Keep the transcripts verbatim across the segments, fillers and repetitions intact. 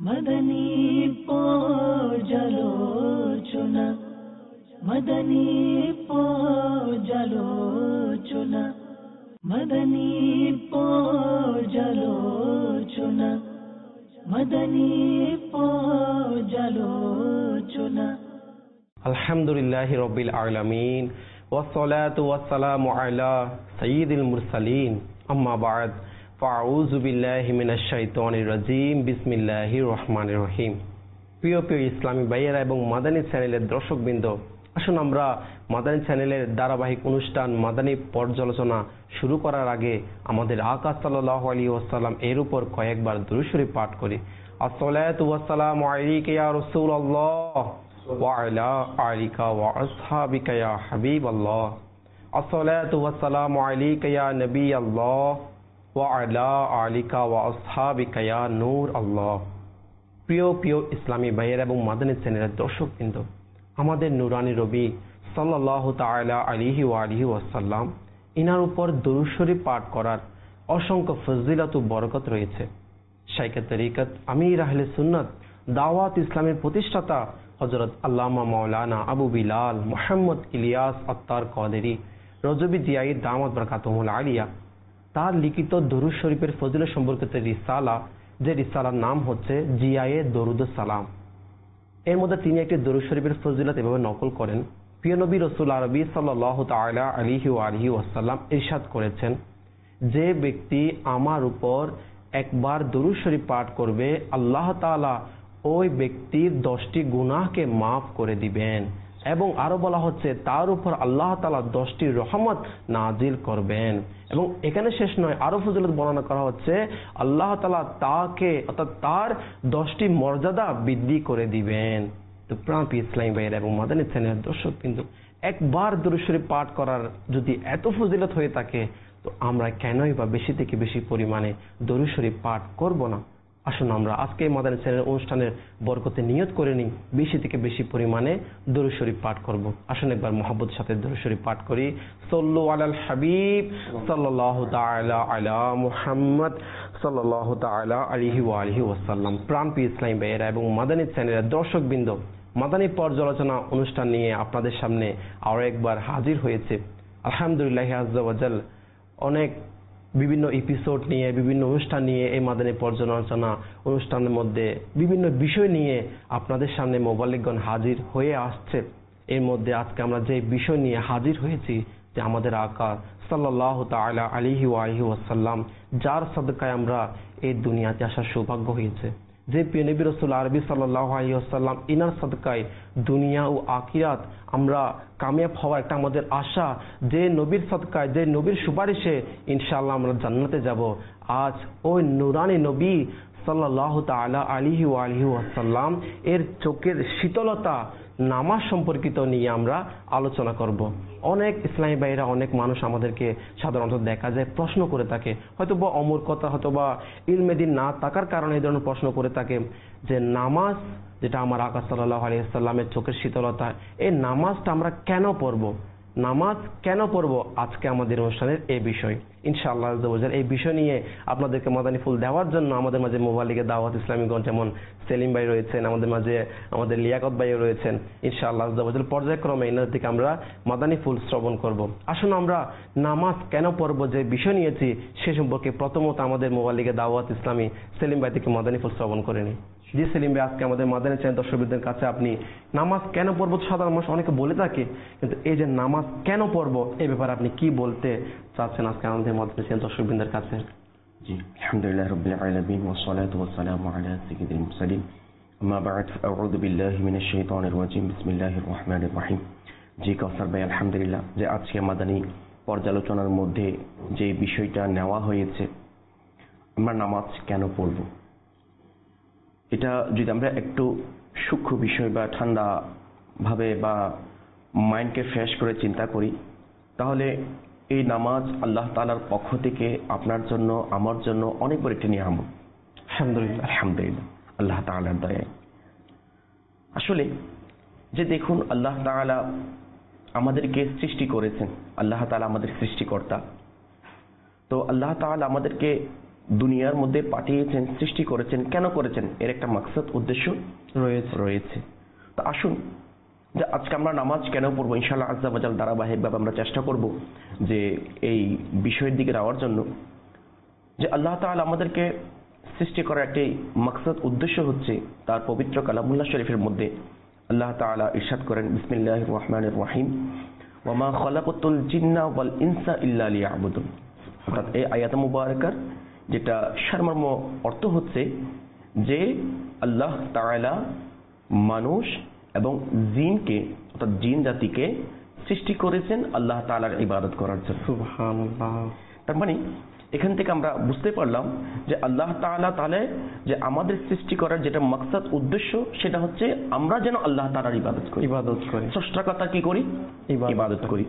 মদনী পর্যালোচনা মদনী পর্যালোচনা মদনী পর্যালোচনা মদনী পর্যালোচনা। আলহামদুলিল্লাহি রাব্বিল আলামিন ওয়াসসালাতু ওয়াসসালামু আলা সাইয়্যিদিল মুরসালিন আম্মা বা'দ ফাআউযু বিল্লাহি মিনাশ শাইতানির রাজীম বিসমিল্লাহির রহমানির রহিম। প্রিয় প্রিয় ইসলামী ভাইয়েরা এবং মাদানী চ্যানেলের দর্শকবৃন্দ, আসুন আমরা মাদানী চ্যানেলের ধারাবাহিক অনুষ্ঠান মাদানী পর্যালোচনা শুরু করার আগে আমাদের আকা সাল্লাল্লাহু আলাইহি ওয়াসাল্লাম এর উপর কয়েকবার দুরূদ শরীফ পাঠ করি। আসসালাতু ওয়াসসালামু আলাইকা ইয়া রাসূলুল্লাহ ওয়া আলা আলিকা ওয়া আসহাবিকা ইয়া হাবিবাল্লাহ। আসসালাতু ওয়াসসালামু আলাইকা ইয়া নবিয়াল্লাহ ওয়া আলা আলিকা ওয়া আসহাবিকা ইয়া নূর আল্লাহ। প্রিয় প্রিয় ইসলামী ভাইয়েরা এবং মাদানী চ্যানেলের দর্শকবৃন্দ, আমাদের নুরানি নবী সাল্লাল্লাহু তাআলা আলাইহি ওয়া আলিহি ওয়াসাল্লাম ইনার উপর দুরূদ শরীফ পাঠ করার অসংখ্য ফজিলত ও বরকত রয়েছে। শাইখে তরিকত আমির আহলে সুন্নাত দাওয়াত ইসলামের প্রতিষ্ঠাতা হযরত আল্লামা মাওলানা আবু বিলাল মুহাম্মদ ইলিয়াস আত্তার কাদেরী রজবী জিয়াই দামাত বরকাতুহুল আলিয়া তার লিখিত দুরূদ শরীফের ফজিলত সম্পর্কিত রিসালা, যে রিসালার নাম হচ্ছে জিয়ায়ে দরুদুস সালাম। এর মধ্যে তিনি একটি দরুদ শরীফের ফজিলত এভাবে নকল করেন। প্রিয় নবী রাসূল আরবি সাল্লাল্লাহু তাআলা আলাইহি ওয়া আলিহি ওয়াসাল্লাম ইরশাদ করেছেন, যে ব্যক্তি আমার উপর একবার দরুদ শরীফ পাঠ করবে, আল্লাহ তাআলা ওই ব্যক্তির দশটি গুনাহকে মাফ করে দিবেন। এবং আরো বলা হচ্ছে তার উপর আল্লাহ তাআলা দশটি রহমত নাজিল করবেন। এবং এখানে শেষ নয়, আরো ফজিলত বর্ণনা করা হচ্ছে আল্লাহ তাআলা তাকে অর্থাৎ তার দশটি মর্যাদা বৃদ্ধি করে দিবেন। তো প্রাণপ্রিয় ইসলামী ভাইয়েরা এবং মাদানী চ্যানেলের দর্শক, কিন্তু একবার দরুদ শরীফ পাঠ করার যদি এত ফজিলত হয়ে থাকে, তো আমরা কেনই বা বেশি থেকে বেশি পরিমাণে দরুদ শরীফ পাঠ করব না? আসুন আমরা আজকে মাদানী চ্যানেলের অনুষ্ঠানের বরকতে নিয়ত করে নিই, বেশি থেকে বেশি পরিমাণে দরুদ শরীফ পাঠ করব। আসুন একবার মহব্বতের সাথে দরুদ শরীফ পাঠ করি। সাল্লু আলাল হাবিব সাল্লাল্লাহু তাআলা আলা মুহাম্মদ সাল্লাল্লাহু তাআলা আলাইহি ওয়া আলিহি ওয়াসাল্লাম। প্রাণপ্রিয় ইসলামী ভাইয়েরা এবং মাদানী চ্যানেলের দর্শকবৃন্দ, মাদানী পর্যালোচনা অনুষ্ঠান নিয়ে আপনাদের সামনে আরো একবার হাজির হয়েছে। আলহামদুলিল্লাহ আযজা ওয়া জাল অনেক বিভিন্ন এপিসোড নিয়ে, বিভিন্ন অনুষ্ঠান নিয়ে এই মাদানী পর্যালোচনা অনুষ্ঠানের মধ্যে বিভিন্ন বিষয় নিয়ে আপনাদের সামনে মোবাল্লিগগণ হাজির হয়ে আসছে। এর মধ্যে আজকে আমরা যে বিষয় নিয়ে হাজির হয়েছি, যে আমাদের আকা সাল্লাল্লাহু তাআলা আলাইহি ওয়া আলিহি ওয়াসাল্লাম যার সাদকায় আমরা এই দুনিয়াতে আসার সৌভাগ্য হয়েছে, যে প্রিয় নবী রাসূল আরবি সাল্লাল্লাহু আলাইহি ওয়াসাল্লাম ইনার সাদকায় দুনিয়া ও আখিরাত আমরা কামিয়াব হওয়ার একটা আমাদের আশা, যে নবীর সাদকায়, যে নবীর সুপারিশে ইনশাআল্লাহ আমরা জান্নাতে যাব। আজ ওই নুরানি নবী সাল্লাল্লাহু তাআলা আলাইহি ওয়া আলিহি ওয়াসাল্লাম এর চোখের শীতলতা নামাজ সম্পর্কিত নিয়ে আমরা আলোচনা করব। অনেক ইসলামী ভাইরা, অনেক মানুষ আমাদেরকে সাধারণত দেখা যায় প্রশ্ন করে থাকে, হয়তো বা অমূর্খতা, হয়তো বা ইলমে দ্বীন না থাকার কারণে এই ধরনের প্রশ্ন করে থাকে, যে নামাজ যেটা আমার আকা সাল্লাল্লাহু আলাইহি ওয়াসাল্লামের চোখের শীতলতা, এই নামাজটা আমরা কেন পড়ব, নামাজ কেন পড়ব? আজকে আমাদের অনুষ্ঠানের এই বিষয় ইনশাআল্লাহ এই বিষয় নিয়ে আপনাদেরকে মাদানী ফুল দেওয়ার জন্য আমাদের মাঝে মোবাল্লিগের দাওয়াত ইসলামীগঞ্জ যেমন সেলিম ভাই রয়েছেন, আমাদের মাঝে আমাদের লিয়াকত ভাইও রয়েছেন। ইনশাআল্লাহ পর্যায়ক্রমে এনাদের থেকে আমরা মাদানী ফুল শ্রবণ করব। আসুন আমরা নামাজ কেন পড়ব যে বিষয় নিয়েছি সে সম্পর্কে প্রথমত আমাদের মোবাল্লিগের দাওয়াত ইসলামী সেলিম ভাই থেকে মাদানী ফুল শ্রবণ করে নিই। জি সেলিম ভাই, আজকে আমাদের মাদানী চ্যানেল দর্শকদের কাছে আপনি নামাজ কেন পড়বো সাধারণ মানুষ অনেকে বলে থাকে, কিন্তু এই যে নামাজ কেন পড়বো এই ব্যাপারে আপনি কি বলতে চাচ্ছেন আজকে আমাদের মাদানী চ্যানেল দর্শকবৃন্দের কাছে? জি আলহামদুলিল্লাহ রাব্বিল আলামিন ওয়া সলাতু ওয়া সালামু আলা সাইয়্যিদিল মুরসালিন আম্মা বা'দ আউযু বিল্লাহি মিনাশ শাইতানির রাজীম বিসমিল্লাহির রহমানির রহিম। জি কাউসার ভাই, আলহামদুলিল্লাহ যে আজকে মাদানী পর্যালোচনার মধ্যে যে বিষয়টা নেওয়া হয়েছে, আমরা নামাজ কেন পড়বো, এটা যদি আমরা একটু সূক্ষ্ম বিষয় বা ঠান্ডা ভাবে বা মাইন্ডকে ফ্রেশ করে চিন্তা করি, তাহলে এই নামাজ আল্লাহ তাআলার পক্ষ থেকে আপনার জন্য, আমার জন্য অনেক বড় একটি নিয়ামত। আলহামদুলিল্লাহ আলহামদুলিল্লাহ আল্লাহ তাআলার দয়ায়। আসলে যে দেখুন, আল্লাহ তাআলা আমাদেরকে সৃষ্টি করেছেন, আল্লাহ তাআলা আমাদের সৃষ্টিকর্তা। তো আল্লাহ তাআলা আমাদেরকে দুনিয়ার মধ্যে পাঠিয়েছেন, সৃষ্টি করেছেন, কেন করেছেন, এর একটা মাকসাদ উদ্দেশ্য রয়েছে রয়েছে। তো আসুন যে আজকে আমরা নামাজ কেন পড়বো, ইনশাআল্লাহ আজ্জা ওয়া জাল ধারাবাহিকভাবে আমরা চেষ্টা করব যে এই বিষয়ের দিকে যাওয়ার জন্য। যে আল্লাহ তাআলা আমাদেরকে সৃষ্টি করার একটি মাকসাদ উদ্দেশ্য হচ্ছে তার পবিত্র কালামুল্লাহ শরীফের মধ্যে আল্লাহ তাআলা ইরশাদ করেন, বিসমিল্লাহির রহমানির রহিম, ওয়া মা খালাকাতুল জিন্না ওয়াল ইনসা ইল্লা লিয়াবুদুন। অর্থাৎ এই আয়াত মুবারাকার যেটা সারমর্ম অর্থ হচ্ছে যে আল্লাহ তাআলা মানুষ এবং জিনকে অর্থাৎ জিন জাতিকে সৃষ্টি করেছেন আল্লাহ তাআলার ইবাদত করার জন্য। সুবহানাল্লাহ। তার মানে এখান থেকে আমরা বুঝতে পারলাম যে আল্লাহ তাআলা তাহলে যে আমাদের সৃষ্টি করার যেটা মাকসাদ উদ্দেশ্য সেটা হচ্ছে আমরা যেন আল্লাহ তাআলার ইবাদত করি, ইবাদত করি, স্রষ্টার কথা কি করি, ইবাদত করি।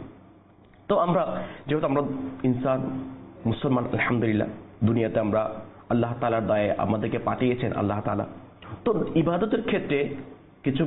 তো আমরা যেহেতু আমরা ইনসান মুসলমান, আলহামদুলিল্লাহ দুনিয়াতে আমরা আল্লাহ তাআলার দয়ায় আমাদেরকে পাঠিয়েছেন আল্লাহ তাআলা। তো ইবাদতের ক্ষেত্রে কিছু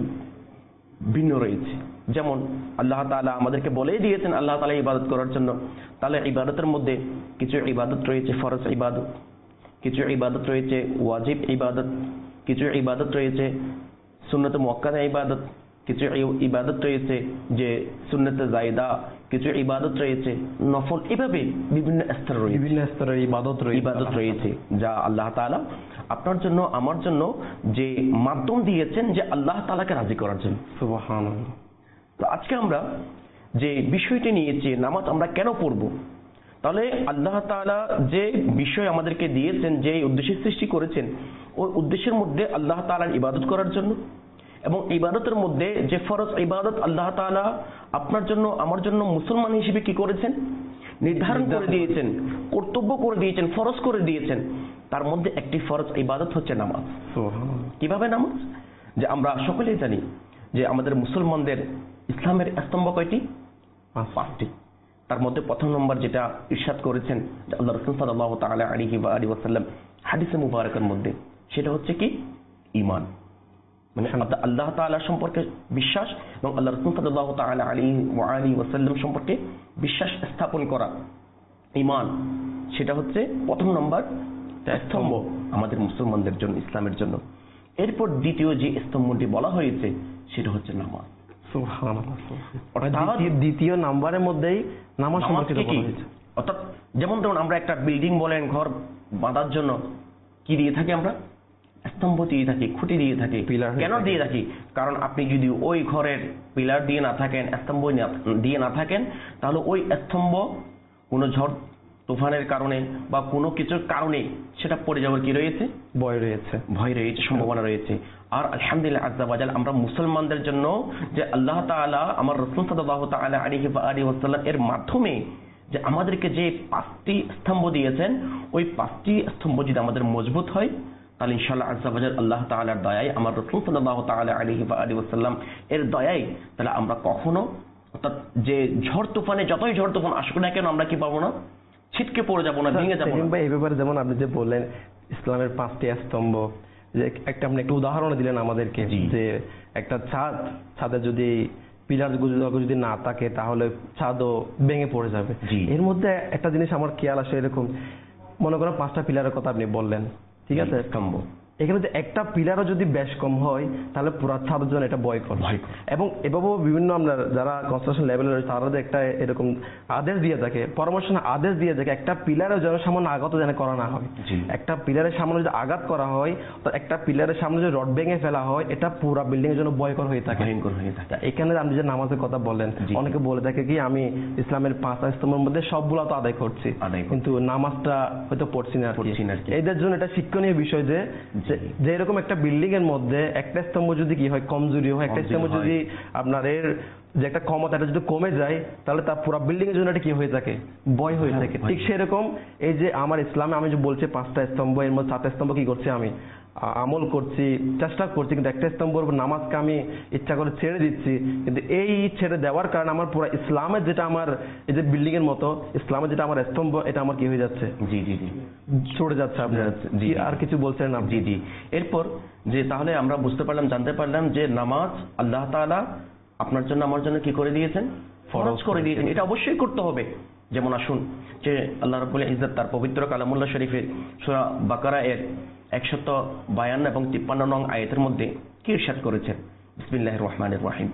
ভিন্ন রয়েছে, যেমন আল্লাহ তাআলা আমাদেরকে বলেই দিয়েছেন আল্লাহ তাআলা ইবাদত করার জন্য। তাহলে ইবাদতের মধ্যে কিছু ইবাদত রয়েছে ফরজ ইবাদত, কিছু ইবাদত রয়েছে ওয়াজিব ইবাদত, কিছু ইবাদত রয়েছে সুন্নত মুআক্কাদা ইবাদত, কিছু ইবাদত রয়েছে যে সুন্নতে জায়েদা, কিছু ইবাদত রয়েছে নফল। এভাবে বিভিন্ন স্তর রয়েছে, বিভিন্ন স্তরের ইবাদত রয়েছে ইবাদত রয়েছে যা আল্লাহ তাআলা আপনার জন্য আমার জন্য যে মাধ্যম দিয়েছেন যে আল্লাহ তাআলাকে রাজি করার জন্য। সুবহানাল্লাহ। তো আজকে আমরা যে বিষয়টি নিয়েছি নামাজ আমরা কেন পড়ব, তাহলে আল্লাহ তাআলা যে বিষয় আমাদেরকে দিয়েছেন, যে উদ্দেশ্যে সৃষ্টি করেছেন, ওই উদ্দেশ্যের মধ্যে আল্লাহ তাআলার ইবাদত করার জন্য, এবং ইবাদতের মধ্যে যে ফরজ ইবাদত আল্লাহ তাআলা আপনার জন্য আমার জন্য মুসলমান হিসেবে কি করেছেন, নির্ধারণ করে দিয়েছেন, কর্তব্য করে দিয়েছেন, ফরজ করে দিয়েছেন। তার মধ্যে একটি ফরজ ইবাদত হচ্ছে নামাজ। কিভাবে নামাজ? যে আমরা সকলেই জানি যে আমাদের মুসলমানদের ইসলামের স্তম্ভ কয়টি? পাঁচটি। তার মধ্যে প্রথম নম্বর যেটা ইরশাদ করেছেন যে আল্লাহ রাসূল সাল্লাল্লাহু তাআলা আলাইহি ওয়া আলিহি ওয়াসাল্লাম হাদিসে মুবারাকার মধ্যে, সেটা হচ্ছে কি? ঈমান। মানে আল্লাহ তাআলা সম্পর্কে বিশ্বাস এবং আল্লাহ রাসূল সাল্লাল্লাহু তাআলা আলাইহি ওয়া আলিহি ওয়াসাল্লাম সম্পর্কে বিশ্বাস স্থাপন করা, ঈমান, সেটা হচ্ছে প্রথম নম্বর স্তম্ভ আমাদের মুসলমানদের জন্য, ইসলামের জন্য। এরপর দ্বিতীয় যে স্তম্ভটি বলা হয়েছে সেটা হচ্ছে নামাজ। সুবহানাল্লাহ। অর্থাৎ দ্বিতীয় নাম্বারের মধ্যেই নামাজ সম্পর্কে বলা হয়েছে। অর্থাৎ যেমন ধরুন আমরা একটা বিল্ডিং বলেন, ঘর বাঁধার জন্য কি দিয়ে থাকি? আমরা স্তম্ভ দিয়ে থাকি, খুঁটি দিয়ে থাকি। কেন দিয়ে থাকি? কারণ আপনি যদি ওই ঘরের পিলার দিয়ে না থাকেন, স্তম্ভ দিয়ে না থাকেন, তাহলে ওই স্তম্ভ কোনো ঝড় তুফানের কারণে বা কোনো কিছুর কারণে সেটা পড়ে যাওয়ার কি রয়েছে? ভয় রয়েছে, ভয় রয়েছে, সম্ভাবনা রয়েছে। আর আলহামদুলিল্লাহ আজ্জা ওয়া জাল আমরা মুসলমানদের জন্য যে আল্লাহ তাআলা আমার রাসূল সাল্লাল্লাহু তাআলা আলাইহি ওয়া আলিহি ওয়াসাল্লাম এর মাধ্যমে যে আমাদেরকে যে পাঁচটি স্তম্ভ দিয়েছেন, ওই পাঁচটি স্তম্ভ যদি আমাদের মজবুত হয়, তাহলে ইনশাআল্লাহ আজ্জা ওয়া জাল আল্লাহ তাআলার দয়ায়, আমার রাসূল সাল্লাল্লাহু তাআলা আলাইহি ওয়া আলিহি ওয়াসাল্লাম এর দয়ায়, তাহলে আমরা কখনো অর্থাৎ যে ঝড় তুফানে যতই ঝড় তুফান আসুক না কেন আমরা কি পাবো না, ছিটকে পড়ে যাবো না, ভেঙে যাবো না। ভাই এই ব্যাপারে যেমন আপনি যে বললেন ইসলামের পাঁচটি স্তম্ভ, যে একটা আপনি একটা উদাহরণ দিলেন আমাদেরকে যে একটা ছাদ, ছাদে যদি পিলার যদি না থাকে তাহলে ছাদও ভেঙে পড়ে যাবে। এর মধ্যে একটা জিনিস আমার খেয়াল আসে, এরকম মনে করেন পাঁচটা পিলারের কথা আপনি বললেন, ঠিক আছে, স্তম্ভ, এখানে যে একটা পিলারও যদি বেশ কম হয় তাহলে পুরো ছাদের জন্য এটা ভয় করে। এবং এভাবেও বিভিন্ন আমরা যারা কনস্ট্রাকশন লেভেলে রয়েছে তারা একটা এরকম আদেশ দিয়ে থাকে, পরামর্শ আদেশ দিয়ে থাকে একটা পিলারের যেন সামান্য আঘাত যেন করা না হয়। একটা পিলারের সামনে যদি আঘাত করা হয়, একটা পিলারের সামনে যদি রড ভেঙে ফেলা হয়, এটা পুরো বিল্ডিং এর জন্য ভয়কর হয়ে থাকে, ভয়ঙ্কর হয়ে থাকে। এখানে আপনি যে নামাজের কথা বললেন, অনেকে বলে থাকে কি আমি ইসলামের পাঁচ স্তম্ভের মধ্যে সবগুলো তো আদায় করছি, কিন্তু নামাজটা হয়তো পড়ছি না। এদের জন্য এটা শিক্ষণীয় বিষয় যে যে এরকম একটা বিল্ডিং এর মধ্যে একটা স্তম্ভ যদি কি হয় কমজোরি হয়, একটা স্তম্ভ যদি আপনার এর যে একটা ক্ষমতা এটা যদি কমে যায়, তাহলে তার পুরো বিল্ডিং এর জন্য এটা কি হয়ে থাকে, ভয় হয়ে থাকে। ঠিক সেরকম এই যে আমার ইসলামে আমি যে বলছি পাঁচটা স্তম্ভ, এর মধ্যে সাতটা স্তম্ভ কি করছি, আমি আমল করছি, চেষ্টা করছি, কিন্তু একটা স্তম্ভের উপর নামাজকে আমি ইচ্ছা করে ছেড়ে দিচ্ছি। কিন্তু এই ছেড়ে দেওয়ার কারণে আমার পুরো ইসলামের যেটা আমার এই যে বিল্ডিং এর মতো ইসলামের যেটা আমার স্তম্ভ, এটা আমার কি হয়ে যাচ্ছে, জি জি জি ছড়ে যাচ্ছে। আপনি আর কিছু বলছেন না? জি জি। এরপর যে তাহলে আমরা বুঝতে পারলাম, জানতে পারলাম যে নামাজ আল্লাহ তাআলা আপনার জন্য আমার জন্য কি করে দিয়েছেন, ফরজ করে দিয়েছেন। এটা অবশ্যই করতে হবে, যেমন আসুন যে আল্লাহ রাব্বুল ইজ্জত তার পবিত্র কালামুল্লাহ শরীফের সূরা বাকারা এর একশত বায়ান্ন এবং তিপ্পান্ন নং আয়াতের মধ্যে কি ইরশাদ করেছেন? বিসমিল্লাহির রহমানির রহিম,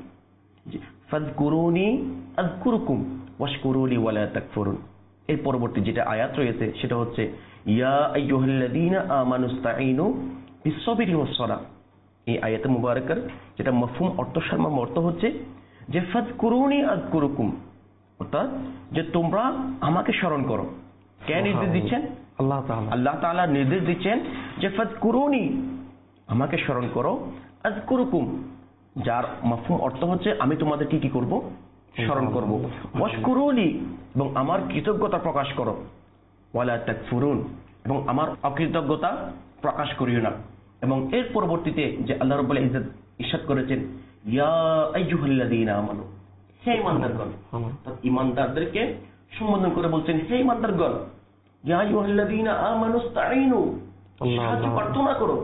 ফাযকুরুনি আযকুরুকুম ওয়াশকুরুলি ওয়ালা তাকফুরুন। এর পরবর্তী যেটা আয়াত রয়েছে সেটা হচ্ছে ইয়া আইয়ুহাল্লাযীনা আমানুস্তাঈনু বিসসবিরি ওয়াস-সালাহ। এই আয়াতে মুবারাকার যেটা মাফহুম অর্থ সারমর্ম অর্থ হচ্ছে যে ফাযকুরুনি আযকুরুকুম, অর্থাৎ যে তোমরা আমাকে স্মরণ করো। কে নির্দেশ দিচ্ছেন? আল্লাহ তাআলা। আল্লাহ তাআলা নির্দেশ দিচ্ছেন যে ফাযকুরুনি, আমাকে স্মরণ করো, আযকুরুকুম, যার মাফহুম অর্থ হচ্ছে আমি তোমাদেরকে কি করব? স্মরণ করব। ওয়াশকুরুলি, এবং আমার কৃতজ্ঞতা প্রকাশ করো, ওয়ালা তাকফুরুন, এবং আমার অকৃতজ্ঞতা প্রকাশ করিও না। এবং এর পরবর্তীতে যে আল্লাহ রাব্বুল ইজ্জত ইরশাদ করেছেন ইয়া আইয়ুহাল্লাযীনা আমানু, হে ঈমানদারগণ, অর্থাৎ ঈমানদারদেরকে সম্বোধন করে বলছেন হে ঈমানদারগণ, ইয়া আইয়ুহাল্লাযীনা আমানুস্তাঈনু, সাহায্য প্রার্থনা করো,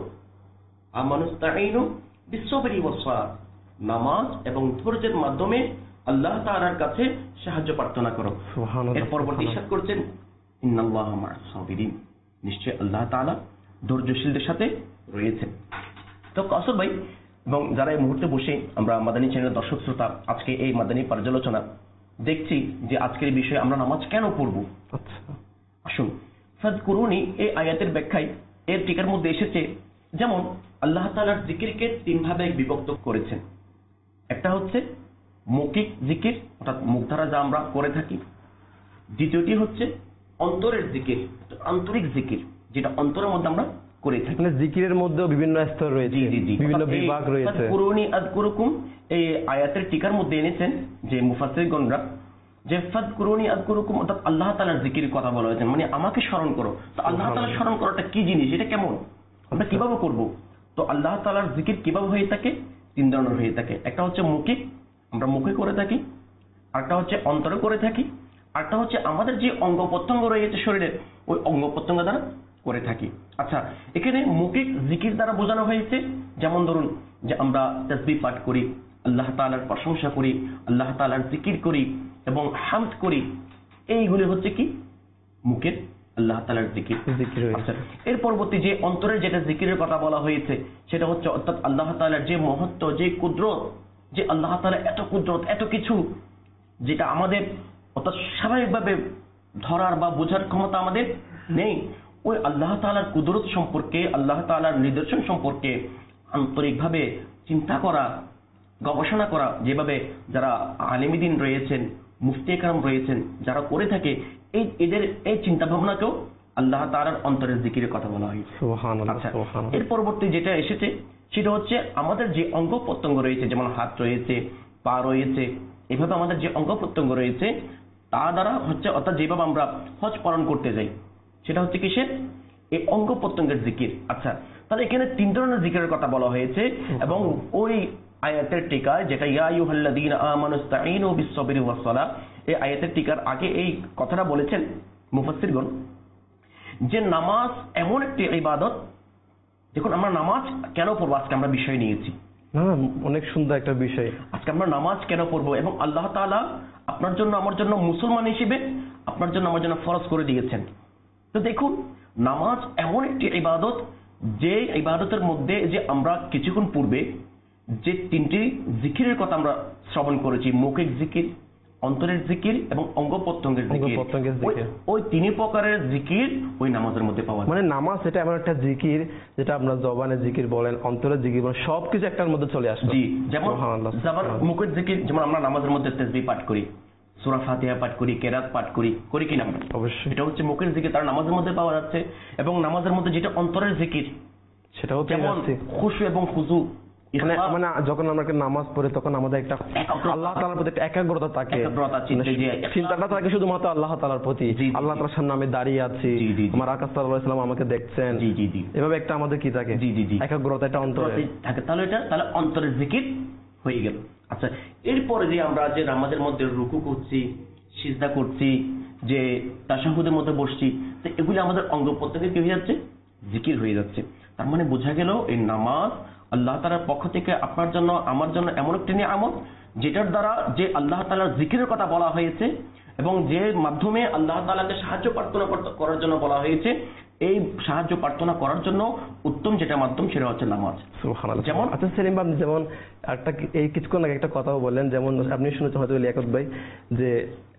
আমানুস্তাঈনু বিসসবিরি ওয়াস-সালাহ, নামাজ এবং ধৈর্যের মাধ্যমে আল্লাহ তাআলার কাছে সাহায্য প্রার্থনা করো। এর পরবর্তী ইরশাদ করছেন ইন্নাল্লাহা মা'আস সাবিরিন, নিশ্চয় আল্লাহ তাআলা ধৈর্যশীলদের সাথে রয়েছেন। তো কাসর ভাই এবং যারা এই মুহূর্তে বসে আমরা মাদানী চ্যানেলের দর্শক শ্রোতা, আজকে এই মাদানী পর্যালোচনা দেখছি যে আজকের বিষয়ে আমরা নামাজ কেন পড়ব। আচ্ছা, আসুন ফাযকুরুনি এই আয়াতের ব্যাখ্যায় এর টিকার মধ্যে এসেছে, যেমন আল্লাহ তাআলার জিকিরকে তিন ভাবে বিভক্ত করেছেন। একটা হচ্ছে মৌখিক জিকির, অর্থাৎ মুখ দ্বারা যা আমরা করে থাকি। দ্বিতীয়টি হচ্ছে অন্তরের জিকির, আন্তরিক জিকির, যেটা অন্তরের মধ্যে আমরা করে থাকি। মানে জিকিরের মধ্যেও বিভিন্ন স্তর রয়েছে, বিভিন্ন বিভাগ রয়েছে। ফাযকুরুনি আযকুরুকুম এই আয়াতের টিকার মধ্যে এনেছেন যে মুফাসসিরগণরা যে ফাযকুরুনি আযকুরুকুম, অর্থাৎ আল্লাহ তাআলার জিকিরের কথা বলা হয়েছে, মানে আমাকে স্মরণ করো। তো আল্লাহ তাআলার স্মরণ করাটা কি জিনিস, এটা কেমন, আমরা কিভাবে করব? তো আল্লাহ তাআলার জিকির কিভাবে হয়ে থাকে? তিন ধরনের হয়ে থাকে। একটা হচ্ছে মৌখিক, আমরা মুখে করে থাকি, আরেকটা হচ্ছে অন্তরে করে থাকি, আরেকটা হচ্ছে আমাদের যে অঙ্গ প্রত্যঙ্গ রয়েছে শরীরের, ওই অঙ্গ প্রত্যঙ্গ দ্বারা করে থাকি। আচ্ছা, এখানে মৌখিক জিকির দ্বারা বোঝানো হয়েছে, যেমন ধরুন যে আমরা তাসবিহ পাঠ করি, আল্লাহ তাআলার প্রশংসা করি, আল্লাহ তাআলার জিকির করি এবং হামদ করি, এইগুলি হচ্ছে কি মুখের আল্লাহ তাআলার জিকির। আচ্ছা, এর পরবর্তী যে অন্তরের যেটা জিকিরের কথা বলা হয়েছে সেটা হচ্ছে অর্থাৎ আল্লাহ তাআলার যে মহত্ব, যে কুদরত, যে আল্লাহ তাআলা এত কুদরত, এত কিছু, যেটা আমাদের অর্থাৎ স্বাভাবিকভাবে ধরার বা বোঝার ক্ষমতা আমাদের নেই, ওই আল্লাহ তাআলার কুদরত সম্পর্কে, আল্লাহ তাআলার নিদর্শন সম্পর্কে আন্তরিকভাবে চিন্তা করা, গবেষণা করা, যেভাবে যারা আলেমীদ্বীন রয়েছেন, মুফতি একরাম রয়েছেন, যারা করে থাকে, এই এদের এই চিন্তা ভাবনাকেও আল্লাহ তাআলার অন্তরের জিকিরের কথা বলা হয়। আচ্ছা, এর পরবর্তী যেটা এসেছে সেটা হচ্ছে আমাদের যে অঙ্গ প্রত্যঙ্গ রয়েছে, যেমন হাত রয়েছে, পা রয়েছে, এভাবে আমাদের যে অঙ্গ প্রত্যঙ্গ রয়েছে তা দ্বারা হচ্ছে, অর্থাৎ যেভাবে আমরা হজ পালন করতে যাই, সেটা হচ্ছে কিসের? এই অঙ্গ প্রত্যঙ্গের জিকির। আচ্ছা, তাহলে এখানে তিন ধরনের জিকিরের কথা বলা হয়েছে এবং ওই আয়াতের টিকায় যেটা ইয়া আইয়ুহাল্লাযীনা আমানুস্তাঈনু বিসসবিরি ওয়াস-সালাহ, এই আয়াতের টিকার আগে এই কথাটা বলেছেন মুফাসসিরগণ যে নামাজ এমন একটি ইবাদত। দেখুন, আমরা নামাজ কেন পড়বো, আজকে আমরা বিষয় নিয়েছি। না, অনেক সুন্দর একটা বিষয়। আজকে আমরা নামাজ কেন পড়বো এবং আল্লাহ তাআলা আপনার জন্য আমার জন্য মুসলমান হিসেবে আপনার জন্য আমার জন্য ফরজ করে দিয়েছেন। তো দেখুন, নামাজ এমন একটি ইবাদত যে ইবাদতের মধ্যে যে আমরা কিছুক্ষণ পূর্বে যে তিনটি জিকিরের কথা আমরা শ্রবণ করেছি, মৌখিক জিকির, অন্তরের জিকির এবং অঙ্গ প্রত্যঙ্গের জিকির, ওই তিন প্রকারের জিকির ওই নামাজের মধ্যে পাওয়া যায়। মানে নামাজ এটা এমন একটা জিকির যেটা আপনার জবানের জিকির বলেন, অন্তরের জিকির বলেন, সবকিছু একটার মধ্যে চলে আসে। জি, যেমন জবান মুখের জিকির, যেমন আমরা নামাজের মধ্যে তাসবিহ পাঠ করি, সূরা ফাতিহা পাঠ করি, কেরাত পাঠ করি, করি কি না? অবশ্যই, এটা হচ্ছে মুখের জিকির, তার নামাজের মধ্যে পাওয়া যাচ্ছে। এবং নামাজের মধ্যে যেটা অন্তরের জিকির, সেটা হচ্ছে খুশু এবং খুজু। মানে মানে যখন আমরা নামাজ পড়ি তখন আমাদের একটা আল্লাহ তাআলার প্রতি একটা একাগ্রতা থাকে, চিন্তাটা থাকে শুধুমাত্র আল্লাহ তাআলার প্রতি। আল্লাহ তাআলার সামনে আমি দাঁড়িয়ে আছি, আমার আকা সাল্লাল্লাহু আলাইহি ওয়াসাল্লাম আমাকে দেখছেন, এভাবে একটা আমাদের কি থাকে, একাগ্রতা, এটা অন্তরে থাকে। তাহলে এটা তাহলে অন্তরের জিকির হয়ে গেল। আচ্ছা, এরপরে যে আমরা যে নামাজের মধ্যে রুকু করছি, সিজদা করছি, যে তাশাহুদের মধ্যে বসছি, তো এগুলি আমাদের অঙ্গ প্রত্যঙ্গে কি হয়ে যাচ্ছে? জিকির হয়ে যাচ্ছে। তার মানে বোঝা গেল এই নামাজ আল্লাহ তাআলার পক্ষ থেকে আপনার জন্য আমার জন্য এমন একটি নিয়ামত যেটার দ্বারা যে আল্লাহ তাআলার জিকিরের কথা বলা হয়েছে এবং যে মাধ্যমে আল্লাহ তাআলাকে সাহায্য প্রার্থনা করতে- করার জন্য বলা হয়েছে, এই সাহায্য প্রার্থনা করার জন্য উত্তম যেটা মাধ্যম সেটা হচ্ছে নামাজ। সুবহানাল্লাহ। যেমন? আচ্ছা সেলিম ভাই, আপনি যেমন একটা কি- এই কিছুক্ষণ আগে একটা কথাও বললেন, যেমন আপনি শুনেছেন হয়তো লিয়াকত ভাই, যে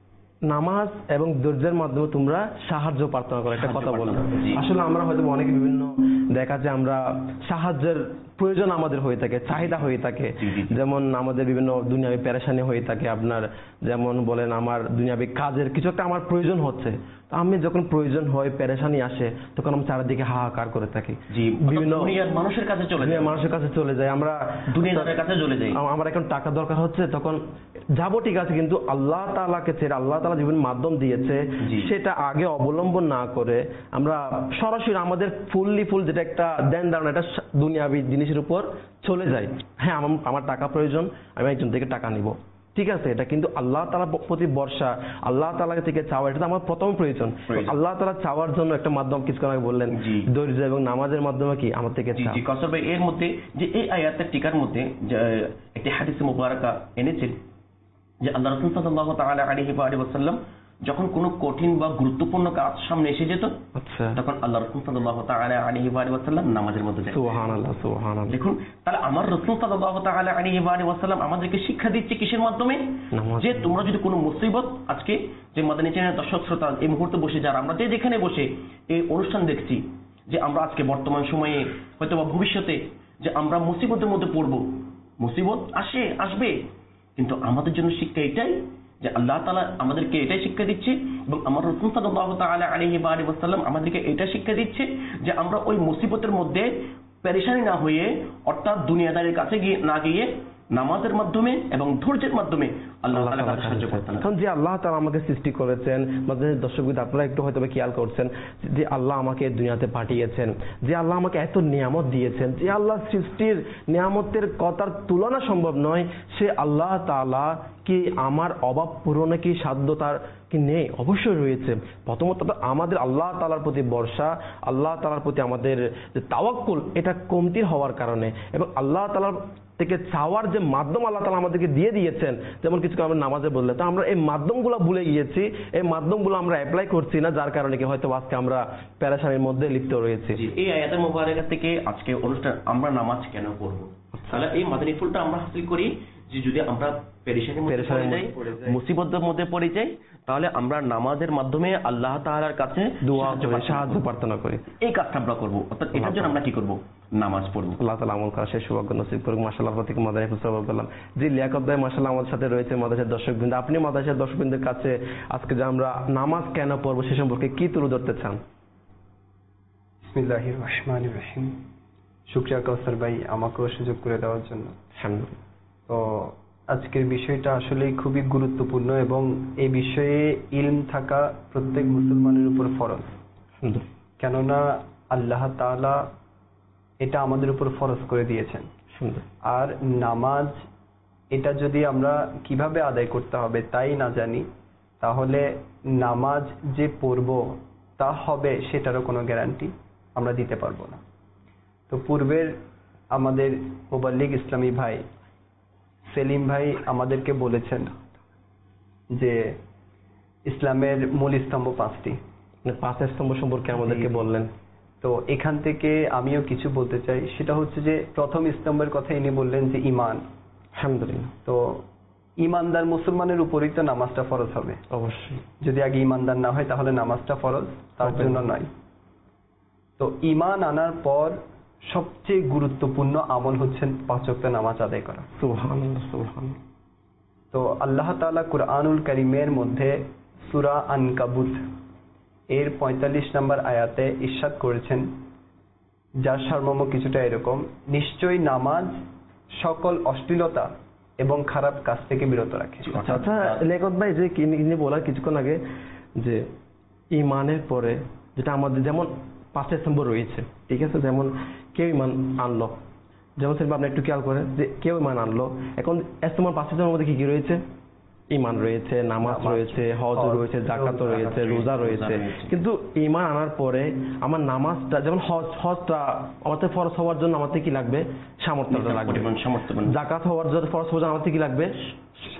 নামাজ এবং ধৈর্যের মাধ্যমে তোমরা সাহায্য প্রার্থনা করো, একটা সাহায্য কথা বললেন। প্রার্থনা, জি। আসলে আমরা হয়তো অনেকে বিভিন্ন দেখা যায় আমরা সাহায্যের প্রয়োজন আমাদের হয়ে থাকে, চাহিদা হয়ে থাকে, জি, জি, জি। যেমন আমাদের বিভিন্ন দুনিয়াবি পেরেশানি হয়ে থাকে, আপনার যেমন বলেন আমার দুনিয়াবি কাজের কিছু একটা আমার প্রয়োজন হচ্ছে, তো আমি যখন প্রয়োজন হয় পেরেশানি আসে তখন আমি চারিদিকে হাহাকার করে থাকি, জি, বিভিন্ন দুনিয়ার মানুষের কাছে চলে যায়, মানুষের কাছে চলে যায়, আমরা দুনিয়াদারের কাছে চলে যাই। আম- আমার এখন টাকা দরকার হচ্ছে, তখন যাবো ঠিক আছে, কিন্তু আল্লাহ তাআলাকে ছেড়ে আল্লাহ তাআলা জীবন মাধ্যম দিয়েছে জি। সেটা আগে অবলম্বন না করে আমরা সরাসরি আমাদের ফুললি ফুল যেটা একটা দেন ধারণা এটা সা- দুনিয়াবি জিনিসের উপর চলে যায়। হ্যাঁ, আমার আমার টাকা প্রয়োজন, আমি একজন থেকে টাকা নিব, ঠিক আছে, এটা কিন্তু আল্লাহ তাআলার প্রতি ভরসা, আল্লাহ তাআলা থেকে চাওয়া, এটা তো আমার প্রথম প্রয়োজন। তো প্রয়োজন। আল্লাহ তাআলা চাওয়ার জন্য একটা মাধ্যম কিছুক্ষণ আগে বললেন, জি। ধৈর্য এবং নামাজের মাধ্যমে কি আমার থেকে জি চাও। জি কাউসার ভাই, এর মধ্যে যে এই আয়াতের টিকার মধ্যে যে একটি হাদিসে মুবারাকা এনেছেন যে আল্লাহ রাসূল সাল্লাল্লাহু তাআলা আলাইহি ওয়া আলিহি ওয়াসাল্লাম যখন কোনো কঠিন বা গুরুত্বপূর্ণ কাজ সামনে এসে যেত, আচ্ছা, তখন আল্লাহ রাসূল সাল্লাল্লাহু তাআলা আলাইহি ওয়া আলিহি ওয়াসাল্লাম নামাজের মধ্যে যেতেন। সুবহানাল্লাহ সুবহানাল্লাহ। দেখুন, তাহলে আমার রাসূল সাল্লাল্লাহু তাআলা আলাইহি ওয়া আলিহি ওয়াসাল্লাম আমাদেরকে শিক্ষা দিচ্ছে কিসের মাধ্যমে? নামাজ। যে তোমরা যদি কোনো মুসিবত, আজকে যে মাদানী চ্যানেলের দর্শক শ্রোতা এই মুহূর্তে বসে যারা আমরা যে যেখানে বসে এই অনুষ্ঠান দেখছি, যে আমরা আজকে বর্তমান সময়ে হয়তো বা ভবিষ্যতে যে আমরা মুসিবতের মধ্যে পড়ব, মুসিবত আসে আসবে, কিন্তু আমাদের জন্য শিক্ষা এটাই যে আল্লাহ তাআলা আমাদেরকে এটাই শিক্ষা দিচ্ছে এবং আমার রাসূল সাল্লাল্লাহু তাআলা আলাইহি ওয়া আলিহি ওয়াসাল্লাম আমাদেরকে এটা শিক্ষা দিচ্ছে যে আমরা ওই মুসিবতের মধ্যে পেরেশানি না হয়ে, অর্থাৎ দুনিয়াদারের কাছে গিয়ে না গিয়ে নামাজের মাধ্যমে এবং ধৈর্যের মাধ্যমে আল্লাহ তাআলার কাছে সাহায্য করতে হবে। কারণ যে আল্লাহ তাআলা আমাকে সৃষ্টি করেছেন, আমাদের দর্শকবিদ আপনারা একটু হয়তো বা খেয়াল করছেন, যে আল্লাহ আমাকে এই দুনিয়াতে পাঠিয়েছেন, যে আল্লাহ আমাকে এত নিয়ামত দিয়েছেন, যে আল্লাহ সৃষ্টির নিয়ামতের কথার তুলনা সম্ভব নয়, সে আল্লাহ তাআলা কি আমার অভাব পূরণে কি সাধ্য তার কি নেই? অবশ্যই রয়েছে। প্রথমত তো আমাদের আল্লাহ তাআলার প্রতি ভরসা, আল্লাহ তাআলার প্রতি আমাদের যে তাওয়াক্কুল, এটা কমতি হওয়ার কারণে, এবং আল্লাহ তাআলার থেকে চাওয়ার যে মাধ্যম আল্লাহ তাআলা আমাদেরকে দিয়ে দিয়েছেন, যেমন কিছু আমরা নামাজে বললে, তো আমরা এই মাধ্যমগুলো ভুলে গিয়েছি, এই মাধ্যমগুলো আমরা অ্যাপ্লাই করছি না, যার কারণে কি হয়তো আজকে আমরা পেরেশানির মধ্যে লিপ্ত রয়েছি। জি, এই আয়াতের মুবারাকা থেকে আজকে অনুষ্ঠান আমরা নামাজ কেন পড়ব, তাহলে এই মাদানী ফুলটা আমরা হাসিল করি যে যদি আমরা পেরেশানির মধ্যে পড়ে যাই, মুসিবতের মধ্যে পড়ে যাই, তাহলে আমরা নামাজের মাধ্যমে আল্লাহ তাআলার কাছে দোয়া সাহায্য করে, প্রার্থনা সাহায্য করব। প্রার্থনা করি, এই কাজটা আমরা করব, অর্থাৎ এটার জন্য আমরা কি করব? নামাজ পড়ব। আল্লাহ তাআলা আমল করা সেই সৌভাগ্য নসিব করুক। মাশাআল্লাহ, প্রত্যেক মাদানী ফুল সওয়াব করলাম। জি লিয়াকত ভাই, মাশাআল্লাহ আমাদের সাথে রয়েছে মাদ্রাসার দর্শকবৃন্দ, আপনি মাদ্রাসার দর্শকবৃন্দের কাছে আজকে যে আমরা নামাজ কেন পড়বো সে সম্পর্কে কি তুলে ধরতে চান? বিসমিল্লাহির রহমানির রহিম। শুকরিয়া কাউসার ভাই আমাকেও সুযোগ করে দেওয়ার জন্য। আলহামদুলিল্লাহ। তো আজকের বিষয়টা আসলেই খুবই গুরুত্বপূর্ণ এবং এই বিষয়ে ইলম থাকা প্রত্যেক মুসলমানের উপর ফরজ। আলহামদুলিল্লাহ। কেননা আল্লাহ তাআলা এটা আমাদের উপর ফরজ করে দিয়েছেন। আলহামদুলিল্লাহ। আর নামাজ এটা যদি আমরা কিভাবে আদায় করতে হবে তাই না জানি, তাহলে নামাজ যে পড়ব তা হবে সেটারও কোনো গ্যারান্টি আমরা দিতে পারবো না। তো পূর্বের আমাদের মুবাল্লিগ ইসলামী ভাই সেলিম ভাই আমাদেরকে বলেছেন যে ইসলামের মূল স্তম্ভ পাঁচটি। মানে পাঁচ স্তম্ভ সম্পর্কে আমাদেরকে বললেন। তো এখান থেকে আমিও কিছু বলতে চাই, সেটা হচ্ছে যে প্রথম স্তম্ভের কথা ইনি বললেন যে ঈমান। আলহামদুলিল্লাহ। তো ঈমানদার মুসলমানের উপরই তো নামাজটা ফরজ হবে। অবশ্যই। যদি আগে ঈমানদার না হয় তাহলে নামাজটা ফরজ তার জন্য নয়। তো ঈমান আনার পর সবচেয়ে গুরুত্বপূর্ণ আমল হচ্ছে পাঁচ ওয়াক্ত নামাজ আদায় করা। সুবহানাল্লাহ সুবহানাল্লাহ। তো আল্লাহ তাআলা কুরআনুল কারীমের মধ্যে সূরা আনকাবুত এর পঁয়তাল্লিশ নম্বর আয়াতে ইরশাদ করেছেন, যার সারমর্ম কিছুটা এরকম: নিশ্চয়ই নামাজ সকল অশ্লীলতা এবং খারাপ কাজ থেকে বিরত রাখে। আচ্ছা আচ্ছা লেখক ভাই, যে কি নিয়ে বলার কিছুক্ষণ আগে যে ঈমানের পরে যেটা আমাদের যেমন পাঁচটা স্তম্ভ রয়েছে, ঠিক আছে, যেমন কেউ ঈমান আনলো, যেমন সেটা আপনি একটু খেয়াল করেন যে কেউ ঈমান আনলো, এখন স্তম্ভ পাঁচটা স্তম্ভের মধ্যে কি কি রয়েছে? ঈমান রয়েছে, নামাজ রয়েছে, হজ রয়েছে, জাকাত রয়েছে, রোজা রয়েছে। কিন্তু ঈমান আনার পরে আমার নামাজটা, যেমন হজ হজটা আমাদের ফরজ হওয়ার জন্য আমাদের কি লাগবে? সামর্থ্যটা লাগবে। সামর্থ্য। জাকাত হওয়ার জন্য ফরজ হওয়ার জন্য আমাদের কি লাগবে?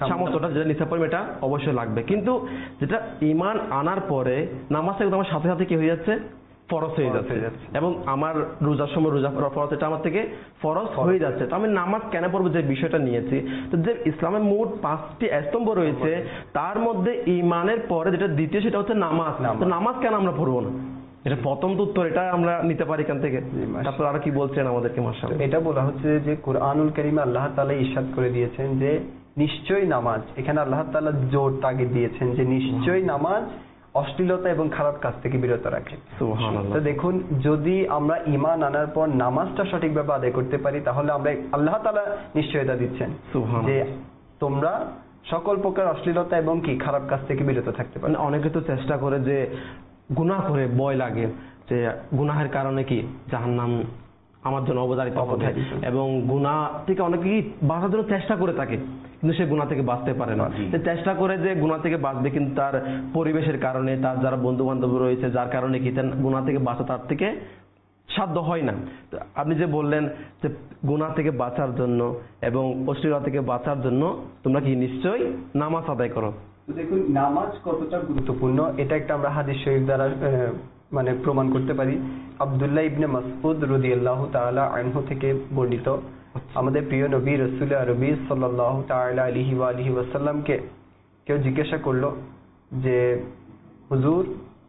সামর্থ্যটা যেটা নিসাব পরিমাণ এটা অবশ্যই লাগবে। কিন্তু যেটা ঈমান আনার পরে নামাজটা কিন্তু আমার সাথে সাথে কি হয়ে যাচ্ছে, ফরজ হয়ে যাচ্ছে, এবং আমার রোজার সময় রোজা ফরজ এটা আমার থেকে ফরজ হয়ে যাচ্ছে। তো আমি নামাজ কেন পড়বো যে বিষয়টা নিয়েছি, তো যে ইসলামের মোট পাঁচটি স্তম্ভ রয়েছে তার মধ্যে ঈমানের পরে যেটা দ্বিতীয় সেটা হচ্ছে নামাজ। তো নামাজ কেন আমরা পড়বো না, এটা প্রথম তো উত্তর এটা আমরা নিতে পারি এখান থেকে। তারপর আর কি বলছেন আমাদেরকে মাশাআল্লাহ। এটা বলা হচ্ছে যে কুরআনুল কারীমে আল্লাহ তাআলা ইরশাদ করে দিয়েছেন যে নিশ্চয়ই নামাজ, এখানে আল্লাহ তাআলা জোর তাগিদ দিয়েছেন যে নিশ্চয়ই নামাজ অশ্লীলতা এবং খারাপ কাজ থেকে বিরত রাখে। সুবহানাল্লাহ। তো দেখুন, যদি আমরা ঈমান আনার পর নামাজটা সঠিকভাবে আদায় করতে পারি তাহলে আমরা আল্লাহ তাআলা নিশ্চয়তা দিচ্ছেন যে তোমরা সকল প্রকার অশ্লীলতা এবং কি খারাপ কাজ থেকে বিরত থাকতে পারো। অনেকে তো চেষ্টা করে যে গুনাহ করে ভয় লাগে যে গুনাহের কারণে কি জাহান্নাম আমার জন্য অবধারিত হবে, এবং গুনাহ থেকে অনেকে কি বাঁচার জন্য চেষ্টা করে থাকে কিন্তু সে গুনাহ থেকে বাঁচতে পারে না। সে চেষ্টা করে যে গুনাহ থেকে বাঁচবে কিন্তু তার পরিবেশের কারণে, তার যারা বন্ধু বান্ধব রয়েছে যার কারণে কি তার গুনাহ থেকে বাঁচা তার থেকে সাধ্য হয় না। তো আপনি যে বললেন যে গুনাহ থেকে বাঁচার জন্য এবং অশ্লীলতা থেকে বাঁচার জন্য তোমরা কি নিশ্চয়ই নামাজ আদায় করো। তো দেখুন নামাজ কতটা গুরুত্বপূর্ণ এটা একটা আমরা হাদিস শরীফ দ্বারা মানে প্রমাণ করতে পারি। আব্দুল্লাহ ইবনে মাসউদ রাদিয়াল্লাহু তাআলা আনহু থেকে বর্ণিত, আমাদের প্রিয় নবী রাসূল আরবি সাল্লাল্লাহু তাআলা আলাইহি ওয়া আলিহি ওয়াসাল্লামকে কেউ জিজ্ঞাসা করলো যে হুজুর,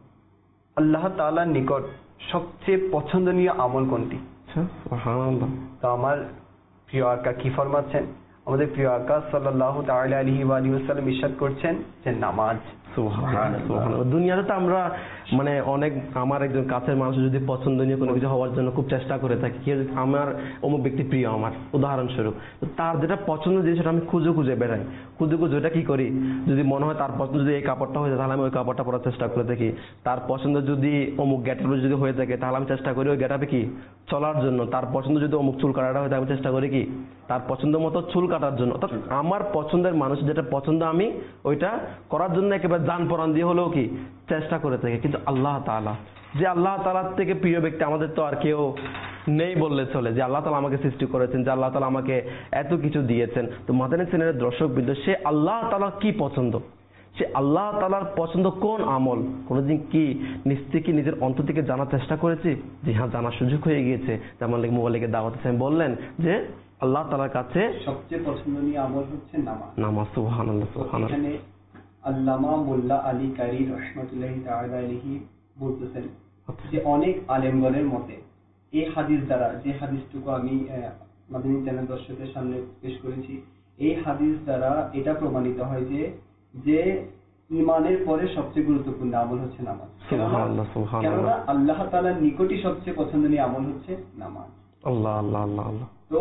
আল্লাহ তাআলার নিকট সবচেয়ে পছন্দনীয় আমল কোনটি? সুবহানাল্লাহ। তো আমার প্রিয় আকা কি ফরমাচ্ছেন? আমাদের প্রিয় আকা সাল্লাল্লাহু তাআলা আলাইহি ওয়া আলিহি ওয়াসাল্লাম ইরশাদ করছেন যে নামাজ। সুবহানাল্লাহ। দুনিয়াতে তো আমরা মানে অনেক, আমার একজন কাছের মানুষ যদি পছন্দনীয় কোনো কিছু হওয়ার জন্য খুব চেষ্টা করে থাকি, আমার অমুক ব্যক্তি প্রিয় আমার উদাহরণস্বরূপ, তো তার যেটা পছন্দ জিনিস সেটা আমি খুঁজে খুঁজে বেড়াই, খুঁজে খুঁজে ওটা কি করি, যদি মনে হয় তার পছন্দ যদি এই কাপড়টা হয়ে যায় তাহলে আমি ওই কাপড়টা পরার চেষ্টা করে থাকি, তার পছন্দ যদি অমুক গেটাপে যদি হয়ে থাকে তাহলে আমি চেষ্টা করি ওই গেটাপে কি চলার জন্য, তার পছন্দ যদি অমুক চুল কাটাটা হয়ে থাকে আমি চেষ্টা করি কি তার পছন্দ মতো চুল কাটার জন্য। অর্থাৎ আমার পছন্দের মানুষ যেটা পছন্দ আমি ওইটা করার জন্য একেবারে জান পরান দিয়ে হলেও কি চেষ্টা করে থাকে। কিন্তু আল্লাহ তাআলা, যে আল্লাহ তাআলার থেকে প্রিয় ব্যক্তি আমাদের তো আর কেউ নেই বললে চলে, যে আল্লাহ তাআলা আমাকে সৃষ্টি করেছেন, যে আল্লাহ তাআলা আমাকে এত কিছু দিয়েছেন। তো মাদানী চ্যানেলের দর্শকবৃন্দ, সে আল্লাহ তাআলা কি পছন্দ, সে আল্লাহ তাআলার পছন্দ কোন আমল কোনদিন কি নিশ্চয় কি নিজের অন্তর থেকে জানার চেষ্টা করেছি? যে হ্যাঁ, জানার সুযোগ হয়ে গিয়েছে। যেমন মোবাইলে দাওয়াত হোসেন বললেন যে আল্লাহ তাআলার কাছে সবচেয়ে পছন্দনীয় আমল হচ্ছে নামাজ। নামাজ। সুবহানাল্লাহ সুবহানাল্লাহ। এখানে আল্লামা মোল্লা আলী কারি রাহমাতুল্লাহি তাআলা আলাইহি বলতেছেন যে অনেক আলেমগণের মতে এই হাদিস দ্বারা, যে হাদিসটুকু আমি মাদানী চ্যানেল দর্শকদের সামনে পেশ করেছি, এই হাদিস দ্বারা এটা প্রমাণিত হয় যে যে ঈমানের পরে সবচেয়ে গুরুত্বপূর্ণ আমল হচ্ছে নামাজ। সুবহানাল্লাহ সুবহানাল্লাহ। কেননা আল্লাহ তাআলার নিকটই সবচেয়ে পছন্দনীয় আমল হচ্ছে নামাজ। আল্লাহ আল্লাহ আল্লাহ আল্লাহ। তো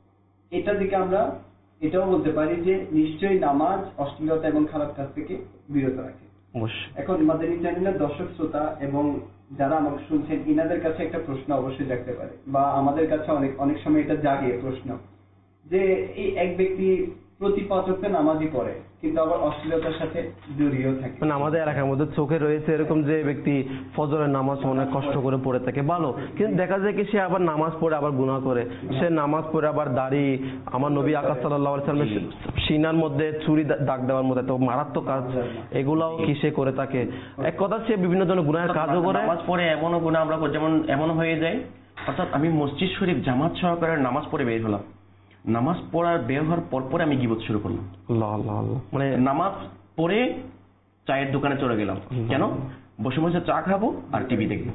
এটা থেকে আমরা এটাও বলতে পারি যে নিশ্চয়ই নামাজ অশ্লীলতা এবং খারাপ কাজ থেকে বিরত রাখে। এখন মাদানী চ্যানেলের দর্শক শ্রোতা এবং যারা আমাকে শুনছেন, ইনাদের কাছে একটা প্রশ্ন অবশ্যই জাগতে পারে, বা আমাদের কাছে অনেক অনেক সময় এটা জাগে প্রশ্ন, যে এই এক ব্যক্তি প্রতি পাঁচ ওয়াক্ত নামাজই পড়ে কিন্তু আবার অশ্লীলতার সাথে জড়িয়েও থাকে। মানে আমাদের এলাকার মধ্যে চোখে রয়েছে এরকম যে ব্যক্তি ফজরের নামাজ অনেক কষ্ট করে পড়ে থাকে ভালো, কিন্তু দেখা যায় কি সে আবার নামাজ পড়ে আবার গুনাহ করে, সে নামাজ পড়ে আবার দাড়ি, আমার নবী আকাশ সাল্লাল্লাহু আলাইহি ওয়াসাল্লামের সিনার মধ্যে ছুরি দাগ দেওয়ার মধ্যে তো মারাত্মক কাজ, এগুলাও কি সে করে থাকে। এক কথা সে বিভিন্ন ধরনের গুনাহের কাজও করে। নামাজ পড়ে এমনও গুনাহ আমরা করি, যেমন এমন হয়ে যায়, অর্থাৎ আমি মসজিদ শরীফ জামাত সহকারে নামাজ পড়ে বের হলাম, নামাজ পড়ার বের হওয়ার পর পরে আমি গীবত শুরু করলাম। আল্লাহ আল্লাহ আল্লাহ। মানে নামাজ পড়ে চায়ের দোকানে চলে গেলাম, কেন? বসে বসে চা খাবো আর টিভি দেখবো।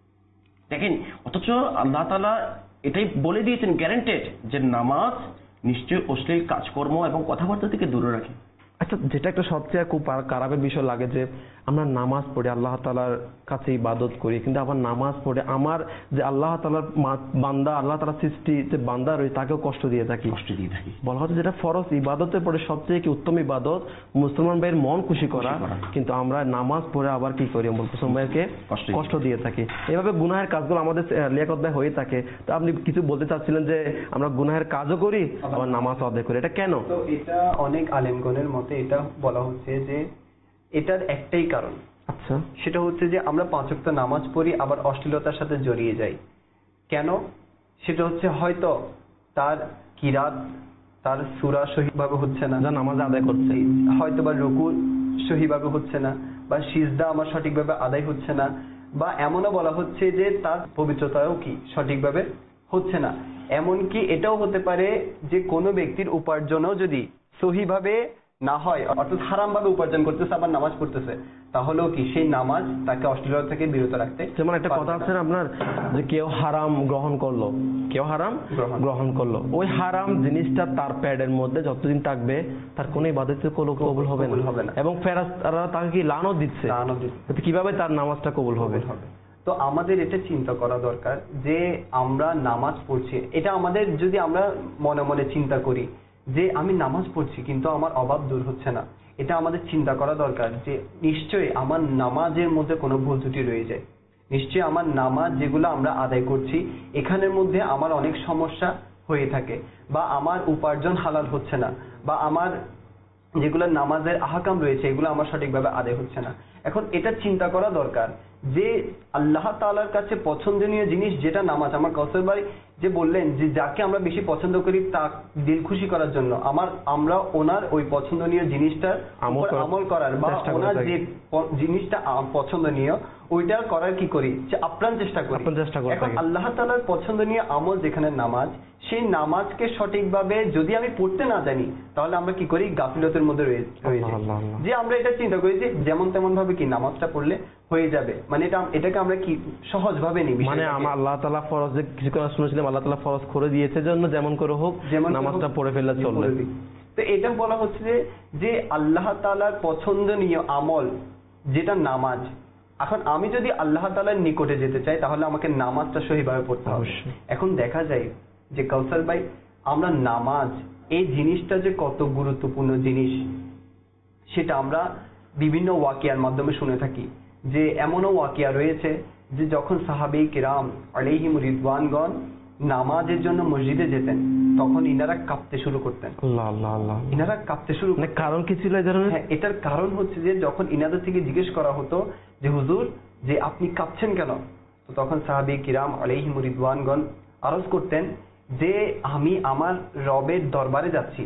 দেখেন, অথচ আল্লাহ তাআলা এটাই বলে দিয়েছেন গ্যারান্টেড যে নামাজ নিশ্চয়ই অশ্লীল কাজকর্ম এবং কথাবার্তা থেকে দূরে রাখে। আচ্ছা, যেটা একটা সবচেয়ে খুব খারাপের বিষয় লাগে যে আমরা নামাজ পড়ে আল্লাহ তাআলার কাছে ইবাদত করি, কিন্তু আবার নামাজ পড়ে আমার যে আল্লাহ তাআলার বান্দা, আল্লাহ তাআলার সৃষ্টি যে বান্দা রয়েছে তাকেও কষ্ট দিয়ে থাকি কষ্ট দিয়ে থাকি বলা হচ্ছে যেটা ফরজ ইবাদতের পরে সবচেয়ে কি উত্তম ইবাদত মুসলমান ভাইয়ের মন খুশি করা, কিন্তু আমরা নামাজ পড়ে আবার কি করি মুসলমান ভাইকে কষ্ট দিয়ে থাকি। এভাবে গুনাহের কাজগুলো আমাদের লিয়াকত ভাই হয়ে থাকে। তো আপনি কিছু বলতে চাচ্ছিলেন যে আমরা গুনাহের কাজও করি আবার নামাজ আদায় করি, এটা কেন? তো এটা অনেক আলেমগণের মতে এটা বলা হচ্ছে যে এটার একটাই কারণ। আচ্ছা, সেটা হচ্ছে যে আমরা পাঁচ ওয়াক্ত নামাজ পড়ি আবার অশ্লীলতার সাথে জড়িয়ে যাই। কেন? সেটা হচ্ছে হয়তো তার কিরাত তার সূরা সহিভাবে হচ্ছে না, যা নামাজ আদায় করছে, হয়তো বা রুকু সহিভাবে হচ্ছে না, বা সিজদা আমার সঠিকভাবে আদায় হচ্ছে না, বা এমনও বলা হচ্ছে যে তার পবিত্রতাও কি সঠিকভাবে হচ্ছে না। এমনকি এটাও হতে পারে যে কোনো ব্যক্তির উপার্জনও যদি সহিভাবে না হয়, অর্থাৎ হারাম ভাবে উপার্জন করতেছে আবার নামাজ পড়তেছে, তাহলেও কি সেই নামাজ তাকে অশ্লীলতা থেকে বিরত রাখতে। যেমন একটা কথা আছে না আপনার, যে কেউ হারাম গ্রহণ করলো, কেউ হারাম গ্রহণ। গ্রহণ করলো, ওই হারাম জিনিসটা তার প্যাডের মধ্যে যতদিন থাকবে তার কোনো ইবাদত কবুল কবুল হবে কবুল না হবে না। এবং ফেরেশতারা তাকে কি লানত দিচ্ছে, লানত দিচ্ছে। তো কিভাবে তার নামাজটা কবুল হবে? হবে। তো আমাদের এটা চিন্তা করা দরকার যে আমরা নামাজ পড়ছি, এটা আমাদের যদি আমরা মনে মনে চিন্তা করি যে আমি নামাজ পড়ছি কিন্তু আমার অভাব দূর হচ্ছে না, এটা আমাদের চিন্তা করা দরকার যে নিশ্চয়ই আমার নামাজের মধ্যে কোনো ভুল ত্রুটি রয়ে যায়, নিশ্চয়ই আমার নামাজ যেগুলো আমরা আদায় করছি এখানের মধ্যে আমার অনেক সমস্যা হয়ে থাকে, বা আমার উপার্জন হালাল হচ্ছে না, বা আমার যেগুলো নামাজের আহকাম রয়েছে এগুলো আমার সঠিকভাবে আদায় হচ্ছে না। এখন এটা চিন্তা করা দরকার যে আল্লাহ তাআলার কাছে পছন্দনীয় জিনিস যেটা নামাজ, আমার কাউসার ভাই যে বললেন যে যাকে আমরা বেশি পছন্দ করি তা দিল খুশি করার জন্য আমার আমরা ওনার ওই পছন্দনীয় জিনিসটার উপর আমল করার বা ওনার যে জিনিসটা পছন্দনীয় ওইটা করার কি করি, যে আপ্রাণ চেষ্টা করি। এখন আল্লাহ তাআলার পছন্দনীয় আমল যেখানে নামাজ, সেই নামাজকে সঠিকভাবে যদি আমি পড়তে না জানি তাহলে আমরা কি করি, গাফিলতের মধ্যে রয়ে যাই, যে আমরা এটা চিন্তা করি যে যেমন তেমন ভাবে কি নামাজটা পড়লে হয়ে যাবে, মানে এটা এটাকে আমরা কি সহজ ভাবে নিই, মানে আমার আল্লাহ তাআলা ফরজ যে কিছু কথা শুনেছিলাম আল্লাহ তাআলা ফরজ করে দিয়েছে জন্য যেমন করে হোক নামাজটা পড়ে ফেললে চলবে। তো এটা বলা হচ্ছে যে যে আল্লাহ তাআলার পছন্দনীয় আমল যেটা নামাজ, এখন আমি যদি আল্লাহ তাআলার নিকটে যেতে চাই তাহলে আমাকে নামাজটা সহিভাবে পড়তে হবে। এখন দেখা যায় যে কাউসার ভাই আমরা নামাজ এই জিনিসটা যে কত গুরুত্বপূর্ণ জিনিস সেটা আমরা বিভিন্ন ওয়াকিয়ার মাধ্যমে শুনে থাকি, যে এমনও ওয়াকিয়া রয়েছে যে যখন সাহাবে কিরাম আলাইহিম রিদওয়ানগণ নামাজের জন্য মসজিদে যেতেন তখন ইনারা কাঁপতে শুরু করতেন। আল্লাহ আল্লাহ আল্লাহ, ইনারা কাঁপতে শুরু করতেন। কারণ কি ছিল এই ধরনের? হ্যাঁ, এটার কারণ হচ্ছে যে যখন ইনাদের থেকে জিজ্ঞেস করা হতো যে হুজুর যে আপনি কাঁপছেন কেন, তো তখন সাহাবে কিরাম আলাইহিম রিদওয়ানগণ আরজ করতেন যে আমি আমার রবের দরবারে যাচ্ছি,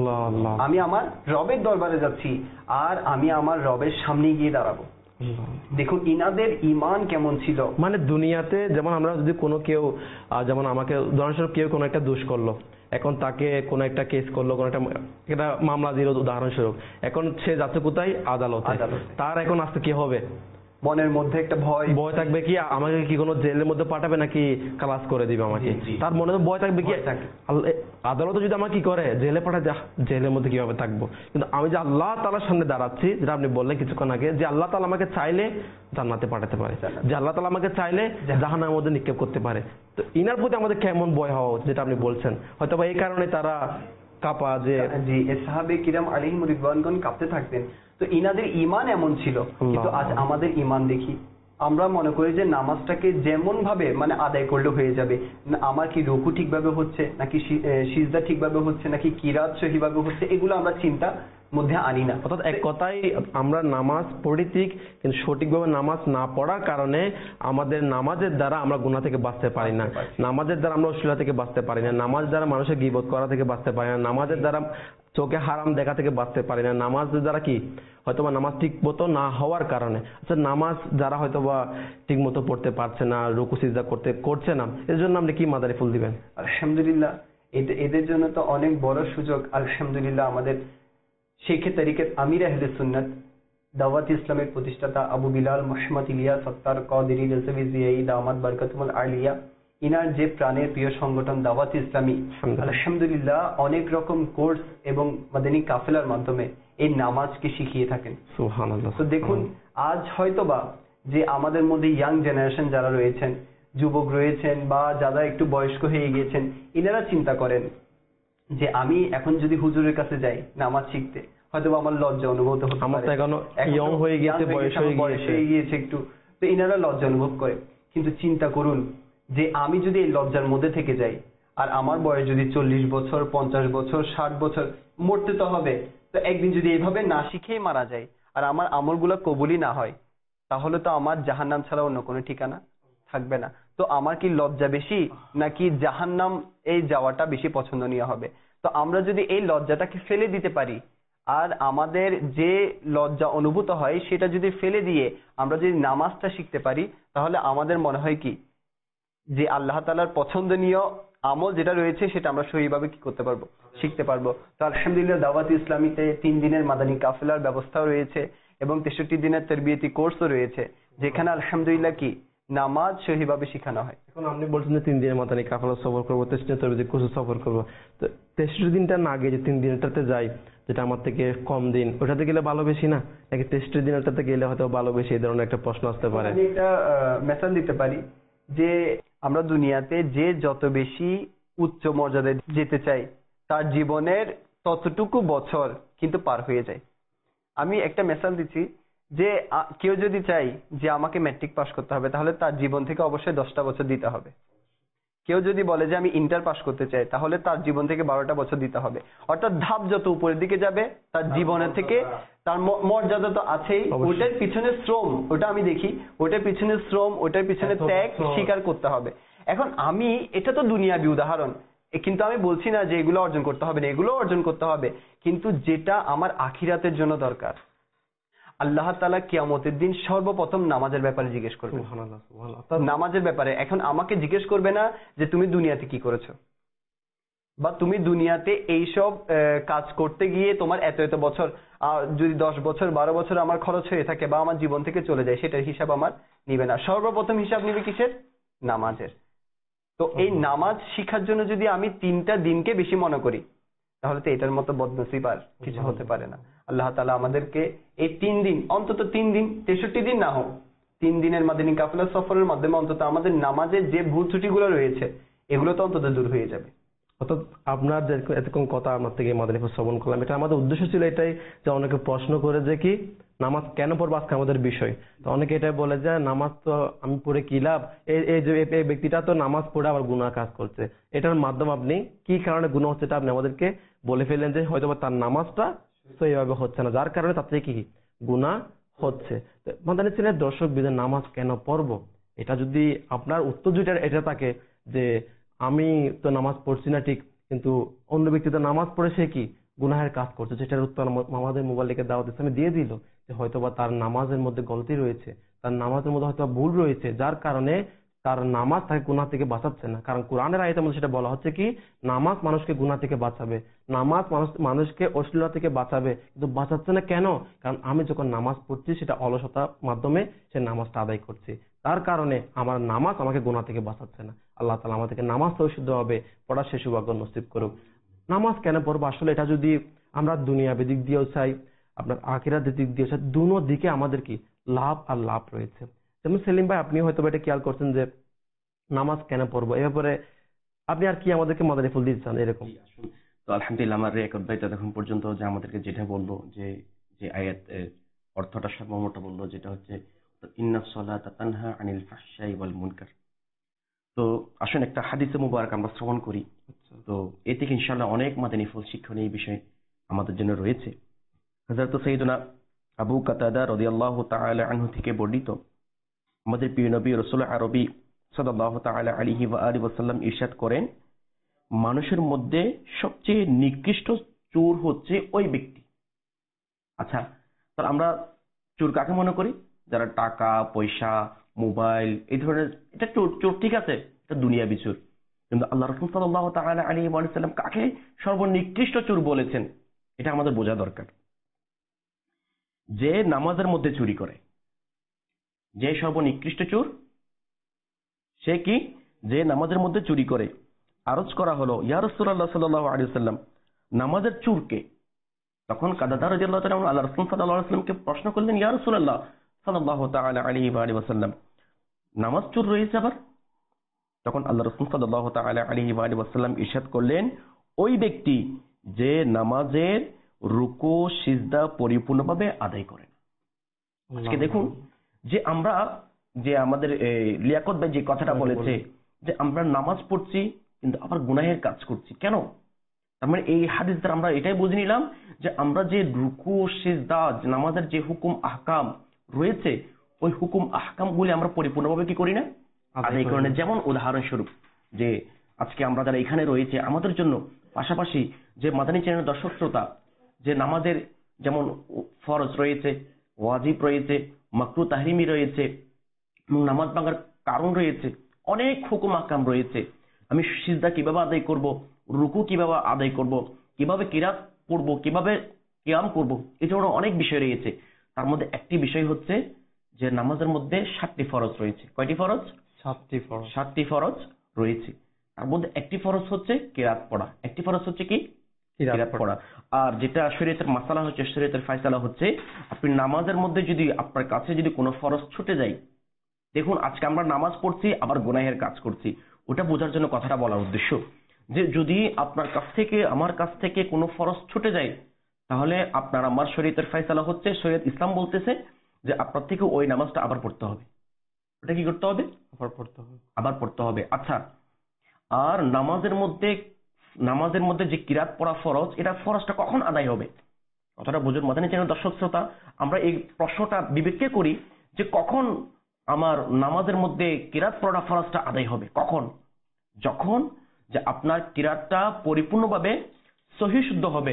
আমি আমার রবের দরবারে যাচ্ছি আর আমি আমার রবের সামনে গিয়ে দাঁড়াবো। দেখুন ইনাদের ঈমান কেমন ছিল। মানে দুনিয়াতে যেমন আমরা যদি কোনো কেউ যেমন আমাকে উদাহরণস্বরূপ কেউ কোনো একটা দোষ করলো, এখন তাকে কোনো একটা কেস করলো, কোনো একটা একটা মামলা দিল উদাহরণস্বরূপ, এখন সে যাচ্ছে কোথায়, আদালতে। তার এখন আসতে কি হবে, মনের মধ্যে একটা ভয় ভয় থাকবে কি আমাকে কি কোনো জেলের মধ্যে পাঠাবে নাকি খালাস করে দিবে আমাকে, তার মনে ভয় থাকবে কি আদালতে যদি আমাকে কি করে জেলে পাঠায়, জেলের মধ্যে কিভাবে থাকবো। কিন্তু আমি যে আল্লাহ তাআলার সামনে দাঁড়াচ্ছি, যেটা আপনি বললেন কিছুক্ষণ আগে, যে আল্লাহ তাআলা আমাকে চাইলে জান্নাতে পাঠাতে পারে, যে আল্লাহ তাআলা আমাকে চাইলে জাহান্নামের মধ্যে নিক্ষেপ করতে পারে, তো ইনার প্রতি আমাদের কেমন ভয় হওয়া উচিত, যেটা আপনি বলছেন হয়তো বা এই কারণে তারা কাঁপা, যে জি সাহাবে কিরাম আলাইহিম রিদওয়ানগণ কাঁপতে থাকতেন। তো ইনাদের ঈমান এমন ছিল, কিন্তু আজ আমাদের ঈমান দেখি আমরা মনে করি যে নামাজটাকে যেমন ভাবে মানে আদায় করলে হয়ে যাবে, আমার কি রুকু ঠিকভাবে হচ্ছে নাকি সিজদা ঠিকভাবে হচ্ছে নাকি কিরাত সহিভাবে হচ্ছে, এগুলো আমরা চিন্তা মধ্যে আনি না। অর্থাৎ এক কথায় আমরা নামাজ পড়ি ঠিক, কিন্তু সঠিকভাবে নামাজ না পড়ার কারণে আমাদের নামাজের দ্বারা আমরা গুনাহ থেকে বাঁচতে পারি না, নামাজের দ্বারা আমরা অশ্লীলতা থেকে বাঁচতে পারি না, নামাজ দ্বারা মানুষের গীবত করা থেকে বাঁচতে পারি না, নামাজের দ্বারা চোখে হারাম দেখা থেকে বাঁচতে পারি না, নামাজের দ্বারা কি হয়তোবা নামাজ ঠিক মতো না হওয়ার কারণে। আচ্ছা নামাজ যারা হয়তোবা ঠিক মতো পড়তে পারছে না, রুকু সিজদা করতে করছে না, এর জন্য আপনি কি মাদারি ফুল দিবেন? আলহামদুলিল্লাহ, এদের জন্য তো অনেক বড় সুযোগ। আলহামদুলিল্লাহ আমাদের শেখ তরিকত আমির আহলে সুন্নাত দাওয়াত ইসলামের প্রতিষ্ঠাতা আবু বিলাল মুহাম্মদ ইলিয়াস সত্তার কাদেরী রেজভি জিয়াই দামাত বরকতুল আলিয়া, ইনার যে প্রাণের প্রিয় সংগঠন দাওয়াত ইসলামী, আলহামদুলিল্লাহ অনেক রকম কোর্স এবং মাদানী কাফেলার মাধ্যমে এই নামাজকে শিখিয়ে থাকেন। সুবহানাল্লাহ। তো দেখুন আজ হয়তোবা যে আমাদের মধ্যে ইয়াং জেনারেশন যারা রয়েছেন, যুবক রয়েছেন বা যারা একটু বয়স্ক হয়ে গিয়েছেন, ইনারা চিন্তা করেন যে আমি এখন যদি হুজুরের কাছে যাই নামাজ শিখতে হয়তো আমার লজ্জা অনুভূত হতে পারে, এখনো ইয়ং হয়ে গিয়েছে, বয়স হয়ে গিয়েছে একটু, তো ইনারা লজ্জা অনুভব করে। কিন্তু চিন্তা করুন যে আমি যদি এই লজ্জার মধ্যে থেকে যাই আর আমার বয়স যদি চল্লিশ বছর, পঞ্চাশ বছর, ষাট বছর, মরতে তো হবে, তো একদিন যদি এইভাবে না শিখেই মারা যায় আর আমার আমলগুলো কবুলই না হয় তাহলে তো আমার জাহান্নাম ছাড়া অন্য কোনো ঠিকানা থাকবে না। তো আমার কি লজ্জা বেশি নাকি জাহান্নাম এই যাওয়াটা বেশি পছন্দনীয় হবে? তো আমরা যদি এই লজ্জাটাকে ফেলে দিতে পারি আর আমাদের যে লজ্জা অনুভূত হয় সেটা যদি ফেলে দিয়ে আমরা যদি নামাজটা শিখতে পারি, তাহলে আমাদের মনে হয় কি যে আল্লাহ তাআলার পছন্দনীয় আমল যেটা রয়েছে সেটা আমরা সহিভাবে কি করতে পারবো, শিখতে পারবো। তো আলহামদুলিল্লাহ দাওয়াত ইসলামীতে তিন দিনের মাদানী কাফেলার ব্যবস্থাও রয়েছে এবং তেষট্টি দিনের তারবিয়তি কোর্সও রয়েছে, যেখানে আলহামদুলিল্লাহ কি নামাজ সহিভাবে শেখানো হয়। এখন আপনি বলছেন যে তিন দিনের মাদানী কাফেলা সফর করবো, তেষট্টি দিনের কোর্স সফর করবো, তো তেষট্টি দিনটা না আগে যে তিন দিনটাতে যাই যেটা আমার থেকে কম দিন, ওটাতে গেলে ভালো বেশি না নাকি তেষট্টি দিনটাতে গেলে হয়তো ভালো বেশি? এই ধরনের একটা প্রশ্ন আসতে পারে। আমি একটা মেসেজ দিতে পারি যে আমরা দুনিয়াতে যে যত বেশি উচ্চ মর্যাদায় যেতে চাই তার জীবনের ততটুকু বছর কিন্তু পার হয়ে যায়। আমি একটা মেসেজ দিচ্ছি যে আ, কেউ যদি চাই যে আমাকে ম্যাট্রিক পাস করতে হবে, তাহলে তার জীবন থেকে অবশ্যই দশটা বছর দিতে হবে। কেউ যদি বলে যে আমি ইন্টার পাস করতে চাই, তাহলে তার জীবন থেকে বারোটা বছর দিতে হবে। অর্থাৎ ধাপ যত উপরের দিকে যাবে তার জীবনের থেকে তার ম- মর্যাদা তো আছেই, ওটার পিছনে শ্রম, ওটা আমি দেখি, ওটার পিছনে শ্রম, ওটার পিছনে ত্যাগ স্বীকার করতে হবে। এখন আমি এটা তো দুনিয়াবি উদাহরণ, এ কিন্তু আমি বলছি না যে এগুলো অর্জন করতে হবে না, এগুলো অর্জন করতে হবে, কিন্তু যেটা আমার আখিরাতের জন্য দরকার। আল্লাহ তাআলা কিয়ামতের দিন সর্বপ্রথম নামাজের ব্যাপারে জিজ্ঞেস করবে, সুবহানাল্লাহ, সুবহানাল্লাহ। নামাজের ব্যাপারে। এখন আমাকে জিজ্ঞেস করবে না যে তুমি দুনিয়াতে কি করেছো, বা তুমি দুনিয়াতে এইসব আহ, কাজ করতে গিয়ে তোমার এত এত বছর, আহ, যদি দশ বছর বারো বছর আমার খরচ হয়ে থাকে বা আমার জীবন থেকে চলে যায়, সেটার হিসাব আমার নিবে না। সর্বপ্রথম হিসাব নিবে কিসের? নামাজের। তো এই নামাজ শিখার জন্য যদি আমি তিনটা দিনকে বেশি মনে করি, তাহলে তো এটার মতো বদনসিব আর কিছু হতে পারে না। আল্লাহ তাআলা আমাদেরকে এই তিন দিন, অন্তত তিন দিন, তেষট্টি দিন না হোক, তিন দিনের মাদানী কাফেলা সফরের মাধ্যমে অন্তত আমাদের নামাজের যে ভুল ত্রুটিগুলো রয়েছে এগুলো তো অন্তত দূর হয়ে যাবে। অর্থাৎ আপনার যে এতক্ষণ কথা আমার থেকে মাদারীপুর শ্রবণ করলাম, এটা আমাদের উদ্দেশ্য ছিল এটাই যে অনেকে প্রশ্ন করে যে কি নামাজ কেন পড়বো আজকে আমাদের বিষয়। তো অনেকে এটাই বলে যে নামাজ তো আমি পড়ে কি লাভ, এই এই যে এই ব্যক্তিটা তো নামাজ পড়ে আবার গুনাহ কাজ করছে, এটার মাধ্যমে আপনি কি কারণে গুনাহ হচ্ছে এটা আপনি আমাদেরকে বলে ফেললেন যে হয়তো তার নামাজটা সেইভাবে হচ্ছে না, যার কারণে তার থেকে কি গুনাহ হচ্ছে। মাদানী ছেলের দর্শক বিদের নামাজ কেন পড়বো, এটা যদি আপনার উত্তর দুইটার এটা থাকে যে আমি তো নামাজ পড়ছি না ঠিক, কিন্তু অন্য ব্যক্তি তো নামাজ পড়ে সে কি গুনাহের কাজ করছে, যেটার উত্তর আমাদের মোবাইলকে দাওয়াত ইসলামে দিয়ে দিল যে হয়তোবা তার নামাজের মধ্যে গলতি রয়েছে, তার নামাজের মধ্যে হয়তো ভুল রয়েছে, যার কারণে তার নামাজ তাকে গুনাহ থেকে বাঁচাচ্ছে না। কারণ কোরআনের আয়াতের মধ্যে সেটা বলা হচ্ছে কি নামাজ মানুষকে গুনাহ থেকে বাঁচাবে, নামাজ মানুষ মানুষকে অশ্লীলতা থেকে বাঁচাবে, কিন্তু বাঁচাচ্ছে না কেন? কারণ আমি যখন নামাজ পড়ছি সেটা অলসতার মাধ্যমে সে নামাজটা আদায় করছে, তার কারণে আমার নামাজ আমাকে গুনাহ থেকে বাঁচাচ্ছে না। আল্লাহ তাআলা আমাদেরকে নামাজ পরিশুদ্ধভাবে পড়ার সে সৌভাগ্য নসিব করুক। নামাজ কেন পড়বো? আসলে এটা যদি আমরা দুনিয়াবি দিক দিয়েও চাই, আপনার আখিরাতের দিক দিয়েও চাই, দুনো দিকে আমাদের কি লাভ আর লাভ রয়েছে। যেমন সেলিম ভাই আপনি হয়তো এটা খেয়াল করছেন যে নামাজ কেন পড়বো, এ ব্যাপারে আপনি আর কি আমাদেরকে মাদারী ফুল দিতে চান এরকম? তো আলহামদুলিল্লাহ আমার রেকর্ড ভাই ততক্ষণ পর্যন্ত যে আমাদেরকে যেটা বললো, যে যে আয়াত অর্থটা সার্বমোটা বললো, যেটা হচ্ছে ইন্নাস সালাতা তানহা আনিল ফাহশাই ওয়াল মুনকার। তো আসুন একটা হাদিসে মুবারক আমরা শ্রবণ করি। তো এ থেকে ইনশাআল্লাহ অনেক মাদানী ফুল শিক্ষণীয় এই বিষয় আমাদের জন্য রয়েছে। হযরত সাইয়্যিদুনা আবু কাতাদা রাদিয়াল্লাহু তাআলা আনহু থেকে বর্ণিত, আমাদের প্রিয় নবী রাসূল আরবি সাল্লাল্লাহু তাআলা আলাইহি ওয়া আলিহি ওয়াসাল্লাম ইরশাদ করেন, মানুষের মধ্যে সবচেয়ে নিকৃষ্ট চোর হচ্ছে ওই ব্যক্তি। আচ্ছা, তাহলে আমরা চোর কাকে মনে করি? যারা টাকা পয়সা মোবাইল এই ধরনের, এটা চোর। চোর ঠিক আছে, এটা দুনিয়াবি চোর। কিন্তু আল্লাহ রাসূল সাল্লাল্লাহু তাআলা আলাইহি ওয়া সাল্লাম কাকে সর্বনিকৃষ্ট চোর বলেছেন এটা আমাদের বোঝা দরকার। যে নামাজের মধ্যে চুরি করে, যে সর্বনিকৃষ্ট চোর সে কি? যে নামাজের মধ্যে চুরি করে। আরজ করা হলো, ইয়া রাসূলুল্লাহ সাল্লাল্লাহু আলাইহি ওয়াসাল্লাম, নামাজের চোরকে? তখন কাতাদা রাদিয়াল্লাহু তাআলা আল্লাহ রাসূল সাল্লাল্লাহু আলাইহি ওয়াসাল্লামকে প্রশ্ন করলেন, ইয়া রাসূলুল্লাহ সাল্লাল্লাহু তাআলা আলাইহি ওয়া সাল্লাম, নামাজ চোর রয়েছে আবার? তখন আল্লাহ রাসূল সাল্লাল্লাহু তাআলা আলাইহি ওয়া সাল্লাম ইরশাদ করলেন, ওই ব্যক্তি যে নামাজের রুকু সিজদা পরিপূর্ণভাবে আদায় করে না। আজকে দেখুন যে আমরা যে আমাদের লিয়াকত ভাই যে কথাটা বলেছে যে আমরা নামাজ পড়ছি কিন্তু আবার গুনাহের কাজ করছি, কেন? তার মানে এই হাদিস দ্বারা আমরা এটাই বুঝে নিলাম যে আমরা যে রুকু সিজদা নামাজের যে হুকুম আহকাম রয়েছে ওই হুকুম আহকাম গুলি আমরা পরিপূর্ণভাবে কি করি না, আদায়করণের। যেমন উদাহরণস্বরূপ যে আজকে আমরা যারা এখানে রয়েছে আমাদের জন্য পাশাপাশি যে মাদানী চ্যানেল দর্শক শ্রোতা, যে নামাজের যেমন ফরজ রয়েছে, ওয়াজিব রয়েছে, মাকরু তাহরিমি রয়েছে, এবং নামাজ ভাঙার কারণ রয়েছে, অনেক হুকুম আহকাম রয়েছে। আমি সিজদা কিভাবে আদায় করব, রুকু কিভাবে আদায় করব, কিভাবে কিরাত পড়ব, কিভাবে কিয়াম করব, এই ধরনের অনেক বিষয় রয়েছে। তার মধ্যে একটি বিষয় হচ্ছে যে নামাজের মধ্যে সাতটি ফরজ রয়েছে। কয়টি ফরজ? সাতটি ফরজ। সাতটি ফরজ রয়েছে। তার মধ্যে একটি ফরজ হচ্ছে কিরাত পড়া, একটি ফরজ হচ্ছে কি কিরাত পড়া। আর যেটা শরীয়তের মাসালা হচ্ছে, শরীয়তের ফায়সালা হচ্ছে, আপনি নামাজের মধ্যে যদি আপনার কাছে যদি কোনো ফরজ ছুটে যায়, দেখুন আজকে আমরা নামাজ পড়ছি আবার গুনাহের কাজ করছি, ওটা বোঝার জন্য কথাটা বলার উদ্দেশ্য যে যদি আপনার কাছ থেকে আমার কাছ থেকে কোনো ফরজ ছুটে যায়, তাহলে আপনার আমার শরীয়তের ফায়সালা হচ্ছে, শরীয়ত ইসলাম বলতেছে যে আপনার থেকে ওই নামাজটা আবার পড়তে হবে। ওটা কি করতে হবে? আবার পড়তে হবে, আবার পড়তে হবে। আচ্ছা, আর নামাজের মধ্যে নামাজের মধ্যে যে কিরাত পড়া ফরজ, এটা ফরজটা কখন আদায় হবে? কথাটা বুঝুন মাদানী চ্যানেল দর্শক শ্রোতা, আমরা এই প্রশ্নটা বিবেককে করি যে কখন আমার নামাজের মধ্যে কিরাত পড়া ফরজটা আদায় হবে। কখন? যখন যে আপনার কিরাতটা পরিপূর্ণভাবে সহিহ শুদ্ধ হবে।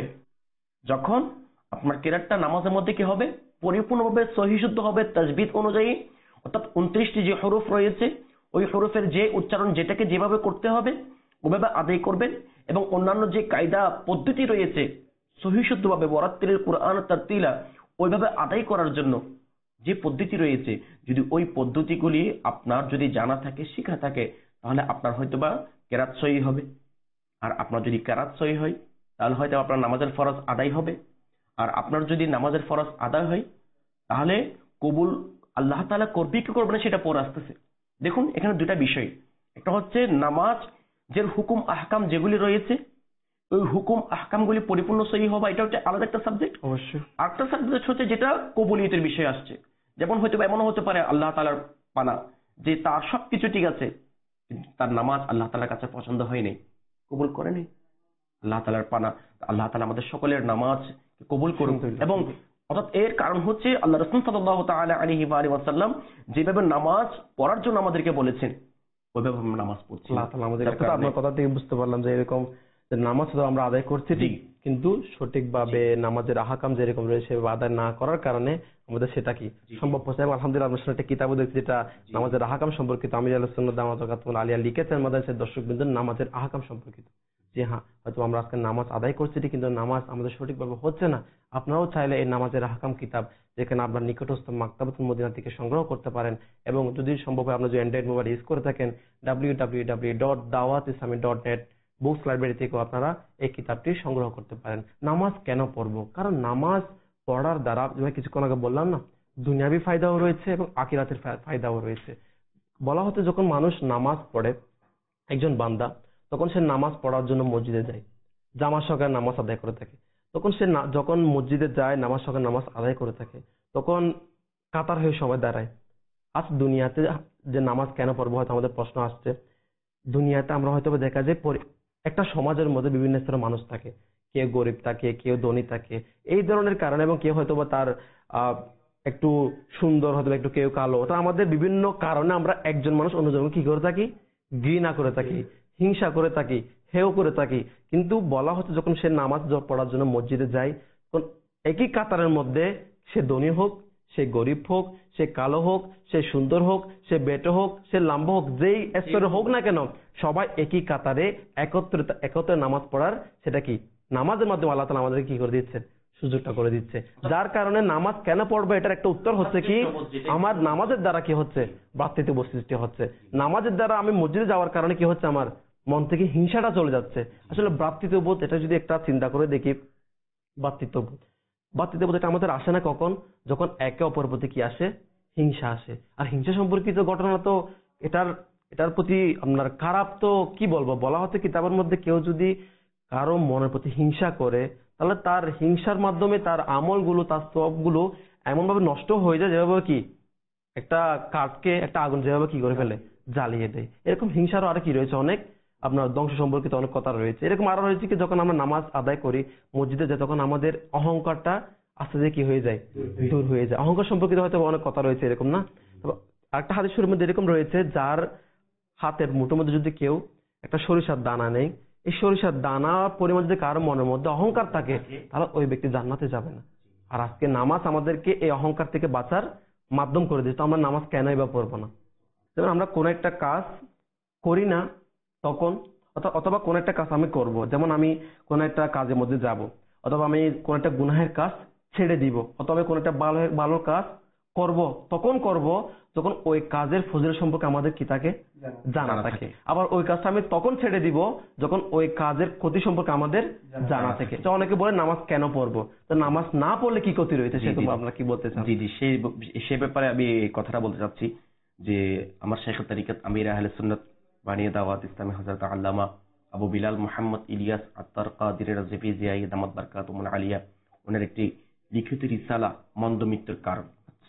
যখন আপনার কিরাতটা নামাজের মধ্যে কি হবে? পরিপূর্ণভাবে সহিহ শুদ্ধ হবে, তাজবিদ অনুযায়ী, অর্থাৎ উনত্রিশটি যে হরফ রয়েছে ওই হরফের যে উচ্চারণ যেটাকে যেভাবে করতে হবে ওভাবে আদায় করবেন, এবং অন্যান্য যে কায়দা পদ্ধতি রয়েছে সহিহ শুদ্ধভাবে ওয়ারাত্তিলিল কুরআন তারতিলা ওইভাবে আদায় করার জন্য যে পদ্ধতি রয়েছে, যদি ওই পদ্ধতিগুলি আপনার যদি জানা থাকে, শিখা থাকে, তাহলে আপনার হয়তোবা কেরাত সহিহ হবে। আর আপনার যদি কেরাত সহিহ হয় তাহলে হয়তো আপনার নামাজের ফরজ আদায় হবে। আর আপনার যদি নামাজের ফরজ আদায় হয় তাহলে কবুল আল্লাহ তাআলা করবে কি করবে না সেটা পরে আসতেছে। দেখুন এখানে দুটা বিষয়, একটা হচ্ছে নামাজ যে হুকুম আহকাম যেগুলি রয়েছে ওই হুকুম আহকামগুলি পরিপূর্ণ সহিহ হবে, এটা হচ্ছে আলাদা একটা সাবজেক্ট। অবশ্যই আরেকটা সাবজেক্ট হচ্ছে যেটা কবুলিয়তের বিষয় আসছে, যেমন হয়তো এমনও হতে পারে আল্লাহ তাআলার পানা যে তার সবকিছু ঠিক আছে কিন্তু তার নামাজ আল্লাহ তাআলার কাছে পছন্দ হয়নি, কবুল করেনি। আল্লাহ তাআলার পানা, আল্লাহ তাআলা আমাদের সকলের নামাজ কবুল করুন। এবং অর্থাৎ এর কারণ হচ্ছে আল্লাহ রাসূল সাল্লাল্লাহু তাআলা আলাইহি ওয়া আলিহি ওয়াসাল্লাম যেভাবে নামাজ পড়ার জন্য আমাদেরকে বলেছেন ওইভাবে আমরা নামাজ পড়ছি। আল্লাহ তাআলা আমাদের কথা, আপনার কথা থেকে বুঝতে পারলাম যে এরকম যে নামাজ তো আমরা আদায় করছি ঠিক, কিন্তু সঠিকভাবে নামাজের আহকাম যেরকম রয়েছে সেভাবে আদায় না করার কারণে আমাদের সেটা কি সম্ভব হচ্ছে। এবং আলহামদুলিল্লাহ আমরা একটা কিতাবও দেখছি যেটা নামাজের আহকাম সম্পর্কিত, আমির আহলে সুন্নাত দাওয়াত কাতমুল আলিয়া লিখেছেন মাদ্রাসার দর্শকবৃন্দ নামাজের আহকাম সম্পর্কিত। যে হ্যাঁ হয়তো আমরা আজকে নামাজ আদায় করছি ঠিক, কিন্তু নামাজ আমাদের সঠিকভাবে হচ্ছে না। আপনারাও চাইলে এই নামাজের আহকাম কিতাব যেখানে আপনার নিকটস্থ মাকতাবাতুল মদিনা থেকে সংগ্রহ করতে পারেন, এবং যদি সম্ভব হয় আপনার যদি অ্যান্ড্রয়েড মোবাইল ইউজ করে থাকেন ডাব্লিউ ডাব্লিউ ডাব্লিউ ডট দাওয়াত ইসলামী ডট নেট বুকস লাইব্রেরি থেকেও আপনারা এই কিতাবটি সংগ্রহ করতে পারেন। নামাজ কেন পড়বো? কারণ নামাজ পড়ার দ্বারা যেভাবে কিছুক্ষণ আগে বললাম না, দুনিয়াবি ফায়দাও রয়েছে এবং আখিরাতের ফায়দাও রয়েছে। বলা হতো যখন মানুষ নামাজ পড়ে একজন বান্দা, তখন সে নামাজ পড়ার জন্য মসজিদে যায়, জামাত সহকারে নামাজ আদায় করে থাকে। তখন সে যখন মসজিদে যায় নামাজ সহকারে নামাজ আদায় করে থাকে, তখন কাতার হয়ে সবাই দাঁড়ায়। আজ দুনিয়াতে যে নামাজ কেন পড়বো হয়তো আমাদের প্রশ্ন আসছে। দুনিয়াতে আমরা হয়তো দেখা যায় একটা সমাজের মধ্যে বিভিন্ন স্তরের মানুষ থাকে, কেউ গরিব থাকে, কেউ ধনী থাকে, এই ধরনের কারণে, এবং কেউ হয়তো বা তার আহ একটু সুন্দর হয়তো একটু কেউ কালো, তো আমাদের বিভিন্ন কারণে আমরা একজন মানুষ অন্যজনকে কি করে থাকি, ঘৃণা করে থাকি, হিংসা করে থাকি, হেয় করে থাকি। কিন্তু বলা হচ্ছে যখন সে নামাজ পড়ার জন্য মসজিদে যায়, তখন একই কাতারের মধ্যে সে ধনী হোক, সে গরিব হোক, সে কালো হোক, সে সুন্দর হোক, সে বেটে হোক, সে লম্বা হোক, যেই স্তরে হোক না কেন, সবাই একই কাতারে একত্রিত একত্রে নামাজ পড়ার সেটা কি নামাজের মাধ্যমে আল্লাহ তাআলা আমাদের কি করে দিচ্ছে, সুযোগটা করে দিচ্ছে। যার কারণে নামাজ কেন পড়বে এটার একটা উত্তর হচ্ছে কি, আমার নামাজের দ্বারা কি হচ্ছে, ভ্রাতৃত্ব সৃষ্টি হচ্ছে। নামাজের দ্বারা আমি মসজিদে যাওয়ার কারণে কি হচ্ছে, আমার মন থেকে হিংসাটা চলে যাচ্ছে। আসলে ভ্রাতৃত্ববোধ এটা যদি একটা চিন্তা করে দেখি, ভ্রাতৃত্ববোধ ভ্রাতৃত্ববোধ এটা আমাদের আসে না কখন, যখন একে অপরের প্রতি কি আসে, হিংসা আসে। আর হিংসা সম্পর্কিত ঘটনা তো এটার এটার প্রতি আপনার খারাপ, তো কি বলবো, বলা হচ্ছে কিতাবের মধ্যে কেউ যদি কারো মনের প্রতি হিংসা করে তাহলে তার হিংসার মাধ্যমে তার আমলগুলো, তার সবগুলো এমন ভাবে নষ্ট হয়ে যায় যেভাবে কি একটা কাঠকে একটা আগুন যেভাবে কি করে ফেলে, জ্বালিয়ে দেয়। এরকম হিংসারও আর কি রয়েছে অনেক আপনার ধ্বংস সম্পর্কিত অনেক কথা রয়েছে। এরকম আরো রয়েছে কি, যখন আমরা নামাজ আদায় করি মসজিদে যাই, তখন আমাদের অহংকারটা আস্তে আস্তে কি হয়ে যায়, দূর হয়ে যায়। অহংকার সম্পর্কিত হয়তো অনেক কথা রয়েছে এরকম না। আরেকটা হাদিসের মধ্যে এরকম রয়েছে, যার হাতের মুঠোর মধ্যে যদি কেউ একটা সরিষার দানা নেই, এই সরিষার দানা পরিমাণ যদি কারো মনের মধ্যে অহংকার থাকে, তাহলে ওই ব্যক্তি জান্নাতে যাবে না। আর আজকে নামাজ আমাদেরকে এই অহংকার থেকে বাঁচার মাধ্যম করে দিচ্ছে। তো আমরা নামাজ কেনই বা পড়বো না? যেমন আমরা কোনো একটা কাজ করি না তখন, অথবা কোন একটা কাজ আমি করব, যেমন আমি কোন একটা কাজের মধ্যে যাব, অথবা আমি কোন একটা গুনাহের কাজ ছেড়ে দিব, অথবা কোন একটা ভালো ভালো কাজ করব, তখন করব যখন ওই কাজের ফজিলত সম্পর্কে আমাদের কি থাকে, জানা থাকে। আবার ওই কাজটা আমি তখন ছেড়ে দিব যখন ওই কাজের ক্ষতি সম্পর্কে আমাদের জানা থাকে। তো অনেকে বলে নামাজ কেন পড়বো, তো নামাজ না পড়লে কি ক্ষতি রয়েছে, সেটা আপনারা কি বলতে চান? জি জি সেই সে ব্যাপারে আমি এই কথাটা বলতে চাচ্ছি যে আমার শাইখ তরিকত আমির আহলে সুন্নাত বানিয়ে দাওয়াত ইসলামী হযরত আল্লামা আবু বিলাল মুহাম্মদ ইলিয়াস আত্তার কাদির রাজভী জিয়াই দামাত বারকাতুহুল আলিয়া, ওনার একটি লিখিত রিসালা মন্দ মৃত্যুর কারণ,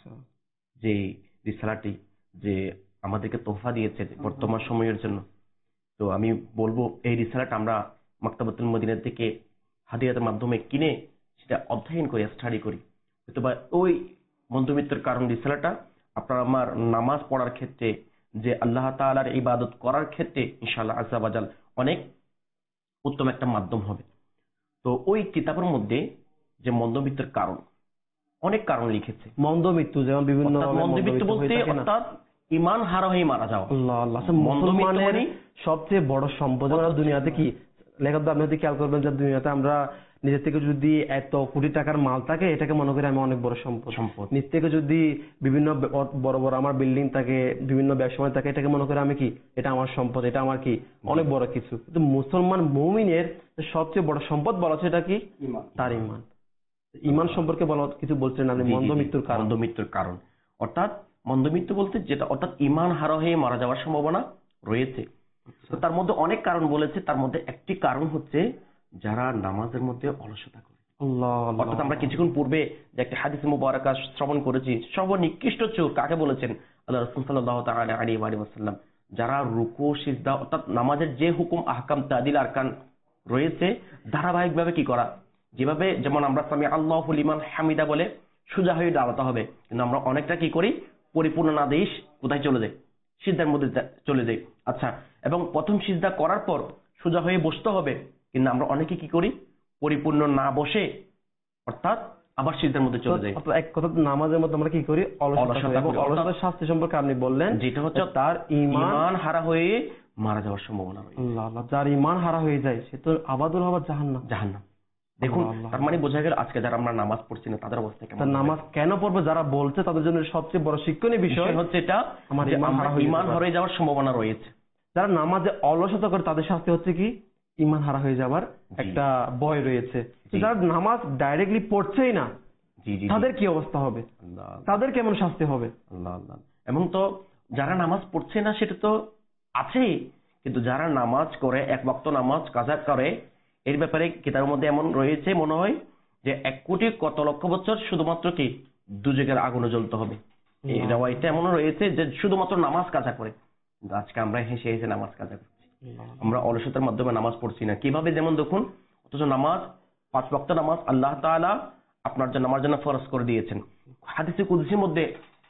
যে রিসালাটি যে আমাদেরকে তোহফা দিয়েছে বর্তমান সময়ের জন্য। তো আমি বলবো এই রিসালাটা আমরা মাকতাবাতুল মদিনা থেকে হাদিয়াতের মাধ্যমে কিনে সেটা অধ্যয়ন করি, স্টাডি করি। অথবা ওই মন্দ মৃত্যুর কারণ রিসালাটা আপনার আমার নামাজ পড়ার ক্ষেত্রে, যে আল্লাহ তাআলার ইবাদত করার ক্ষেত্রে ইনশাআল্লাহ আযজা ওয়াজাল অনেক উত্তম একটা মাধ্যম হবে। তো ওই কিতাবের মধ্যে যে মন্দ মৃত্যুর কারণ, অনেক কারণ লিখেছে। মন্দ মৃত্যু যেমন বিভিন্ন মন্দ মৃত্যু বলতে অর্থাৎ ঈমান হারা হয়ে মারা যাওয়া। আল্লাহ আল্লাহ, মুসলমানের সবচেয়ে বড় সম্পদ দুনিয়াতে কি লেখা, আপনি যদি খেয়াল করবেন যে দুনিয়াতে আমরা নিজের থেকে যদি এত কোটি টাকার মাল থাকে, এটাকে মনে করি আমি অনেক বড় সম্পদ। সম্পদ নিজ থেকে যদি বিভিন্ন বড় বড় আমার বিল্ডিং থাকে, বিভিন্ন ব্যবসা থাকে, এটাকে মনে করি আমি কি এটা আমার সম্পদ, এটা আমার কি অনেক বড় কিছু। কিন্তু মুসলমান মুমিনের সবচেয়ে বড় সম্পদ বলা হচ্ছে এটা কি, তার ঈমান। ঈমান সম্পর্কে বলা কিছু বলছেন আপনি, মন্দ মৃত্যুর কারণ। মন্দ মৃত্যুর কারণ অর্থাৎ মন্দ মৃত্যু বলতে যেটা অর্থাৎ ঈমান হারা হয়ে মারা যাওয়ার সম্ভাবনা রয়েছে। তো তার মধ্যে অনেক কারণ বলেছে, তার মধ্যে একটি কারণ হচ্ছে যারা নামাজের মধ্যে অলসতা করে। অর্থাৎ আমরা কিছুক্ষণ পূর্বে যে একটা হাদিস মুবারাকা শ্রবণ করেছি, সর্বনিকৃষ্ট চোর কাকে বলেছেন? আল্লাহ রাসূল সাল্লাল্লাহু তাআলা আলাইহি ওয়া সাল্লাম। যারা রুকু সিজদা অর্থাৎ নামাজের যে হুকুম আহকাম তাদিল আরকান রয়েছে ধারাবাহিকভাবে কি করা, যেভাবে যেমন আমরা সামি আল্লাহু লিমান হামিদা বলে সোজা হয়ে দাঁড়াতে হবে, কিন্তু আমরা অনেকটা কি করি পরিপূর্ণ না দিয়ে কোথায় চলে যাই, সিজদার মধ্যে চলে যাই। আচ্ছা, এবং প্রথম সিজদা করার পর সোজা হয়ে বসতে হবে, কিন্তু আমরা অনেকে কি করি পরিপূর্ণ না বসে অর্থাৎ আবার সিজদার মধ্যে চলে যাই। এক কথা নামাজের মধ্যে আমরা কি করি, অলসতা। অলসতার শাস্তি সম্পর্কে আপনি বললেন যেটা হচ্ছে তার ঈমান হারা হয়ে মারা যাওয়ার সম্ভাবনা রয়েছে। আল্লাহ আল্লাহ, যার ঈমান হারা হয়ে যায় সে তো আবাদুল হবে জাহান্নাম। জাহান্নাম। দেখুন তার মানে বোঝা গেল আজকে যারা আমরা নামাজ পড়ছি না তাদের অবস্থা কেমন। নামাজ কেন পড়বো যারা বলছে তাদের জন্য সবচেয়ে বড় শিক্ষণীয় বিষয় হচ্ছে এটা, আমার ঈমান হারিয়ে যাওয়ার সম্ভাবনা রয়েছে। যারা নামাজে অলসতা করে তাদের শাস্তি হচ্ছে কি ঈমান হারা হয়ে যাবার একটা ভয় রয়েছে। যারা নামাজ ডাইরেক্টলি পড়ছেই না তাদের কি অবস্থা হবে, তাদের কেমন শাস্তি হবে? আল্লাহ আল্লাহ। এবং তো যারা নামাজ পড়ছে না সেটা তো আছেই, কিন্তু যারা নামাজ করে এক ওয়াক্ত নামাজ কাজা করে, এর ব্যাপারে কিতাবের মধ্যে এমন রয়েছে মনে হয় যে এক কোটি কত লক্ষ বছর শুধুমাত্র কি দুজকের আগুনে জ্বলতে হবে। এই রাওয়াইতে এমন রয়েছে যে শুধুমাত্র নামাজ কাজা করে, কিন্তু আজকে আমরা হেসে হেসে নামাজ কাজা করছি, আমরা অলসতার মাধ্যমে নামাজ পড়ছি না। কিভাবে? যেমন দেখুন, অথচ নামাজ পাঁচ ওয়াক্ত নামাজ আল্লাহ তাআলা আপনার জন্য আমার জন্য ফরজ করে দিয়েছেন। হাদিসে কুদসির মধ্যে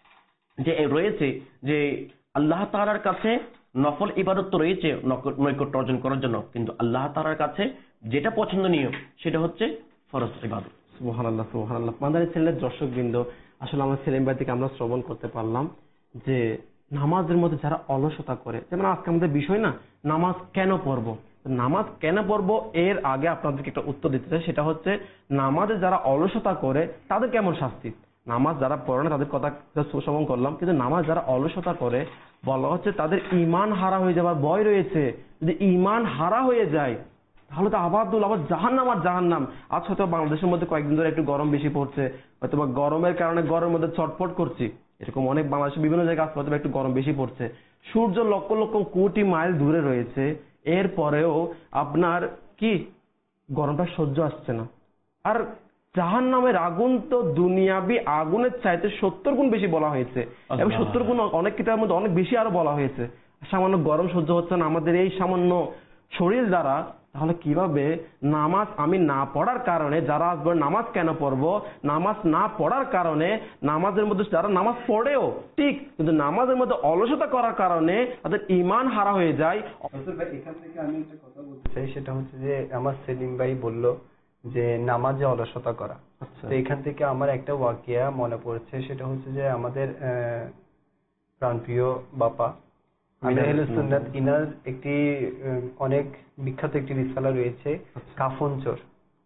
যে রয়েছে যে আল্লাহ তাআলার কাছে নফল ইবাদত তো রয়েছে নৈকট্য অর্জন করার জন্য, কিন্তু আল্লাহ তাআলার কাছে যেটা পছন্দনীয় সেটা হচ্ছে ফরজ ইবাদত। সুবহানাল্লাহ সুবহানাল্লাহ। মাদানী ছেলের দর্শকবৃন্দ, আসলে আমার ছেলে ভাই থেকে আমরা শ্রবণ করতে পারলাম যে নামাজের মধ্যে যারা অলসতা করে, যেমন আজকে আমাদের বিষয় না নামাজ কেন পড়বো, নামাজ কেন পড়বো এর আগে আপনাদেরকে একটা উত্তর দিতে চাই, সেটা হচ্ছে নামাজে যারা অলসতা করে তাদের কেমন শাস্তি। নামাজ যারা পড়ে না তাদের কথা শ্রবণ করলাম, কিন্তু নামাজ যারা অলসতা করে বলা হচ্ছে তাদের ঈমান হারা হয়ে যাবার ভয় রয়েছে। যদি ঈমান হারা হয়ে যায় তাহলে তো আবাদুল আবার জাহান্নাম আর জাহান্নাম। আজ হয়তো বাংলাদেশের মধ্যে কয়েকদিন ধরে একটু গরম বেশি পড়ছে, হয়তো বা গরমের কারণে গরমের মধ্যে ছটফট করছি, এরকম অনেক বাংলাদেশের বিভিন্ন জায়গায় আজ হয়তো একটু গরম বেশি পড়ছে। সূর্য লক্ষ লক্ষ কোটি মাইল দূরে রয়েছে, এরপরেও আপনার কি গরমটা সহ্য আসছে না। আর জাহান্নামের আগুন তো দুনিয়াবি আগুনের চাইতে সত্তর গুণ বেশি বলা হয়েছে, এবং সত্তর গুণ অনেক কিতাবের মধ্যে অনেক বেশি আরো বলা হয়েছে। সামান্য গরম সহ্য হচ্ছে না, আমাদের এই সামান্য শরীর দ্বারা তাহলে কিভাবে নামাজ আমি না পড়ার কারণে যারা আসবে নামাজ কেন পড়বো, নামাজ না পড়ার কারণে নামাজের মধ্যে যারা নামাজ পড়েও ঠিক কিন্তু নামাজের মধ্যে অলসতা করার কারণে তাদের ঈমান হারা হয়ে যায়। এখান থেকে আমি একটা কথা বলতে চাই, সেটা হচ্ছে যে আমার সেলিম ভাই বলল যে নামাজে অলসতা করা। তো এখান থেকে আমার একটা ওয়াকিয়া মনে পড়ছে, সেটা হচ্ছে যে আমাদের আহ প্রাণপ্রিয় বাপা আমির আহলে সুন্নাত, ইনার একটি অনেক বিখ্যাত একটি রিসালা রয়েছে কাফন চোর।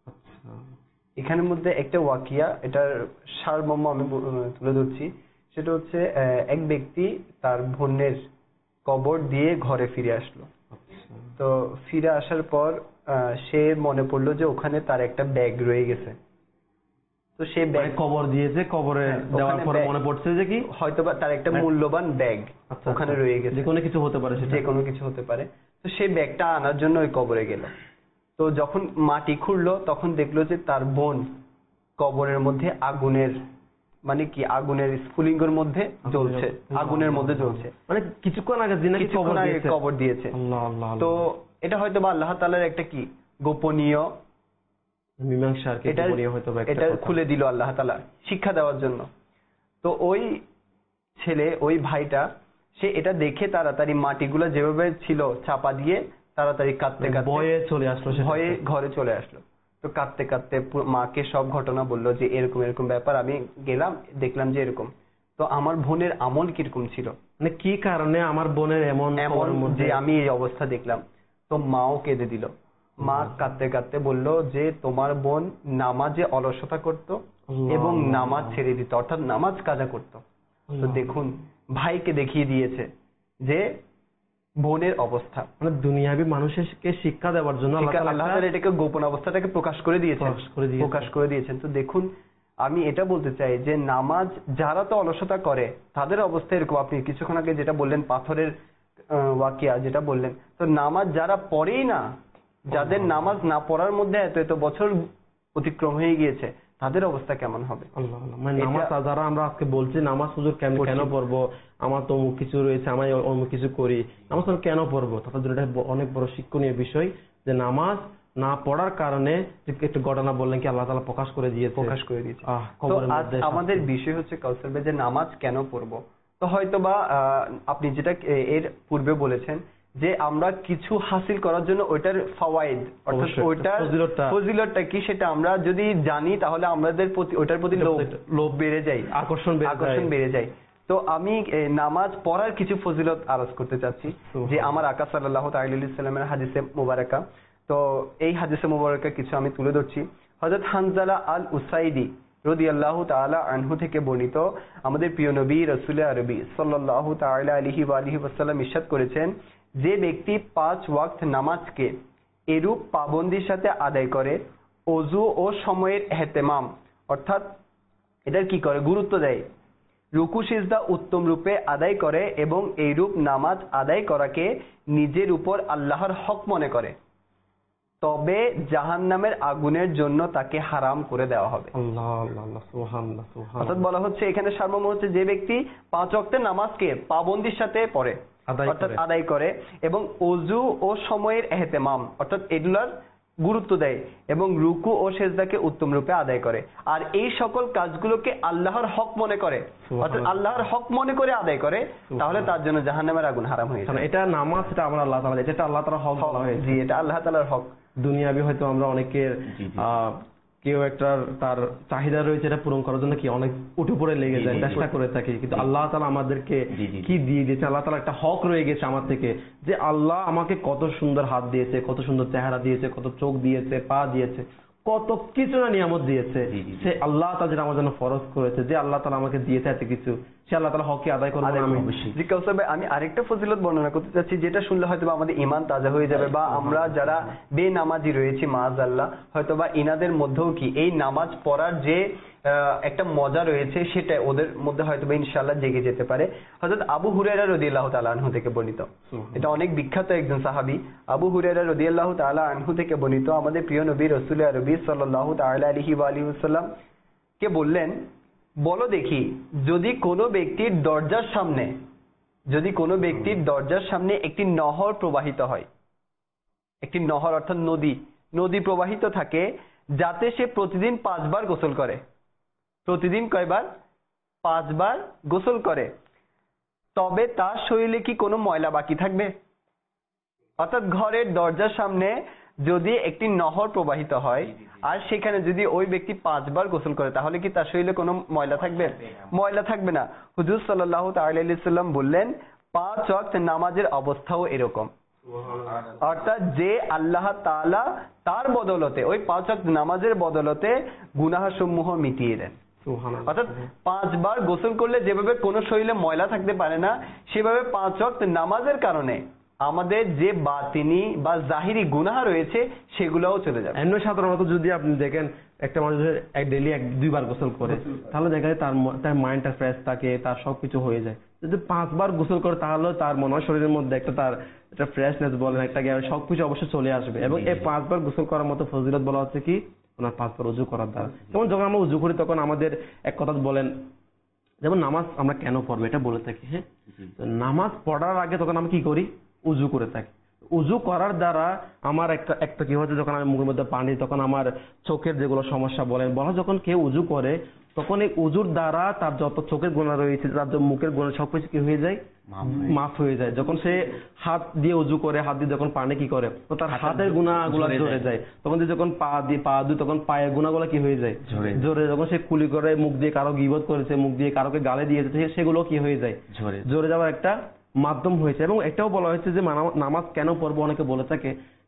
এখানের মধ্যে একটা ওয়াকিয়া, এটার সারমর্ম আমি তুলে ধরছি। সেটা হচ্ছে এক ব্যক্তি তার বোনের কবর দিয়ে ঘরে ফিরে আসলো। তো ফিরে আসার পর সে মনে পড়লো যে ওখানে তার একটা ব্যাগ রয়ে গেছে। তো সে ব্যাগ কবর দিয়েছে, কবরে দেওয়ার পর মনে পড়ছে যে কি হয়তোবা তার একটা মূল্যবান ব্যাগ ওখানে রয়ে গেছে, যে কোনো কিছু হতে পারে, যে কোনো কিছু হতে পারে। তো সেই ব্যাগটা আনার জন্য ওই কবরে গেল। তো যখন মাটি খুঁড়লো তখন দেখলো যে তার বোন কবরের মধ্যে আগুনের, মানে কি আগুনের স্ফুলিঙ্গের মধ্যে জ্বলছে, আগুনের মধ্যে জ্বলছে, মানে কিছুক্ষণ আগে কবর দিয়েছে। তো এটা হয়তো বা আল্লাহ তাআলার একটা কি গোপনীয় মীমাংসা, এটা খুলে দিল আল্লাহ তাআলা শিক্ষা দেওয়ার জন্য। তো ওই ছেলে, ওই ভাইটা, সে এটা দেখে তাড়াতাড়ি মাটিগুলো যেভাবে ছিল চাপা দিয়ে তাড়াতাড়ি কাঁদতে কাঁদতে ভয়ে চলে আসলো, ভয়ে ঘরে চলে আসলো। তো কাঁদতে কাঁদতে মাকে সব ঘটনা বললো যে এরকম এরকম ব্যাপার, আমি গেলাম দেখলাম যে এরকম। তো আমার বোনের আমল কিরকম ছিল, মানে কি কারণে আমার বোনের এমন এমন যে আমি এই অবস্থা দেখলাম। তো মাও কেঁদে দিল। মা কাঁদতে কাঁদতে বলল যে তোমার বোন নামাজে অলসতা করত এবং নামাজ ছেড়ে দিত, অর্থাৎ নামাজ কাজা করত। তো দেখুন ভাইকে দেখিয়ে দিয়েছে যে বোনের অবস্থা, মানে দুনিয়াবি মানুষকে শিক্ষা দেওয়ার জন্য আল্লাহ তাআলা এটাকে গোপন অবস্থাটাকে প্রকাশ করে দিয়েছেন, প্রকাশ করে দিয়েছেন। তো দেখুন আমি এটা বলতে চাই যে নামাজ যারা তো অলসতা করে তাদের অবস্থা এরকম। আপনি কিছুক্ষণ আগে যেটা বললেন পাথরের ওয়াকিয়া যেটা বললেন, তো নামাজ যারা পড়েই না, যাদের নামাজ না পড়ার মধ্যে এত এত বছর অতিক্রম হয়ে গিয়েছে, তাদের অবস্থা কেমন হবে? আল্লাহ আল্লাহ, মানে নামাজ যারা আমরা আজকে বলছি নামাজ হুজুর কেন কেন পড়বো, আমার তো অমুক কিছু রয়েছে, আমি অমুক কিছু করি, নামাজ কেন পড়বো, তাদের জন্য এটা অনেক বড় শিক্ষণীয় বিষয় যে নামাজ না পড়ার কারণে একটু ঘটনা বললেন কি আল্লাহ তাআলা প্রকাশ করে দিয়ে প্রকাশ করে দিয়েছে। তো আজ আমাদের বিষয় হচ্ছে কাউসার ভাই যে নামাজ কেন পড়বো। তো হয়তোবা আপনি যেটা এর পূর্বে বলেছেন যে আমরা কিছু হাসিল করার জন্য ওইটার ফাওয়াইদ, অর্থাৎ ওইটার ফজিলতটা কি সেটা আমরা যদি জানি তাহলে আমাদের প্রতি ওইটার প্রতি লোভ বেড়ে যায়, আকর্ষণ আকর্ষণ বেড়ে যায়। তো আমি নামাজ পড়ার কিছু ফজিলত আরজ করতে চাচ্ছি যে আমার আকা সাল্লাল্লাহু তাআলা আলাইহি ওয়াসাল্লামের হাদিসে মুবারাকা। তো এই হাদিসে মুবারাকা কিছু আমি তুলে ধরছি। হযরত হানজালা আল উসাইদি রাদিয়াল্লাহু তাআলা আনহু থেকে বর্ণিত, আমাদের প্রিয় নবী রাসূল আরবি সাল্লাল্লাহু তাআলা আলাইহি ওয়া আলিহি ওয়াসাল্লাম ইরশাদ করেছেন, যে ব্যক্তি পাঁচ ওয়াক্ত নামাজকে এরূপ পাবন্দির সাথে আদায় করে, ওযু ও সময়ের ইহতিমাম অর্থাৎ এটার কি করে গুরুত্ব দেয়, রুকু সিজদা উত্তম রূপে আদায় করে এবং এইরূপ নামাজ আদায় করাকে নিজের উপর আল্লাহর হক মনে করে, তবে জাহান্নামের আগুনের জন্য তাকে হারাম করে দেওয়া হবে। আল্লাহ আল্লাহ আল্লাহ সুবহানাল্লাহ সুবহানাল্লাহ। অর্থাৎ বলা হচ্ছে এখানে সারমর্ম হচ্ছে যে ব্যক্তি পাঁচ ওয়াক্তের নামাজকে পাবন্দির সাথে পড়ে, অর্থাৎ আদায় করে এবং ওযু ও সময়ের ইহতিমাম অর্থাৎ এগুলার গুরুত্ব দেয় এবং রুকু ও সিজদাকে উত্তম রূপে আদায় করে, আর এই সকল কাজগুলোকে আল্লাহর হক মনে করে, অর্থাৎ আল্লাহর হক মনে করে আদায় করে, তাহলে তার জন্য জাহান্নামের আগুন হারাম হয়ে যায়। এটা নামাজ, এটা আমরা আল্লাহ তাআলা, এটা আল্লাহ তাআলার হক বলা হয়েছে। জি, এটা আল্লাহ তাআলার হক। দুনিয়াবি হয়তো আমরা অনেকের কেউ একটা তার চাহিদা রয়েছে এটা পূরণ করার জন্য কি অনেক উঠে পড়ে লেগে যায়, চেষ্টা করে থাকি, কিন্তু আল্লাহ তাআলা আমাদেরকে কি দিয়ে দিয়েছে, আল্লাহ তাআলা একটা হক রয়ে গেছে আমার থেকে, যে আল্লাহ আমাকে কত সুন্দর হাত দিয়েছে, কত সুন্দর চেহারা দিয়েছে, কত চোখ দিয়েছে, পা দিয়েছে, কত কিছু না নিয়ামত দিয়েছে, সে আল্লাহ তাআলা যেটা আমার জন্য ফরজ করেছে, যে আল্লাহ তাআলা আমাকে দিয়েছে এত কিছু, সে আল্লাহ তাআলা হককে আদায় করবে। আমি জি কাউসার ভাই, আমি আরেকটা ফজিলত বর্ণনা করতে চাচ্ছি যেটা শুনলে হয়তো আমাদের ঈমান তাজা হয়ে যাবে, বা আমরা যারা বেনামাজি রয়েছি মাআযাল্লাহ হয়তো বা ইনাদের মধ্যেও কি এই নামাজ পড়ার যে একটা মজা রয়েছে সেটা ওদের মধ্যে হয়তো বা ইনশাআল্লাহ জেগে যেতে পারে। হযরত আবু হুরায়রা রাদিয়াল্লাহু তাআলা আনহু থেকে বর্ণিত, এটা অনেক বিখ্যাত একজন সাহাবী, আবু হুরায়রা রাদিয়াল্লাহু তাআলা আনহু থেকে বর্ণিত, আমাদের প্রিয় নবী রাসূল আরবি সাল্লাল্লাহু তাআলা আলাইহি ওয়া আলিহি ওয়াসাল্লাম কে বললেন, বলো দেখি যদি কোনো ব্যক্তির দরজার সামনে যদি কোনো ব্যক্তির দরজার সামনে একটি নহর প্রবাহিত হয় একটি নহর অর্থাৎ নদী নদী প্রবাহিত থাকে, যাতে সে প্রতিদিন পাঁচবার গোসল করে। প্রতিদিন কয়বার? পাঁচবার গোসল করে, তবে তার শরীরে কি কোনো ময়লা বাকি থাকবে? অর্থাৎ ঘরের দরজার সামনে যদি একটি নহর প্রবাহিত হয় আর সেখানে যদি ওই ব্যক্তি পাঁচবার গোসল করে, তাহলে কি তার শরীরে কোনো ময়লা থাকবে? ময়লা থাকবে না। হুজুর সাল্লাল্লাহু তাআলা আলাইহি সাল্লাম বললেন, পাঁচ ওয়াক্ত নামাজের অবস্থাও এরকম। অর্থাৎ যে আল্লাহ তাআলা তার বদলতে, ওই পাঁচ ওয়াক্ত নামাজের বদলতে গুনাহসমূহ মিটিয়ে দেন। অর্থাৎ পাঁচবার গোসল করলে যেভাবে কোনো শরীরে ময়লা থাকতে পারে না, সেভাবে পাঁচ ওয়াক্ত নামাজের কারণে আমাদের যে বাতিনি বা জাহিরি গুনাহ রয়েছে সেগুলোও চলে যাবে। এমনি সাধারণত যদি আপনি দেখেন একটা মানুষের এক ডেইলি এক দুইবার গোসল করে, তাহলে দেখা যায় তার তার মাইন্ডটা ফ্রেশ থাকে, তার সবকিছু হয়ে যায়। যদি পাঁচবার গোসল করে তাহলে তার মনে হয় শরীরের মধ্যে একটা তার একটা ফ্রেশনেস বলেন, একটা সবকিছু অবশ্যই চলে আসবে। এবং এই পাঁচবার গোসল করার মতো ফজিলত বলা হচ্ছে কি ওনার পাঁচবার উজু করার দ্বারা। যেমন যখন আমরা উজু করি তখন আমাদের এক কথা বলেন, যেমন নামাজ আমরা কেন পড়বো এটা বলে থাকি। হ্যাঁ, নামাজ পড়ার আগে তখন আমরা কি করি? উজু করে থাকি। উজু করার দ্বারা আমার একটা একটা কি হচ্ছে, যখন আমি মুখের মধ্যে পানি, তখন আমার চোখের যেগুলো সমস্যা বলেন বলা, যখন কেউ উজু করে তখন এই উজুর দ্বারা তার যত চোখের গুনাহ রয়েছে, তার যে মুখের গুনাহ সবকিছু কি হয়ে যায়? মাফ হয়ে যায়। যখন সে হাত দিয়ে উজু করে, হাত দিয়ে যখন পানি কি করে, তো তার হাতের গুনাহগুলো ঝরে যায়। তখন যখন পা দিয়ে পা দিয়ে তখন পায়ের গুনাহগুলো কি হয়ে যায়? ঝরে। যখন সে কুলি করে, মুখ দিয়ে কারো গীবত করেছে, মুখ দিয়ে কারোকে গালে দিয়েছে, সেগুলো কি হয়ে যায়? ঝরে যাওয়ার একটা মাধ্যম হয়েছে। এবং এটাও বলা হয়েছে যে নামাজ কেন পড়বো, অনেকে বলে থাকে,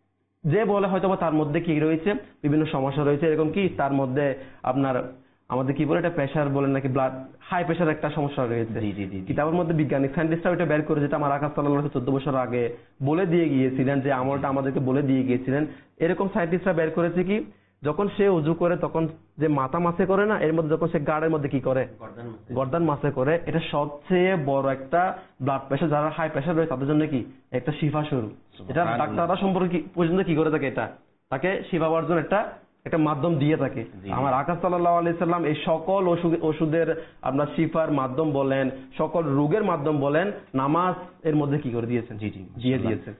যে বলে হয়তো তার মধ্যে কি রয়েছে, বিভিন্ন সমস্যা রয়েছে। এরকম কি তার মধ্যে আপনার আমাদের কি বলে এটা প্রেশার বলেন নাকি ব্লাড হাই প্রেশার একটা সমস্যা রয়েছে। কিতাবের মধ্যে বিজ্ঞানিক সায়েন্টিস্টরা এটা বের করে, যেটা আমার আকাশ সাল্লাল্লাহু চোদ্দ বছর আগে বলে দিয়ে গিয়েছিলেন, যে আমলটা আমাদেরকে বলে দিয়ে গিয়েছিলেন। এরকম সায়েন্টিস্টরা বের করেছে কি, যখন সে উজু করে তখন যে মাথা মাসে করে না, এর মধ্যে যখন সে গাড়ের মধ্যে কি করে, গর্দান মাসে করে, এটা সবচেয়ে বড় একটা ব্লাড প্রেশার, যারা হাই প্রেশার রয়েছে তাদের জন্য কি একটা শিফা শুরু। এটা ডাক্তাররা সম্পর্কে পর্যন্ত কি করে থাকে, এটা তাকে শিফা পাওয়ার জন্য একটা একটা মাধ্যম দিয়ে থাকে। আমার আকাশ সাল্লাল্লাহু আলাইহি সাল্লাম এই সকল ওষুধের আপনার শিফার মাধ্যম বলেন, সকল রোগের মাধ্যম বলেন, নামাজ এর মধ্যে কি করে দিয়েছেন, জি জি দিয়ে দিয়েছেন।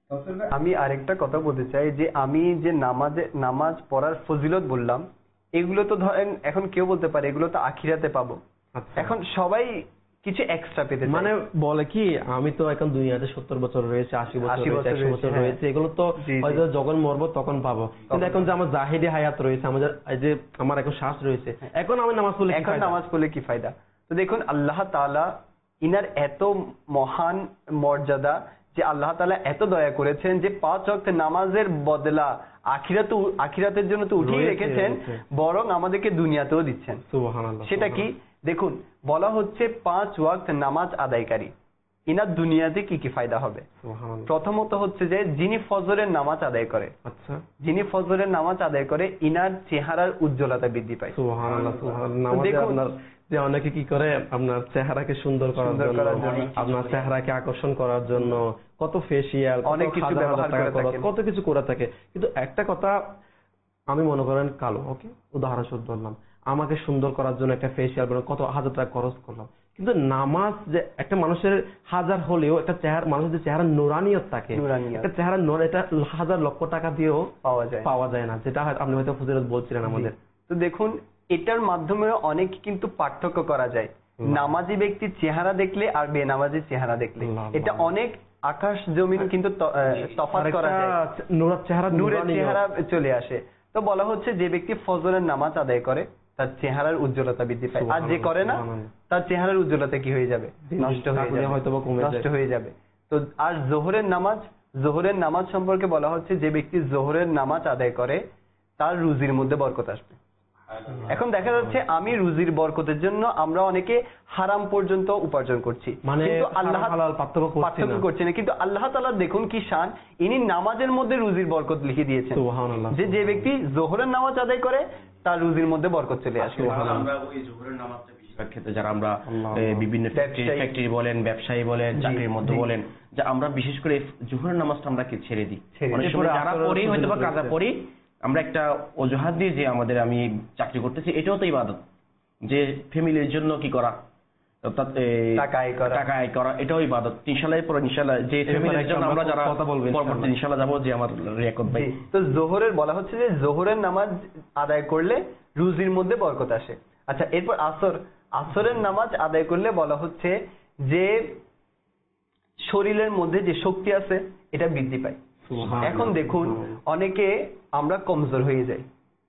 আমি আরেকটা কথা বলতে চাই, যে আমি যে নামাজে নামাজ পড়ার ফজিলত বললাম, এগুলো তো ধরেন এখন কেউ বলতে পারে এগুলো তো আখিরাতে পাবো। এখন সবাই কিছু এক্সট্রা পেতে মানে বলে কি, আমি তো এখন দুনিয়াতে সত্তর বছর রয়েছে, আশি বছর রয়েছে, একশো বছর রয়েছে, এগুলো তো হয়তো যখন মরবো তখন পাবো। কিন্তু এখন যে আমার জাহিদি হায়াত রয়েছে, আমাদের যে আমার এখন শ্বাস রয়েছে, এখন আমি নামাজ পড়লে এখন নামাজ পড়লে কি ফায়দা? তো দেখুন আল্লাহ তাআলা ইনার এত মহান মর্যাদা, যে আল্লাহ তাআলা এত দয়া করেছেন যে পাঁচ ওয়াক্ত নামাজের বদলা আখিরাত আখিরাতের জন্য তো উঠিয়ে রেখেছেন, বরং আমাদেরকে দুনিয়াতেও দিচ্ছেন। সুবহানাল্লাহ। সেটা কি দেখুন, বলা হচ্ছে পাঁচ ওয়াক্ত নামাজ আদায়কারী ইনার দুনিয়াতে কি কি ফায়দা হবে। প্রথমত হচ্ছে যে যিনি ফজরের নামাজ আদায় করে, আচ্ছা যিনি ফজরের নামাজ আদায় করে ইনার চেহারার উজ্জ্বলতা বৃদ্ধি পায়। সুবহানাল্লাহ সুবহানাল্লাহ। যে অনেকে কি করে আপনার চেহারাকে সুন্দর করার জন্য, আপনার চেহারাকে আকর্ষণ করার জন্য কত ফেসিয়াল, অনেক কিছু ব্যবহার করে থাকে, কত কিছু করে থাকে। কিন্তু একটা কথা আমি মনে করেন কালো, ওকে উদাহরণস্বরূপ বললাম, আমাকে সুন্দর করার জন্য একটা ফেসিয়াল কত হাজার টাকা খরচ করলাম, কিন্তু নামাজ যে একটা মানুষের হাজার হলেও একটা চেহারা, মানুষের যে চেহারা নুরানিয়ত থাকে, একটা চেহারা নূর, এটা হাজার লক্ষ টাকা দিয়েও পাওয়া যায় পাওয়া যায় না, যেটা আপনি হয়তো ফজিলত বলছিলেন আমাদের। তো দেখুন এটার মাধ্যমে অনেক কিন্তু পার্থক্য করা যায়, নামাজি ব্যক্তির চেহারা দেখলে আর বেনামাজির চেহারা দেখলে, এটা অনেক আকাশ জমিন কিন্তু তফাৎ করা যায়, নূরের চেহারা নূরের চেহারা চলে আসে। তো বলা হচ্ছে যে ব্যক্তি ফজরের নামাজ আদায় করে তার চেহারার উজ্জ্বলতা বৃদ্ধি পায়, আর যে করে না তার চেহারার উজ্জ্বলতা কি হয়ে যাবে, নষ্ট হয়ে যাবে, হয়তো নষ্ট হয়ে যাবে। তো আর জোহরের নামাজ, জোহরের নামাজ সম্পর্কে বলা হচ্ছে যে ব্যক্তি জোহরের নামাজ আদায় করে তার রুজির মধ্যে বরকত আসবে। এখন দেখা যাচ্ছে আমি রুজির বরকতের জন্য আমরা অনেকে হারাম পর্যন্ত উপার্জন করছি, কিন্তু আল্লাহ পার্থক্য করছে না, কিন্তু আল্লাহ তাআলা দেখুন কি শান, ইনি নামাজের মধ্যে রুজির বরকত লিখে দিয়েছেন, যে যে ব্যক্তি জোহরের নামাজ আদায় করে তার রুজির মধ্যে বরকত চলে আসে। আমরা ওই জোহরের নামাজটা বেশিরভাগ ক্ষেত্রে যারা আমরা বিভিন্ন ফ্যাক্টরি বলেন, ব্যবসায়ী বলেন, চাকরির মধ্যে বলেন, যে আমরা বিশেষ করে জোহরের নামাজটা আমরা কি ছেড়ে দিই, অনেক সময় যারা পড়ি হয়তো বা কাজা পড়ি আমরা একটা অজুহাত দিয়ে যে আমাদের আমি চাকরি করতেছি, এটাও তো ইবাদত, যে ফ্যামিলির জন্য কি করা, অর্থাৎ এই টাকা আয় করা। টাকা আয় করা, এটাও ইবাদত। ইনশাআল্লাহ এরপর ইনশাআল্লাহ যে ফ্যামিলির জন্য আমরা যারা কথা বলবো পরবর্তী ইনশাআল্লাহ যাবো, যে আমার রিয়াকত ভাই। জি, তো জোহরের বলা হচ্ছে যে জোহরের নামাজ আদায় করলে রুজির মধ্যে বরকত আসে। আচ্ছা, এরপর আসর, আসরের নামাজ আদায় করলে বলা হচ্ছে যে শরীরের মধ্যে যে শক্তি আছে এটা বৃদ্ধি পায়। এখন দেখুন, অনেকে আমরা কমজোর হয়ে যাই,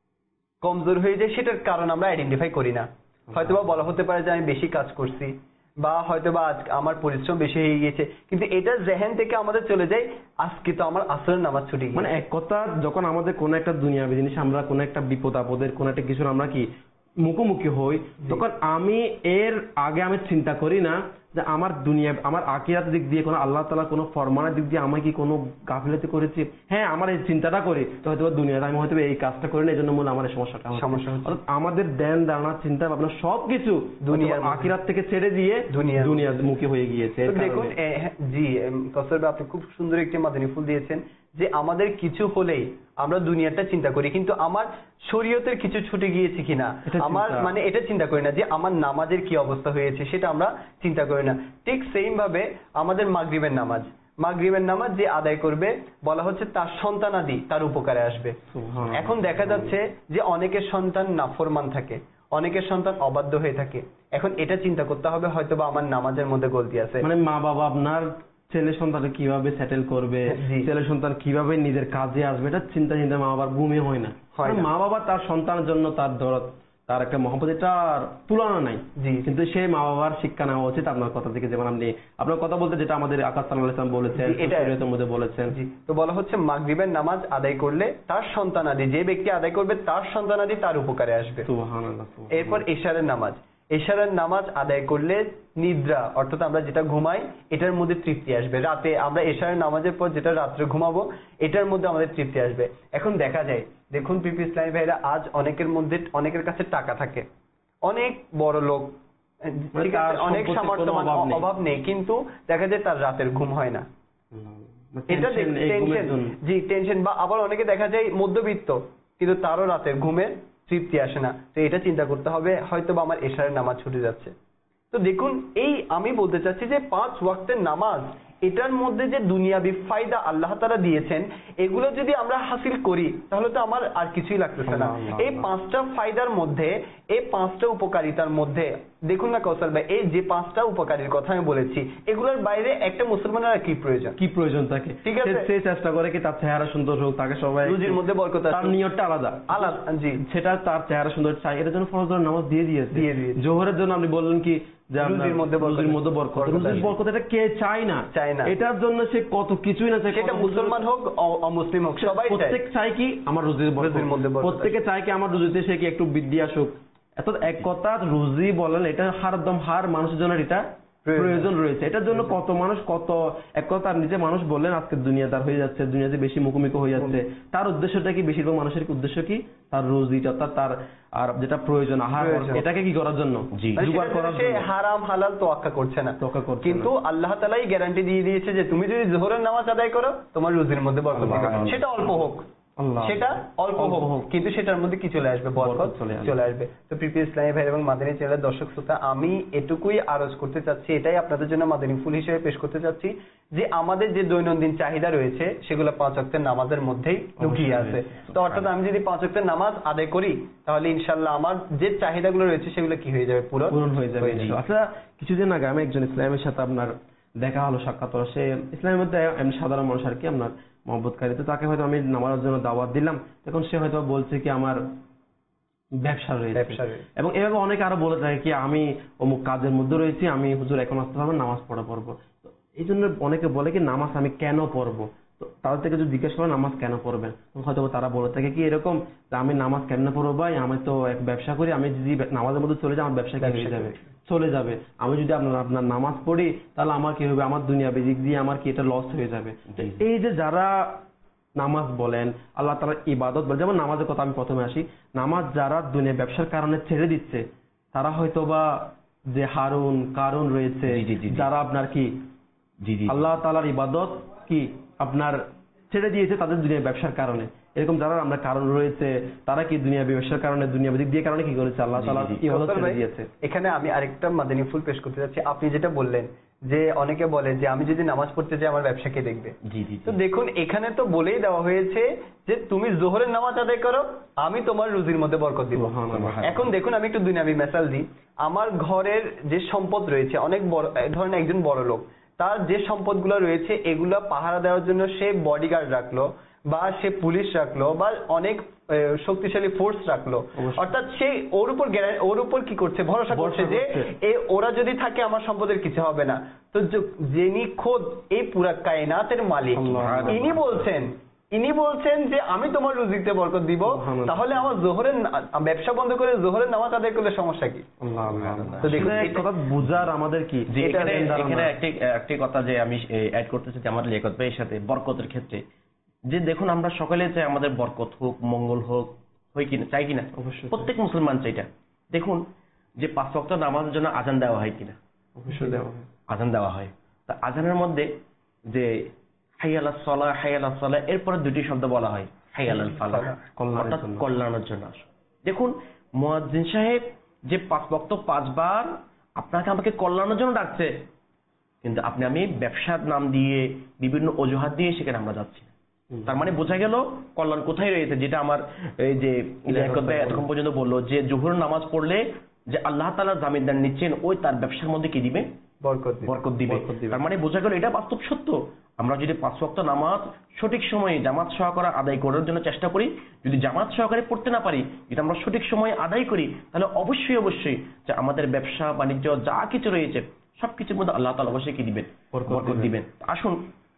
কমজোর হয়ে যায় সেটার কারণ আমরা আইডেন্টিফাই করি না। হয়তোবা বলা হতে পারে যে আমি বেশি কাজ করছি, বা হয়তোবা আজ আমার পরিশ্রম বেশি হয়ে গিয়েছে, কিন্তু এটা জেহেন থেকে আমাদের চলে যায় আজকে তো আমার আসরের নামাজ ছুটে গিয়েছে। মানে এক কথা, যখন আমাদের কোনো একটা দুনিয়াবী জিনিস, আমরা কোনো একটা বিপদ আপদের কোনো একটা কিছু আমরা কি মুখোমুখি হই, তখন আমি এর আগে আমি চিন্তা করি না যে আমার দুনিয়া, আমার আখিরাতের দিক দিয়ে কোনো আল্লাহ তাআলা কোনো ফরমানের দিক দিয়ে আমি কি কোনো গাফিলতি করেছি। হ্যাঁ, আমার এই চিন্তাটা করি, তো হয়তো দুনিয়াতে আমি হয়তো এই কাজটা করি না, এই জন্য মূল আমার এই সমস্যাটা সমস্যা হচ্ছে। অর্থাৎ আমাদের ধ্যান ধারণা চিন্তা ভাবনা সবকিছু দুনিয়ার আখিরাত থেকে ছেড়ে দিয়ে দুনিয়া দুনিয়ার মুখী হয়ে গিয়েছে। তো দেখুন, এ, হ্যাঁ, জি কসর ভাই, আপনি খুব সুন্দর একটি মাদানী ফুল দিয়েছেন যে আমাদের কিছু হলেই আমরা দুনিয়াটা চিন্তা করি, কিন্তু আমার শরীয়তের কিছু ছুটে গিয়েছে কিনা, আমার মানে এটা চিন্তা করি না। যে আমার নামাজের কি অবস্থা হয়েছে সেটা আমরা চিন্তা করি না। ঠিক সেম ভাবে আমাদের মাগরিবের নামাজ, মাগরিবের নামাজ যে আদায় করবে বলা হচ্ছে তার সন্তানাদি তার উপকারে আসবে। এখন দেখা যাচ্ছে যে অনেকের সন্তান নাফরমান থাকে, অনেকের সন্তান অবাধ্য হয়ে থাকে। এখন এটা চিন্তা করতে হবে হয়তোবা আমার নামাজের মধ্যে গলতি আছে। মানে মা বাবা আপনার ছেলে সন্তান কিভাবে সেটেল করবে, ছেলে সন্তান কিভাবে নিজের কাজে আসবে, এটা চিন্তা চিন্তা মা বাবার ঘুমে হয় না। মা বাবা তার সন্তানের জন্য তার দরদ, তার একটা মহব্বত, এটার তুলনা নাই। জি, কিন্তু সেই মা বাবার শিক্ষা নেওয়া উচিত আপনার কথা থেকে। যেমন আপনি আপনার কথা বলতে যেটা আমাদের আকাশ সাল্লাল্লাহু আলাইহি ওয়াসাল্লাম বলেছেন, শরীয়তের মধ্যে বলেছেন। জি, তো বলা হচ্ছে মাগরিবের নামাজ আদায় করলে তার সন্তানাদি, যে ব্যক্তি আদায় করবে তার সন্তানাদি তার উপকারে আসবে। সুবহানাল্লাহ। এরপর ইশারের নামাজ, ইশারের নামাজ আদায় করলে নিদ্রা, অর্থাৎ আমরা যেটা ঘুমাই এটার মধ্যে তৃপ্তি আসবে। রাতে আমরা ইশারের নামাজের পর যেটা রাত্রে ঘুমাবো এটার মধ্যে আমাদের তৃপ্তি আসবে। এখন দেখা যায়, দেখুন পিপি ইসলামী ভাইরা, আজ অনেকের মধ্যে অনেকের কাছে টাকা থাকে, অনেক বড় লোক, ঠিক আছে, অনেক সামর্থ্য, অভাব নেই, কিন্তু দেখা যায় তার রাতের ঘুম হয় না। এটা টেনশন, জি টেনশন। বা আবার অনেকে দেখা যায় মধ্যবিত্ত, কিন্তু তারও রাতের ঘুমের তৃপ্তি আসে না। তো এটা চিন্তা করতে হবে হয়তো বা আমার এশারের নামাজ ছুটে যাচ্ছে। তো দেখুন, এই আমি বলতে চাচ্ছি যে পাঁচ ওয়াক্তের নামাজ, এটার মধ্যে যে দুনিয়াবি ফায়দা আল্লাহ তাআলা দিয়েছেন, এগুলো যদি আমরা হাসিল করি তাহলে তো আমার আর কিছুই লাগতেছে না। এই পাঁচটা ফায়দার মধ্যে, এই পাঁচটা উপকারিতার মধ্যে দেখুন না কৌশল ভাই, এই যে পাঁচটা উপকারীর কথা আমি বলেছি, এগুলোর বাইরে একটা মুসলমানের আর কি প্রয়োজন, কি প্রয়োজন থাকে? ঠিক আছে, সে চেষ্টা করে কি তার চেহারা সুন্দর হোক, তাকে সবাই রুজির মধ্যে বরকত আছে, তার নিয়তটা আলাদা আলাদা। জি, সেটা তার চেহারা সুন্দর চাই, এটার জন্য ফরজ নামাজ দিয়ে দিয়েছে। দিয়ে দিয়েছে। জোহরের জন্য আপনি বললেন কি যে রুজির মধ্যে রুজির মধ্যে বরকত, রুজির বরকত এটা কে চায় না? চায় না। এটার জন্য সে কত কিছুই না চায়, সেটা মুসলমান হোক অমুসলিম হোক, সবাই চায়। প্রত্যেক চায় কি আমার রুজির রুজির মধ্যে বরকত, প্রত্যেকে চায় কি আমার রুজিতে সে কি একটু বৃদ্ধি আসুক। এত এক কথা রুজি বলেন, এটা হারদম হার মানুষের জন্য এটা প্রয়োজন রয়েছে। এটার জন্য কত মানুষ, কত এক কথা নিজে মানুষ বললেন আজকে দুনিয়াদার হয়ে যাচ্ছে, দুনিয়াতে বেশি মুখোমুখি হয়ে যাচ্ছে। তার উদ্দেশ্যটা কি? বেশিরভাগ মানুষের উদ্দেশ্য কি? তার রুজিটা, অর্থাৎ তার আর যেটা প্রয়োজন আহার, এটাকে কি করার জন্য, জোগাড় করার জন্য। সে হারাম হালাল তোয়াক্কা করছে না, কিন্তু আল্লাহ তাআলাই গ্যারান্টি দিয়ে দিয়েছে যে তুমি যদি যোহরের নামাজ আদায় করো তোমার রুজির মধ্যে বরকত হবে। সেটা অল্প হোক, সেটা অল্প হোক, কিন্তু সেটার মধ্যে কি চলে আসবে? বরকত চলে আসবে। তো প্রিয় ইসলামী ভাই এবং মাদানী চ্যানেলের দর্শক শ্রোতা, আমি এটুকুই আরজ করতে চাচ্ছি, এটাই আপনাদের জন্য মাদানী ফুল হিসেবে পেশ করতে চাচ্ছি যে আমাদের যে দৈনন্দিন চাহিদা রয়েছে সেগুলো পাঁচ ওয়াক্তের নামাজের মধ্যেই লুকিয়ে আছে। তো অর্থাৎ আমি যদি পাঁচ ওয়াক্তের নামাজ আদায় করি তাহলে ইনশাআল্লাহ আমার যে চাহিদাগুলো রয়েছে সেগুলো কি হয়ে যাবে? পুরো পূরণ হয়ে যাবে। আচ্ছা, কিছুদিন আগে আমি একজন ইসলামের সাথে আপনার দেখা হলো, সাক্ষাৎ হলো। সে ইসলামের মধ্যে এমনি সাধারণ মানুষ আর কি, আপনার মহব্বতকারী। তো তাকে হয়তো আমি নামাজের জন্য দাওয়াত দিলাম, তখন সে হয়তো বলছে কি আমার ব্যবসা রয়েছে, এবং এভাবে অনেকে আরো বলে থাকে কি আমি অমুক কাজের মধ্যে রয়েছি, আমি হুজুর এখন আসতে পারবো, নামাজ পড়া পড়বো। তো এই জন্য অনেকে বলে কি নামাজ আমি কেন পড়বো? তো তাদের থেকে যদি জিজ্ঞেস করেন নামাজ কেন পড়বেন, হয়তো তারা বলে থাকে কি এরকম, আমি নামাজ কেন পড়বো ভাই, আমি তো এক ব্যবসা করি, আমি যদি নামাজের মধ্যে চলে যাই আমার ব্যবসা কি হয়ে যাবে? চলে যাবে। আমি যদি আপনার আপনার নামাজ পড়ি তাহলে আমার কি হবে? আমার দুনিয়া বেদিক দিয়ে আমার কি এটা লস হয়ে যাবে? এই যে যারা নামাজ বলেন, আল্লাহ তাআলার ইবাদত বলেন, যেমন নামাজের কথা আমি প্রথমে আসি, নামাজ যারা দুনিয়া ব্যবসার কারণে ছেড়ে দিচ্ছে তারা হয়তো বা যে হারুন কারুন রয়েছে, যারা আপনার কি আল্লাহ তাআলার ইবাদত কি আপনার ছেড়ে দিয়েছে তাদের দুনিয়া ব্যবসার কারণে। এরকম যারা আমরা কারণ রয়েছে তারা কি দুনিয়া ব্যবসার কারণে দুনিয়া দিক দিয়ে কারণে কি করেছে আল্লাহ তাআলা ইবাদত ছেড়ে দিয়েছে। এখানে আমি আরেকটা মাদানী ফুল পেশ করতে যাচ্ছি। আপনি যেটা বললেন যে অনেকে বলে যে আমি যদি নামাজ পড়তে যাই আমার ব্যবসা কে দেখবে। জি জি তো দেখুন এখানে তো বলেই দেওয়া হয়েছে যে তুমি জোহরের নামাজ আদায় করো, আমি তোমার রুজির মধ্যে বরকত দিব। এখন দেখুন আমি একটু দুনিয়াবি মেসাল দিই। আমার ঘরের যে সম্পদ রয়েছে, অনেক বড় ধরেন একজন বড় লোক, তার যে সম্পদগুলো রয়েছে এগুলা পাহারা দেওয়ার জন্য সে বডিগার্ড রাখলো বা সে পুলিশ রাখলো বা অনেক শক্তিশালী ফোর্স রাখলো, অর্থাৎ সে ওর উপর ওর উপর কি করছে, ভরসা করছে যে এ ওরা যদি থাকে আমার সম্পদের কিছু হবে না। তো যিনি খোদ এই পুরা কায়নাতের মালিক, ইনি বলছেন ইনি বলছেন যে আমি তোমার রুজিতে বরকত দিব, তাহলে আমার জোহরের ব্যবসা বন্ধ করে জোহরের নামাজ আদায় করলে সমস্যা কি? তো দেখুন এই কথা বুঝার আমাদের কি, এখানে এখানে একটি একটি কথা যে আমি অ্যাড করতে চাই আমার লিয়াকত ভাইয়ের সাথে বরকতের ক্ষেত্রে, যে দেখুন আমরা সকলে চাই আমাদের বরকত হোক, মঙ্গল হোক, হয় কিনা, চাই কিনা? অবশ্যই প্রত্যেক মুসলমান চাইটা। দেখুন যে পাঁচ ওয়াক্ত নামাজের জন্য আজান দেওয়া হয় কিনা? অবশ্যই দেওয়া হয়, আজান দেওয়া হয়। তা আজানের মধ্যে যে হাইয়া আলাস সালাহ, হাইয়া আলাস সালাহ, এরপরে দুটি শব্দ বলা হয় হাইয়া আলাল ফালাহ, অর্থাৎ কল্যাণের জন্য আসো। দেখুন মুয়াজ্জিন সাহেব যে পাঁচ ওয়াক্ত পাঁচবার আপনাকে আমাকে কল্যাণের জন্য ডাকছে, কিন্তু আপনি আমি ব্যবসার নাম দিয়ে বিভিন্ন অজুহাত দিয়ে সেখানে আমরা যাচ্ছি। তার মানে বোঝা গেল কল্যাণ কোথায় রয়েছে, যেটা আমার এই যে এতক্ষণ পর্যন্ত বললো যে জোহর নামাজ পড়লে যে আল্লাহ তাআলা জামিনদার নিচ্ছেন ওই তার ব্যবসার মধ্যে কি দিবে? বরকত বরকত দিবে। তার মানে বোঝা গেল এটা বাস্তব সত্য। আমরা যদি পাঁচ ওয়াক্ত নামাজ সঠিক সময়ে জামাত সহকারে আদায় করার জন্য চেষ্টা করি, যদি জামাত সহকারে পড়তে না পারি, যদি আমরা সঠিক সময়ে আদায় করি, তাহলে অবশ্যই অবশ্যই যে আমাদের ব্যবসা বাণিজ্য যা কিছু রয়েছে সবকিছুর মধ্যে আল্লাহ তাআলা অবশ্যই কি দিবেন? বরকত দিবেন। আসুন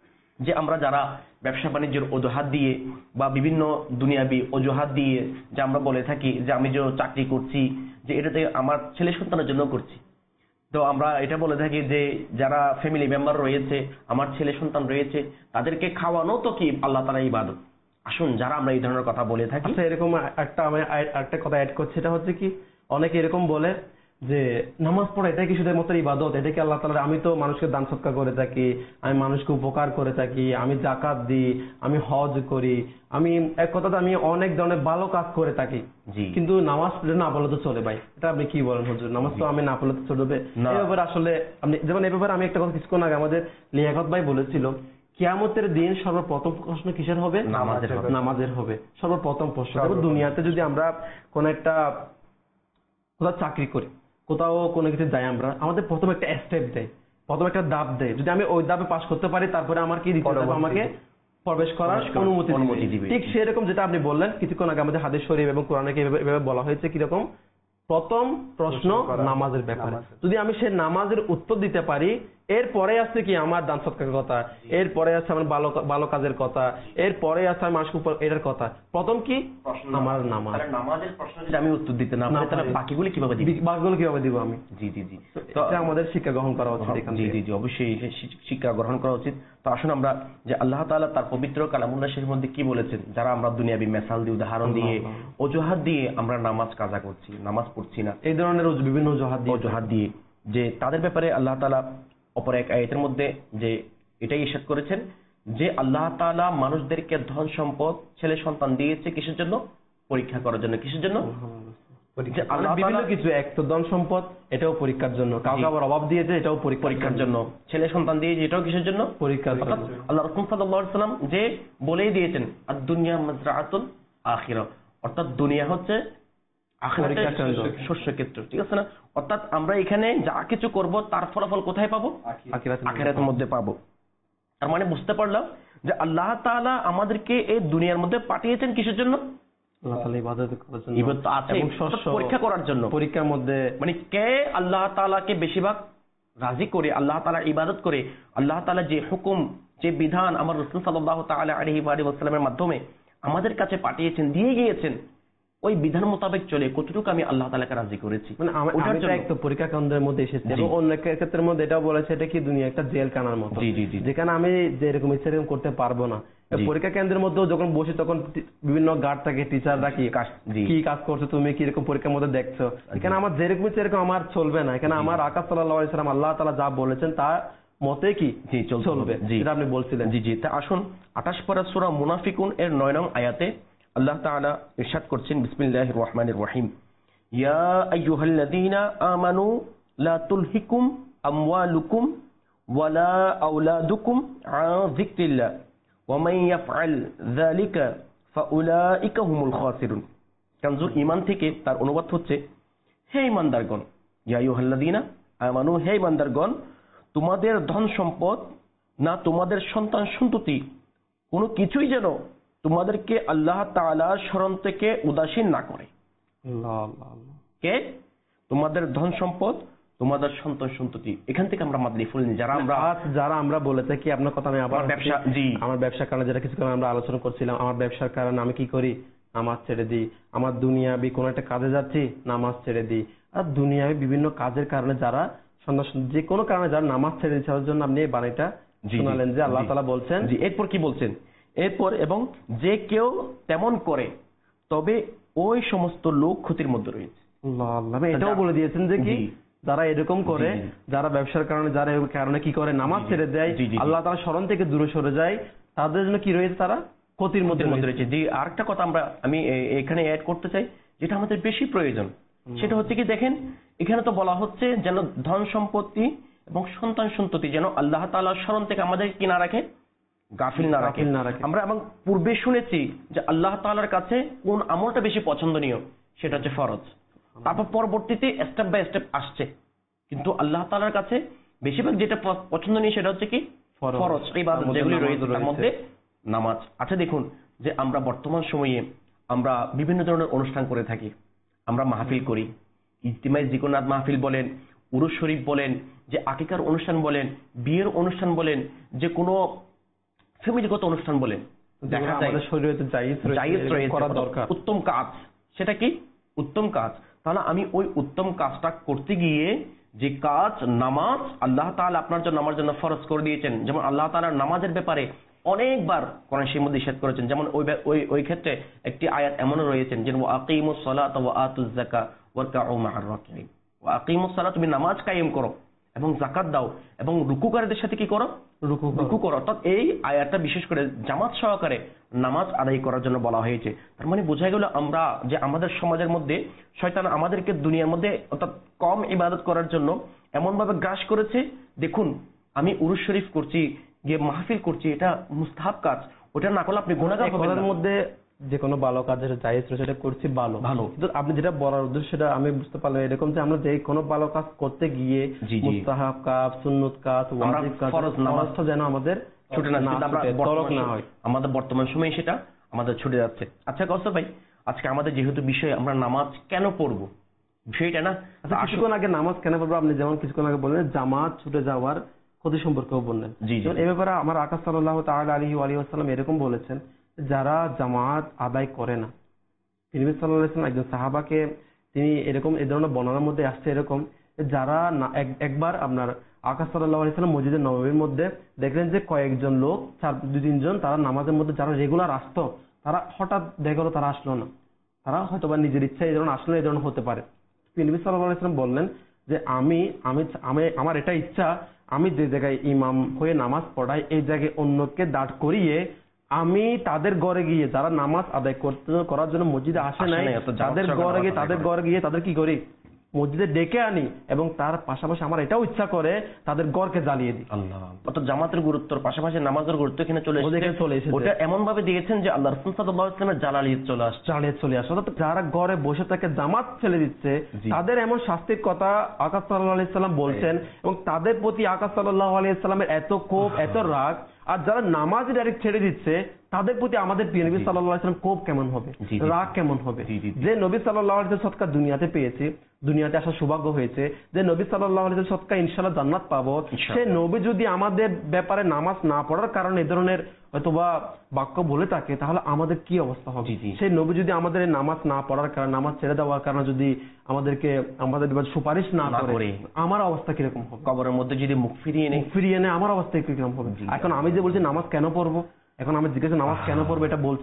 যে আমরা যারা ব্যবসা বাণিজ্যের অজুহাত দিয়ে বা বিভিন্ন দুনিয়াবি অজুহাত দিয়ে যে আমরা বলে থাকি যে আমি যে চাকরি করছি যে এটাতে আমার ছেলে সন্তানের জন্য করছি, তো আমরা এটা বলে থাকি যে যারা ফ্যামিলি মেম্বার রয়েছে, আমার ছেলে সন্তান রয়েছে, তাদেরকে খাওয়ানো তো কি আল্লাহ তাআলার ইবাদত। আসুন যারা আমরা এই ধরনের কথা বলে থাকি, এরকম একটা আমি একটা কথা অ্যাড করছি, সেটা হচ্ছে কি অনেকে এরকম বলে যে নামাজ পড়া এটা কি শুধু মাত্র ইবাদত, এটা কি আল্লাহ তাআলা, আমি তো মানুষকে দান সদকা করে থাকি, আমি মানুষকে উপকার করে থাকি, আমি যাকাত দিই, আমি হজ করি, আমি এক কথাতে আমি অনেক ধরনের ভালো কাজ করে থাকি, কিন্তু নামাজ না পড়লে তো চলে ভাই। এটা আপনি কি বলেন হুজুর? নামাজ তো আমি না পড়লে তো চলবে? এই ব্যাপারে আসলে আপনি যেমন এই ব্যাপারে আমি একটা কথা কিছুক্ষণ আগে আমাদের লিয়াকত ভাই বলেছিল, কিয়ামতের দিন সর্বপ্রথম প্রশ্ন কিসের হবে? নামাজের হবে। নামাজের হবে সর্বপ্রথম প্রশ্ন। দুনিয়াতে যদি আমরা কোন একটা কোথাও চাকরি করি, কোথাও কোনো কিছু যাই, আমরা আমাদের প্রথম একটা স্টেপ দেয়, প্রথম একটা ধাপ দেয়, যদি আমি ওই ধাপে পাস করতে পারি তারপরে আমার কি দিতে হবে? আমাকে প্রবেশ করার অনুমতি দিবে। ঠিক সেরকম যেটা আপনি বললেন কিছুক্ষণ আগে আমাদের হাদিস শরীফ এবং কোরআনে এভাবে বলা হয়েছে, কিরকম প্রথম প্রশ্ন নামাজের ব্যাপারে। যদি আমি সেই নামাজের উত্তর দিতে পারি, এরপরে আছে কি আমার দান সৎকারের কথা, এরপরে আছে আমার ভালো ভালো কাজের কথা, এরপরে আছে আমার মানুষের উপর এটার কথা। প্রথম কি আমার নামাজ। নামাজের প্রশ্ন যদি আমি উত্তর দিতে না পারি তাহলে বাকিগুলো কিভাবে দিব? বাকিগুলো কিভাবে দিব আমি? জি জি জি তো আমাদের শিক্ষা গ্রহণ করা উচিত এখান থেকে। জি জি জি অবশ্যই শিক্ষা গ্রহণ করা উচিত। তো আসুন আমরা যে আল্লাহ তাআলা তার পবিত্র কালামুল্লাহ শরীফের মধ্যে কি বলেছেন, যারা আমরা দুনিয়াবি মেসাল দিয়ে উদাহরণ দিয়ে অজুহাত দিয়ে আমরা নামাজ কাজা করছি, নামাজ পড়ছি না, এই ধরনের বিভিন্ন অজুহাত দিয়ে অজুহাত দিয়ে যে তাদের ব্যাপারে আল্লাহ তাআলা অপর এক আয়াতের মধ্যে যে এটাই ইরশাদ করেছেন যে আল্লাহ তাআলা মানুষদেরকে ধন সম্পদ ছেলে সন্তান দিয়েছে কিসের জন্য? পরীক্ষা করার জন্য। কিসের জন্য? বিভিন্ন কিছু, এক তো ধন সম্পদ, এটাও পরীক্ষার জন্য, কাউকে আবার অভাব দিয়েছে, এটাও পরীক্ষার জন্য, ছেলে সন্তান দিয়েছে, এটাও কিসের জন্য? পরীক্ষার জন্য। আল্লাহ রাসূল সাল্লাল্লাহু আলাইহি ওয়াসাল্লাম যে বলেই দিয়েছেন আর দুনিয়া মাজরাআতুল আখিরা, অর্থাৎ দুনিয়া হচ্ছে আখিরাতের শস্য ক্ষেত্র, ঠিক আছে না? অর্থাৎ আমরা এখানে যা কিছু করব তার ফলাফল কোথায় পাবো? আখিরাতের মধ্যে পাবো। তার মানে বুঝতে পারলাম যে আল্লাহ তাআলা আমাদেরকে এই দুনিয়ার মধ্যে পাঠিয়েছেন কিসের জন্য? আল্লাহ তাআলা ইবাদত করার জন্য, ইবাদত আছে পরীক্ষা করার জন্য। পরীক্ষার মধ্যে মানে কে আল্লাহ তাআলাকে বেশিরভাগ রাজি করে, আল্লাহ তাআলার ইবাদত করে, আল্লাহ তাআলা যে হুকুম যে বিধান আমার রাসূল সাল্লাল্লাহু তাআলা আলাইহি ওয়া সাল্লামের মাধ্যমে আমাদের কাছে পাঠিয়েছেন, দিয়ে গিয়েছেন, ওই বিধান মোতাবেক চলে কতটুকু আমি আল্লাহ তাআলাকে রাজি করেছি। মানে আমি একটা পরীক্ষা কেন্দ্রের মধ্যে এসেছি এবং অন্য ক্ষেত্রের মধ্যে এটাও বলেছে এটা কি দুনিয়া একটা জেলখানার মতো, যেখানে আমি যেরকম ইচ্ছা এরকম করতে পারবো না। পরীক্ষা কেন্দ্রের মধ্যেও যখন বসি তখন বিভিন্ন গার্ড থাকে, টিচাররা কি কি কাজ করছো, তুমি কি এরকম পরীক্ষার মধ্যে দেখছো। এখানে আমার যেরকম ইচ্ছা এরকম আমার চলবে না। এখানে আমার আকাশ সাল্লাল্লাহু আলাইহি ওয়াসাল্লাম আল্লাহ তাআলা যা বলেছেন তা মতে কি জি চলতে হবে। জি এটা আপনি বলছিলেন। জি জি তা আসুন আঠাশ পারা সূরা মুনাফিকুন এর নয় নং আয়াতে আল্লাহ তাআলা ইরশাদ করছেন বিসমিল্লাহির রহমানির রহিম ইয়া আইয়ুহাল্লাযীনা আমানু লা তুলহিকুম আমওয়ালুকুম ওয়ালা আওলাদুকুম আন যিকরিল্লাহ ওয়া মান ইয়াফআল যালিকা ফাউলাইকা হুমুল খাসিরুন। কানজুল ঈমান থেকে তার অনুবাদ হচ্ছে হে ঈমানদারগণ, ইয়া আইয়ুহাল্লাযীনা আমানু, হে ঈমানদারগণ, তোমাদের ধন সম্পদ না তোমাদের সন্তান সন্ততি কোনো কিছুই যেন তোমাদেরকে আল্লাহ তাআলার স্মরণ থেকে উদাসীন না করে। কে? তোমাদের ধন সম্পদ, তোমাদের সন্তান সন্ততি। এখান থেকে আমরা মাদলি ফুল নিই, যারা আমরা যারা আমরা বলে থাকি, আপনার কথা আমি আবার ব্যবসা, জি আমার ব্যবসার কারণে যেটা কিছু আমরা আলোচনা করছিলাম, আমার ব্যবসার কারণে আমি কি করি, নামাজ ছেড়ে দিই। আমার দুনিয়াবি কোনো একটা কাজে যাচ্ছি, নামাজ ছেড়ে দিই। আর দুনিয়াবি বিভিন্ন কাজের কারণে যারা যে কোনো কারণে যারা নামাজ ছেড়ে দিচ্ছে, তার জন্য আপনি এই বাণীটা শোনালেন যে আল্লাহ তাআলা বলছেন। জি এরপর কি বলছেন? এরপর এবং যে কেউ তেমন করে তবে ওই সমস্ত লোক ক্ষতির মধ্যে রয়েছে। আল্লাহ আল্লাহ এটাও বলে দিয়েছেন যে কি যারা এরকম করে, যারা ব্যবসার কারণে যারা এই কারণে কি করে নামাজ ছেড়ে দেয়, আল্লাহ তাআলার স্মরণ থেকে দূরে সরে যায়, তাদের জন্য কি রয়েছে, তারা ক্ষতির মধ্যে রয়েছে। জি আরেকটা কথা আমরা আমি এখানে অ্যাড করতে চাই, যেটা আমাদের বেশি প্রয়োজন, সেটা হচ্ছে কি দেখেন এখানে তো বলা হচ্ছে যেন ধন সম্পত্তি এবং সন্তান সন্ততি যেন আল্লাহ তাআলার স্মরণ থেকে আমাদের কি না রাখে, গাফিল না রাখে। আমরা এবং পূর্বে শুনেছি যে আল্লাহ তাআলার কাছে কোন আমলটা বেশি পছন্দনীয়, সেটা হচ্ছে ফরজ। তারপর পরবর্তীতে স্টেপ বাই স্টেপ আসছে, কিন্তু আল্লাহ তাআলার কাছে বেশিরভাগ যেটা পছন্দনীয় সেটা হচ্ছে কি ফরজ ইবাদত যেগুলি রয়েছে, তার মধ্যে নামাজ। আচ্ছা দেখুন যে আমরা বর্তমান সময়ে আমরা বিভিন্ন ধরনের অনুষ্ঠান করে থাকি, আমরা মাহফিল করি, ইজতিমাই জিকরনাথ মাহফিল বলেন, উরুস শরীফ বলেন, যে আকিকার অনুষ্ঠান বলেন, বিয়ের অনুষ্ঠান বলেন, যে কোনো ফ্যামিলিগত অনুষ্ঠান বলেন, দেখা যায় আমাদের শরীয়তে জায়েজ রয়েছে, করা দরকার, উত্তম কাজ। সেটা কি উত্তম কাজ? তাহলে আমি ওই উত্তম কাজটা করতে গিয়ে যে কাজ নামাজ আল্লাহ তাআলা আপনার জন্য আমার জন্য ফরজ করে দিয়েছেন, যেমন আল্লাহ তাআলা নামাজের ব্যাপারে অনেকবার কোরআন শরীফের মধ্যে নিষেধ করেছেন, যেমন ওই ওই ওই ক্ষেত্রে একটি আয়াত এমনও রয়েছেন যে ওয়া আকিমুস সালাতা ওয়া আতুজ যাকাত ওয়ারকাউ মা'আর রাকিঈন। ওয়া আকিমুস সালাত, তুমি নামাজ কায়েম করো এবং যাকাত দাও এবং রুকুকারীদের সাথে কি করো, রুকু রুকু করো। অর্থাৎ এই আয়াতটা বিশেষ করে জামাত সহকারে নামাজ আদায় করার জন্য বলা হয়েছে। তার মানে বোঝা গেল আমরা যে আমাদের সমাজের মধ্যে শয়তান আমাদেরকে দুনিয়ার মধ্যে অর্থাৎ কম ইবাদত করার জন্য এমন ভাবে গ্রাস করেছে। দেখুন আমি উরুস শরীফ করছি, গিয়ে মাহফিল করছি, এটা মুস্তাহাব কাজ, ওটা না করলে আপনি গুনাহগার হবেন। এর মধ্যে যে কোনো ভালো কাজ যেটা জায়েজ রয়েছে সেটা করছি ভালো ভালো, কিন্তু আপনি যেটা বলার উদ্দেশ্য সেটা আমি বুঝতে পারলাম এরকম যে আমরা যে কোনো ভালো কাজ করতে গিয়ে মুস্তাহাব কাজ, সুন্নত কাজ, ওয়াজিব কাজ, ফরজ নামাজটা যেন আমাদের ছুটে না তরক না হয়। আমাদের বর্তমান সময়ে সেটা আমাদের ছুটে যাচ্ছে। আচ্ছা কাউসার ভাই, আজকে আমাদের যেহেতু বিষয় আমরা নামাজ কেন পড়বো বিষয়টা না, আচ্ছা কিছুক্ষণ আগে নামাজ কেন পড়বো আপনি যেমন কিছুক্ষণ আগে বললেন জামাত ছুটে যাওয়ার ক্ষতি সম্পর্কেও বললেন। যেমন এই ব্যাপারে আমার আকা সাল্লাল্লাহু তাআলা আলাইহি ওয়া আলিহি ওয়াসাল্লাম এরকম বলেছেন, যারা জামাত আদায় করে না, তিনি সাল্লাল্লাহু আলাইহি ওয়াসাল্লাম একজন সাহাবাকে তিনি এরকম এই ধরনের বর্ণনার মধ্যে আসছে এরকম, যারা একবার আপনার আকা সাল্লাল্লাহু আলাইহি ওয়াসাল্লাম মসজিদে নববীর মধ্যে দেখলেন যে কয়েকজন লোক, চার দুই তিনজন তারা নামাজের মধ্যে যারা রেগুলার আসতো, তারা হঠাৎ দেখা গেলো তারা আসলো না, তারা হয়তো বা নিজের ইচ্ছা এই ধরনের আসলে এই ধরনের হতে পারে। তিনি সাল্লাল্লাহু আলাইহি ওয়াসাল্লাম বললেন যে আমি আমি আমি আমার এটা ইচ্ছা, আমি যে জায়গায় ইমাম হয়ে নামাজ পড়াই এই জায়গায় অন্যকে দাঁড় করিয়ে আমি তাদের ঘরে গিয়ে যারা নামাজ আদায় করতে করার জন্য মসজিদে আসে নাই তাদের ঘরে গিয়ে তাদের ঘরে গিয়ে তাদের কি করি মসজিদে ডেকে আনি, এবং তার পাশাপাশি আমার এটাও ইচ্ছা করে তাদের ঘরকে জ্বালিয়ে দিই। আল্লাহ, অর্থাৎ জামাতের গুরুত্বর পাশাপাশি নামাজের গুরুত্ব এখানে চলে এসেছে। ওটা এমন ভাবে দিয়েছেন যে আল্লাহ রাসূল সাল্লাল্লাহু আলাইহি ওয়াসাল্লামের জালালিয়ত চলে আসছে, জালালিয়ত চলে আসছে। অর্থাৎ যারা ঘরে বসে থাকে জামাত ছেড়ে দিচ্ছে তাদের এমন শাস্তির কথা আকা সাল্লাল্লাহু আলাইহি ওয়াসাল্লাম বলছেন, এবং তাদের প্রতি আকা সাল্লাল্লাহু আলাইহি ওয়াসাল্লামের এত ক্ষোভ এত রাগ। আর যারা নামাজ ডাইরেক্ট ছেড়ে দিচ্ছে তাদের প্রতি আমাদের নবী সাল্লাল্লাহু আলাইহি ওয়াসাল্লাম ক্ষোভ কেমন হবে, রাগ কেমন হবে। যে নবী সাল্লাল্লাহু আলাইহি ওয়াসাল্লাম সৎকার দুনিয়াতে পেয়েছে, দুনিয়াতে আসার সৌভাগ্য হয়েছে, যে নবী সাল্লাল্লাহু আলাইহি ওয়াসাল্লাম সৎকার ইনশাআল্লাহ জান্নাত পাবো, সেই নবী যদি আমাদের ব্যাপারে নামাজ না পড়ার কারণে এই ধরনের হয়তোবা বাক্য বলে থাকে, তাহলে আমাদের কি অবস্থা হবে। সেই নবী যদি আমাদের নামাজ না পড়ার কারণে, নামাজ ছেড়ে দেওয়ার কারণে যদি আমাদেরকে আমাদের সুপারিশ না করে, আমার অবস্থা কিরকম হবে। কবরের মধ্যে যদি মুখ ফিরিয়ে নেয় ফিরিয়ে নেয় আমার অবস্থা কিরকম হবে। এখন আমি যে বলছি নামাজ কেন পড়বো, এখন আমি জিজ্ঞেস নামাজ কেন পড়বো এটা বলছি,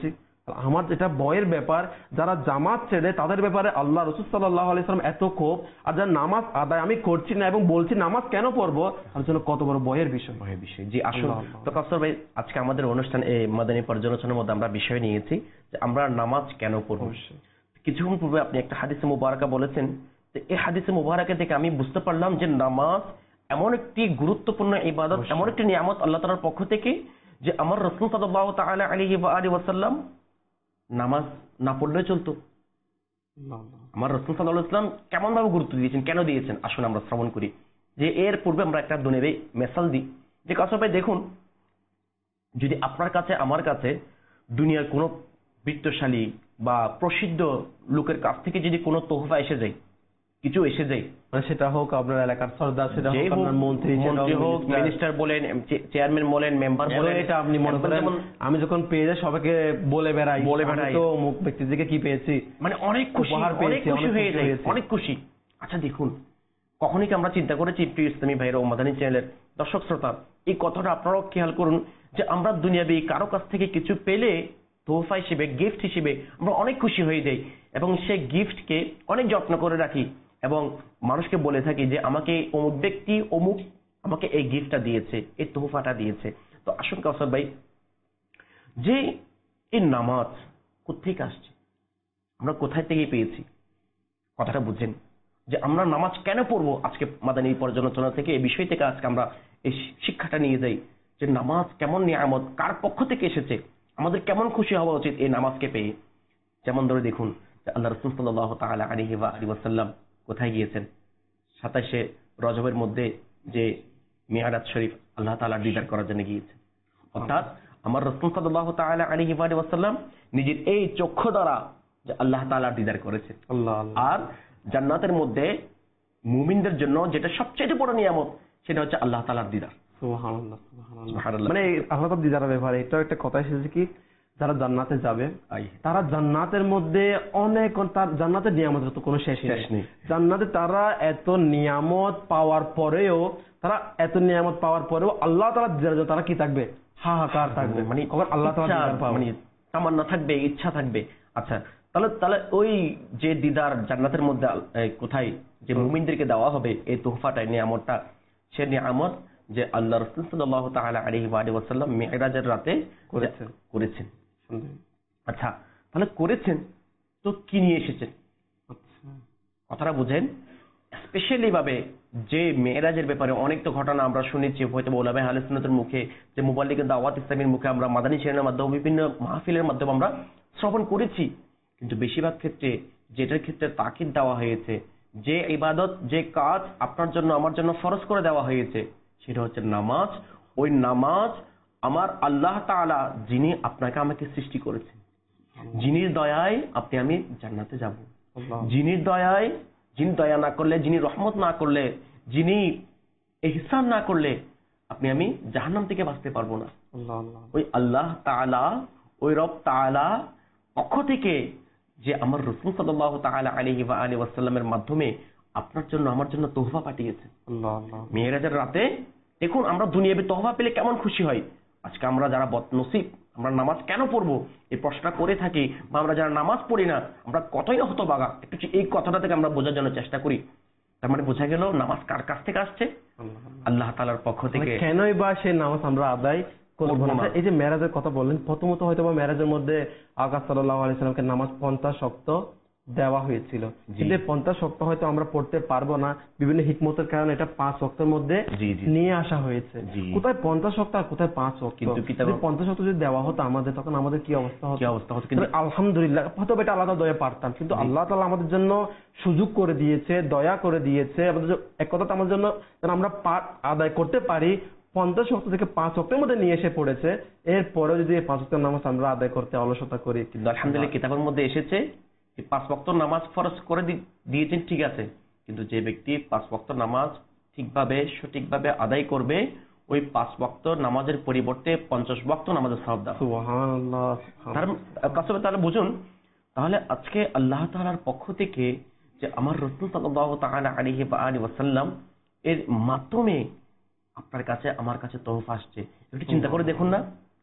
আমার যেটা ভয়ের ব্যাপার, যারা জামাত ছেড়ে তাদের ব্যাপারে আল্লাহ রাসূল সাল্লাল্লাহু আলাইহি ওয়াসাল্লাম এত ক্ষোভ, আর যারা নামাজ আদায় আমি করছি না এবং বলছি নামাজ কেন পড়বো, তার জন্য কত বড় ভয়ের বিষয়। ভয়ের বিষয়। জি আসুন আল্লাহ আল্লাহ। তো কাউসার ভাই, আজকে আমাদের অনুষ্ঠান এই মাদানী পর্যালোচনার মধ্যে আমরা বিষয় নিয়েছি যে আমরা নামাজ কেন পড়বো। অবশ্যই। কিছুক্ষণ পূর্বে আপনি একটা হাদিসে মুবারাকা বলেছেন, তো এই হাদিসে মুবারাকা থেকে আমি বুঝতে পারলাম যে নামাজ এমন একটি গুরুত্বপূর্ণ ইবাদত, অবশ্যই। এমন একটি নিয়ামত আল্লাহ তাআলার পক্ষ থেকে, যে আমার রাসূল সাল্লাল্লাহু তাআলা আলাইহি ওয়া আলিহি ওয়াসাল্লাম নামাজ না পড়লে চলতো। আল্লাহ আল্লাহ। আমার রাসূল সাল্লাল্লাহু আলাইহি ওয়াসাল্লাম কেমন ভাবে গুরুত্ব দিয়েছেন, কেন দিয়েছেন, আসুন আমরা শ্রবণ করি। যে এর পূর্বে আমরা একটা দুনিয়াবী মেসাল দিই, যে কাউসার ভাই দেখুন, যদি আপনার কাছে আমার কাছে দুনিয়ার কোনো বৃত্তশালী বা প্রসিদ্ধ লোকের কাছ থেকে যদি কোনো তোহফা এসে যায়, কিছু এসে যায়, মানে সেটা হোক আপনার এলাকার সর্দার, সেটা হোক যেই হোক, আপনার মন্ত্রী, সেটা মন্ত্রী হোক, মিনিস্টার, মিনিস্টার বলেন, চেয়ারম্যান বলেন, মেম্বার এবং বলেন, এটা আপনি মনে করেন যেমন- আমি যখন পেয়ে যাই সবাইকে বলে বেড়াই বলে আমি বেড়াই। তো অমুক ব্যক্তি থেকে কি পেয়েছি, মানে অনেক খুশি, উপহার অনেক পেয়েছি, খুশি অনেক হয়ে খুশি যায়, হয়েছি। অনেক খুশি। আচ্ছা দেখুন, কখনই কি আমরা চিন্তা করেছি প্রিয় ইসলামী ভাইরা ও মাদানী চ্যানেলের দর্শক শ্রোতা, এই কথাটা আপনারাও খেয়াল করুন, যে আমরা দুনিয়াবী কারো কাছ থেকে কিছু পেলে তোহফা হিসেবে, গিফট হিসেবে আমরা অনেক খুশি হয়ে যাই এবং সেই গিফটকে অনেক যত্ন করে রাখি এবং মানুষকে বলে থাকি যে আমাকে অমুক ব্যক্তি অমুক আমাকে এই গিফটটা দিয়েছে, এই তোহফাটা দিয়েছে। তো আসুন কাউসার ভাই, যে এই নামাজ কোত্থেকে আসছে, আমরা কোথায় থেকে পেয়েছি, কথাটা বুঝছেন, যে আমরা নামাজ কেন পড়বো। আজকে মাদানী পর্যালোচনা থেকে এই বিষয় থেকে আজকে আমরা এই শিক্ষাটা নিয়ে যাই, যে নামাজ কেমন নিয়ামত, কার পক্ষ থেকে এসেছে, আমাদের কেমন খুশি হওয়া উচিত এই নামাজকে পেয়ে। যেমন ধরে দেখুন, যে আল্লাহ রাসূল সাল্লাল্লাহু তাআলা আলাইহি ওয়া আলিহি ওয়াসাল্লাম কোথায় গিয়েছেন, সাতাশে রজবের মধ্যে যে মিরাজ শরীফ আল্লাহ তাআলা দিদার করার জন্য গিয়েছেন। অর্থাৎ আমার রাসূল সাল্লাল্লাহু তাআলা আলাইহি ওয়া আলিহি ওয়াসাল্লাম নিজের এই চক্ষু দ্বারা যে আল্লাহ তাআলা দিদার করেছেন। আল্লাহ আল্লাহ। আর জান্নাতের মধ্যে মুমিনদের জন্য যেটা সবচেয়ে বড় নিয়ামত, সেটা হচ্ছে আল্লাহ তাআলার দিদার। সুবহানাল্লাহ, সুবহানাল্লাহ। সুবহানাল্লাহ। মানে আল্লাহ তাআলার দিদারের ব্যাপারে এটা একটা কথা এসেছে কি, যারা জান্নাতে যাবে আই, তারা জান্নাতের মধ্যে অনেক, তার জান্নাতের নিয়ামতের তো কোনো শেষ শেষ নেই। নেই। জান্নাতে তারা এত নিয়ামত পাওয়ার পরেও, তারা এত নিয়ামত পাওয়ার পরেও আল্লাহ তাআলা দিদারের জন্য তারা কি থাকবে, হাহাকার থাকবে, মানে কখন আল্লাহ তাআলা ইচ্ছা, দিদার পাবে। মানে তামান্না থাকবে, ইচ্ছা থাকবে। আচ্ছা, তাহলে তাহলে ওই যে দিদার জান্নাতের মধ্যে আল- এই কোথায় যে মুমিনদেরকে দেওয়া হবে এই তোহফাটা, নিয়ামতটা, সে নিয়ামত যে আল্লাহ রাসূল সাল্লাল্লাহু তাআলা আলাইহি ওয়া আলিহি ওয়াসাল্লাম মিরাজের রাতে করেছেন। করেছেন। সুন্দর। আচ্ছা, তাহলে করেছেন তো কি নিয়ে এসেছেন, আচ্ছা। কথাটা বুঝেন। স্পেশালি ভাবে যে মেয়েরাজের ব্যাপারে অনেক তো ঘটনা আমরা শুনেছি, হয়তো ওলামায়ে আহলে সুন্নাতের মুখে, যে মুবাল্লিগের দাওয়াত ইসলামের মুখে, আমরা মাদানী চ্যানেলের মাধ্যমে, বিভিন্ন মাহফিলের মাধ্যমে আমরা শ্রবণ করেছি। কিন্তু বেশিরভাগ ক্ষেত্রে যেটার ক্ষেত্রে তাকিদ দেওয়া হয়েছে, যে ইবাদত, যে কাজ আপনার জন্য আমার জন্য ফরজ করে দেওয়া হয়েছে, সেটা হচ্ছে নামাজ। ওই নামাজ আমার আল্লাহ তাআলা, যিনি আপনাকে আমাকে সৃষ্টি করেছেন, যিনি দয়ায় আপনি আমি জান্নাতে যাব, আল্লাহ। যিনি দয়ায়, যিনি দয়া না করলে, যিনি রহমত না করলে, যিনি ইহসান না করলে আপনি আমি জাহান্নাম থেকে বাঁচতে পারবো না। আল্লাহ আল্লাহ। ওই আল্লাহ তাআলা, ওই রব তাআলা পক্ষ থেকে যে আমার রাসূল সাল্লাল্লাহু তাআলা আলাইহি ওয়া আলিহি ওয়াসাল্লামের মাধ্যমে আপনার জন্য আমার জন্য তোহফা পাঠিয়েছেন। আল্লাহ আল্লাহ। মেরাজের রাতে দেখুন, আমরা দুনিয়াবী তোহফা পেলে কেমন খুশি হই। আজকে আমরা যারা বদনসিব, আমরা নামাজ কেন পড়বো এই প্রশ্নটা করে থাকি, বা আমরা যারা নামাজ পড়ি না আমরা কতই না হতভাগা, একটু এই কথাটা থেকে আমরা বোঝার জন্য চেষ্টা করি। তার মানে বোঝা গেল নামাজ কার কাছ থেকে আসছে, আল্লাহ আল্লাহ। আল্লাহ তাআলার পক্ষ থেকে। মানে কেনই বা সেই নামাজ আমরা আদায় করবো করবো না। না। এই যে মেরাজের কথা বললেন, প্রথমত হয়তো বা মেরাজের মধ্যে আকা সাল্লাল্লাহু আলাইহি সাল্লামকে নামাজ পঞ্চাশ ওয়াক্ত দেওয়া হয়েছিল, কিন্তু এই পঞ্চাশ ওয়াক্ত হয়তো আমরা পড়তে পারবো না, বিভিন্ন হিকমতের কারণে এটা পাঁচ ওয়াক্তের মধ্যে জি, জি। নিয়ে আসা হয়েছে। জি। কোথায় পঞ্চাশ ওয়াক্ত আর কোথায় পাঁচ ওয়াক্ত, কিন্তু কিতাবে- যদি পঞ্চাশ ওয়াক্ত যদি দেওয়া হতো আমাদের, তখন আমাদের কি অবস্থা হতো, কি অবস্থা হতো। কিন্তু তবে আলহামদুলিল্লাহ, হয়তো এটা আল্লাহ তাআলা দয়া পারতাম, কিন্তু আল্লাহ তাআলা আমাদের জন্য সুযোগ করে দিয়েছে, দয়া করে দিয়েছে আমাদের জন্য, এক কথাতে আমাদের জন্য যেন আমরা পাঠ আদায় করতে পারি, পঞ্চাশ ওয়াক্ত থেকে পাঁচ ওয়াক্তের মধ্যে নিয়ে এসে পড়েছে। এরপরে যদি এই পাঁচ ওয়াক্তের নামাজ আমরা আদায় করতে অলসতা করি, কিন্তু আলহামদুলিল্লাহ কিতাবের মধ্যে এসেছে যে পাঁচ ওয়াক্ত নামাজ ফরজ করে দি- দিয়েছেন, ঠিক আছে, কিন্তু যে ব্যক্তি পাঁচ ওয়াক্ত নামাজ ঠিকভাবে সঠিকভাবে আদায় করবে, ওই পাঁচ ওয়াক্ত নামাজের পরিবর্তে পঞ্চাশ ওয়াক্ত নামাজের সওয়াব দেওয়া হবে। সুবহানাল্লাহ। তার কাছে তাহলে বুঝুন, তাহলে আজকে আল্লাহ তাআলার পক্ষ থেকে যে আমার রাসূল সাল্লাল্লাহু তাআলা আলাইহি ওয়া আলিহি ওয়াসাল্লাম এর মাধ্যমে আপনার কাছে আমার কাছে তোহফা আসছে, একটু চিন্তা করে দেখুন না,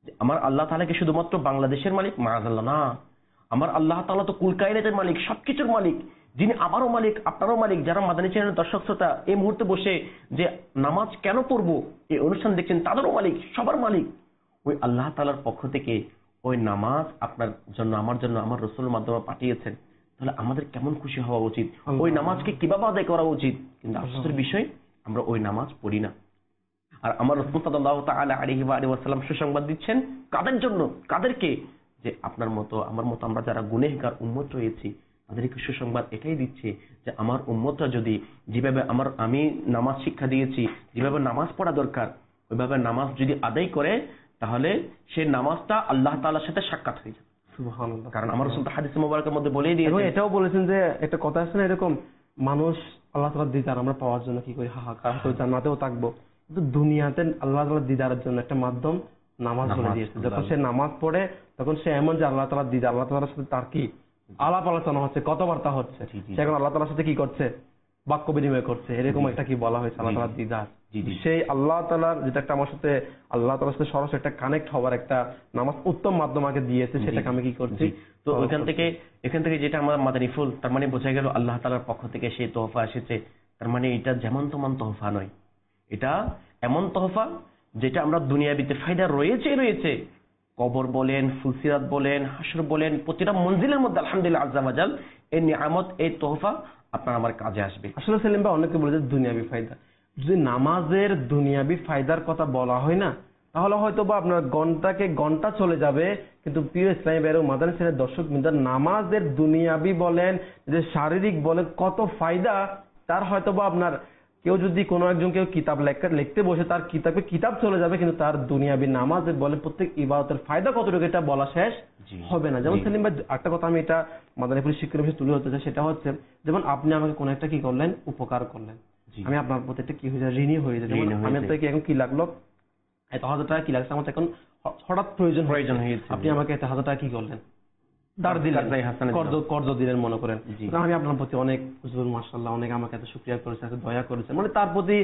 যে আমার আল্লাহ তাআলা কি শুধুমাত্র বাংলাদেশের মালিক? মাআযাল্লাহ, না। আমার আল্লাহ তাআলা তো কুল কায়নাতের মালিক, সবকিছুর মালিক, যিনি আমারও মালিক, আপনারও মালিক। যারা মাদানী চ্যানেলের দর্শক শ্রোতা এই মুহূর্তে বসে যে নামাজ কেন পড়বো এই অনুষ্ঠান দেখছেন, তাদেরও মালিক, সবার মালিক ওই আল্লাহ তাআলার পক্ষ থেকে। ওই নামাজ আপনার জন্য, আমার জন্য, আমার রাসূলের মাধ্যমে পাঠিয়েছেন। তাহলে আমাদের কেমন খুশি হওয়া উচিত, ওই নামাজকে কিভাবে আদায় করা উচিত। কিন্তু আফসোসের বিষয় আমরা ওই নামাজ পড়ি না। আর আমার রাসূল সাল্লাল্লাহু তাআলা আলাইহি ওয়া আলিহি ওয়াসাল্লাম সুসংবাদ দিচ্ছেন কাদের জন্য? কাদেরকে? যে আপনার মতো আমার মতো আমরা যারা গুনাহগার উম্মত রয়েছি তাদেরকে সুসংবাদ এটাই দিচ্ছে যে আমার উম্মতরা যদি যেভাবে আমার আমি নামাজ শিক্ষা দিয়েছি, যেভাবে নামাজ পড়া দরকার ওইভাবে নামাজ যদি আদায় করে তাহলে সে নামাজটা আল্লাহ তাআলার সাথে সাক্ষাৎ হয়ে যাবে। সুবহানাল্লাহ। কারণ আমার রাসূল হাদিস মোবারকের মধ্যে বলেই দিয়েছেন, এবং এটাও বলেছেন যে একটা কথা আছে না এরকম, মানুষ আল্লাহ তাআলার দিদার আমরা পাওয়ার জন্য কি করি, হাহাকার করে জান্নাতেও থাকবো, কিন্তু দুনিয়াতে আল্লাহ তাআলার দিদারের জন্য একটা মাধ্যম নামাজ বলে দিয়েছে। যখন সে নামাজ পড়ে তখন সে এমন যে আল্লাহ তাআলার দিদার, আল্লাহ তাআলার সাথে তার কি আলাপ আলোচনা হচ্ছে, কথাবার্তা হচ্ছে, সে এখন আল্লাহ তাআলার সাথে কি করছে, বাক্য বিনিময় করছে। এরকম একটা কি বলা হয়েছে আল্লাহ তাআলার দিদার। সেই আল্লাহ তাআলার যেটা একটা আমার সাথে আল্লাহ তাআলার সাথে সরাসরি একটা কানেক্ট হওয়ার একটা নামাজ উত্তম মাধ্যম আগে দিয়েছে, সেটাকে আমি কি করছি। তো ওইখান থেকে এখান থেকে যেটা আমার মাদানী ফুল, তার মানে বোঝা গেল আল্লাহ তাআলার পক্ষ থেকে সেই তোহফা এসেছে। তার মানে এটা যেমন তেমন তোহফা নয়, এটা এমন তোহফা যেটা আমরা দুনিয়াবিতে ফায়দা রয়েছে রয়েছে কবর বলেন, ফুলসিরাত বলেন, হাসর বলেন, প্রতিটা মঞ্জিলের মধ্যে আলহামদুলিল্লাহ আজ্জা ওয়াজাল এই নিয়ামত, এই তোহফা আপনার আমার কাজে আসবে। আসলে সেলিম ভাই অনেকে বলে যে দুনিয়াবি ফায়দা, যদি নামাজের দুনিয়াবি ফায়দার কথা বলা হয় না তাহলে হয়তো বা আপনার ঘন্টাকে ঘন্টা চলে যাবে। কিন্তু প্রিয় ইসলামী ভাই ও মাদানী চ্যানেলের দর্শক বৃন্দ, নামাজের দুনিয়াবি বলেন, যে শারীরিক বলেন, কত ফায়দা তার হয়তো বা আপনার কেউ যদি কোনো একজন কেউ কিতাব লেখা লিখতে বসে তার কিতাবে কিতাব চলে যাবে, কিন্তু তার দুনিয়াবি নামাজের বলে প্রত্যেক ইবাদতের ফায়দা কতটুকু এটা বলা শেষ হবে না। যেমন সেলিম ভাই একটা কথা আমি এটা মাদারীপুর শিক্ষার বিষয়ে তুলে ধরতে চাই, সেটা হচ্ছে যেমন আপনি আমাকে কোনো একটা কি করলেন, উপকার করলেন, আমি আপনার প্রতি একটা কি হয়ে যায়, ঋণী হয়ে যায়। যেমন আমি আপনাকে এখন কি লাগলো, এত হাজার টাকা কি লাগছে আমার এখন হঠাৎ প্রয়োজন প্রয়োজন হয়েছে, আপনি আমাকে এত হাজার টাকা কি করলেন, দাঁড় দিলেন, কর্জ দিলেন মনে করেন। আমি আপনার প্রতি অনেক হুজুর মাশাআল্লাহ অনেক আমাকে এত শুকরিয়া করেছে, এত দয়া করেছে, মানে তার প্রতি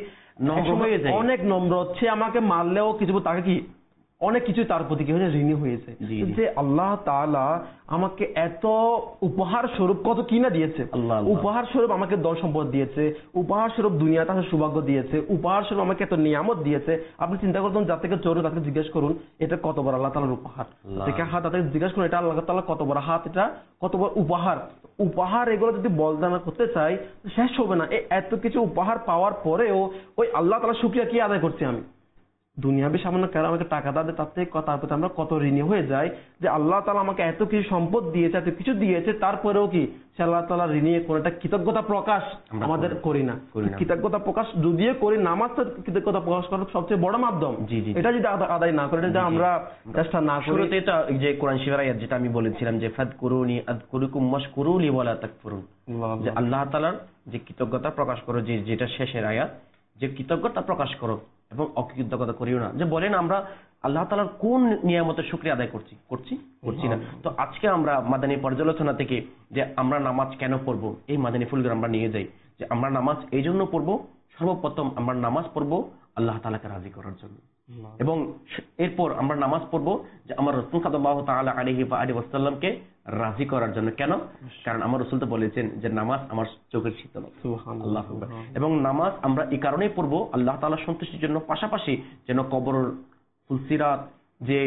অনেক নম্র হচ্ছে, আমাকে মারলেও কিছু তাকে কি অনেক কিছু তার প্রতি কি হয়েছে, ঋণী হয়েছে। যে আল্লাহ তাআলা আমাকে এত উপহার স্বরূপ কত কিনা দিয়েছে, উপহার স্বরূপ আমাকে ধন সম্পদ দিয়েছে, উপহার স্বরূপ দুনিয়াতে আসার সৌভাগ্য দিয়েছে, উপহার স্বরূপ আমাকে এত নিয়ামত দিয়েছে। আপনি চিন্তা করতেন যার থেকে চোর তাকে জিজ্ঞেস করুন এটা কত বড় আল্লাহ তাআলার উপহার, থেকে হাত তাকে জিজ্ঞেস করুন এটা আল্লাহ তাআলা কত বড় হাত, এটা কত বড় উপহার। উপহার এগুলো যদি বলদানা করতে চাই শেষ হবে না। এত কিছু উপহার পাওয়ার পরেও ওই আল্লাহ তাআলার শুকরিয়া কি আদায় করছি আমি? দুনিয়াবি সামান্য কারণ আমাকে টাকা দাদে তার থেকে তার প্রতি আমরা কত ঋণী হয়ে যাই, যে আল্লাহ তাআলা আমাকে এত কিছু সম্পদ দিয়েছে, এত কিছু দিয়েছে, তারপরেও কি সে আল্লাহ তাআলার ঋণী কোন একটা কৃতজ্ঞতা প্রকাশ আমাদের করি না। কৃতজ্ঞতা প্রকাশ যদিও করি, নামাজ তো কৃতজ্ঞতা প্রকাশ করার সবচেয়ে বড় মাধ্যম। এটা যদি আদায় না করে, এটা আমরা চেষ্টা না করি, এটা যে কোরআন শরীফের আয়াত যেটা আমি বলেছিলাম যে ফাদকুরুনি আযকুরুকুম ওয়াশকুরুলি ওয়ালা তাকফুরুন, যে আল্লাহ তাআলার যে কৃতজ্ঞতা প্রকাশ করো, যে যেটা শেষের আয়াত, যে কৃতজ্ঞতা প্রকাশ করো এবং অকৃতজ্ঞতা করিও না। যে বলেন আমরা আল্লাহ তাআলার কোন নিয়ামতের শুকরিয়া আদায় করছি করছি করছি না। তো আজকে আমরা মাদানী পর্যালোচনা থেকে যে আমরা নামাজ কেন পড়বো, এই মাদানী ফুলগুলো আমরা নিয়ে যাই যে আমরা নামাজ এই জন্য পড়বো, সর্বপ্রথম আমরা নামাজ পড়বো আল্লাহ তাআলাকে রাজি করার জন্য, এবং এরপর আমরা নামাজ পড়বো যে আমার রাসূল সাল্লাল্লাহু তাআলা আলাইহি ওয়া আলিহি ওয়াসাল্লামকে রাজি করার জন্য। কেন? কারণ আমার রাসূল তো বলেছেন যে নামাজ আমার চোখের শীতল। সুবহানাল্লাহ। এবং নামাজ আমরা এই কারণেই পড়বো আল্লাহ তাআলার সন্তুষ্টির জন্য, পাশাপাশি যেন কবর, ফুলসিরাত, যে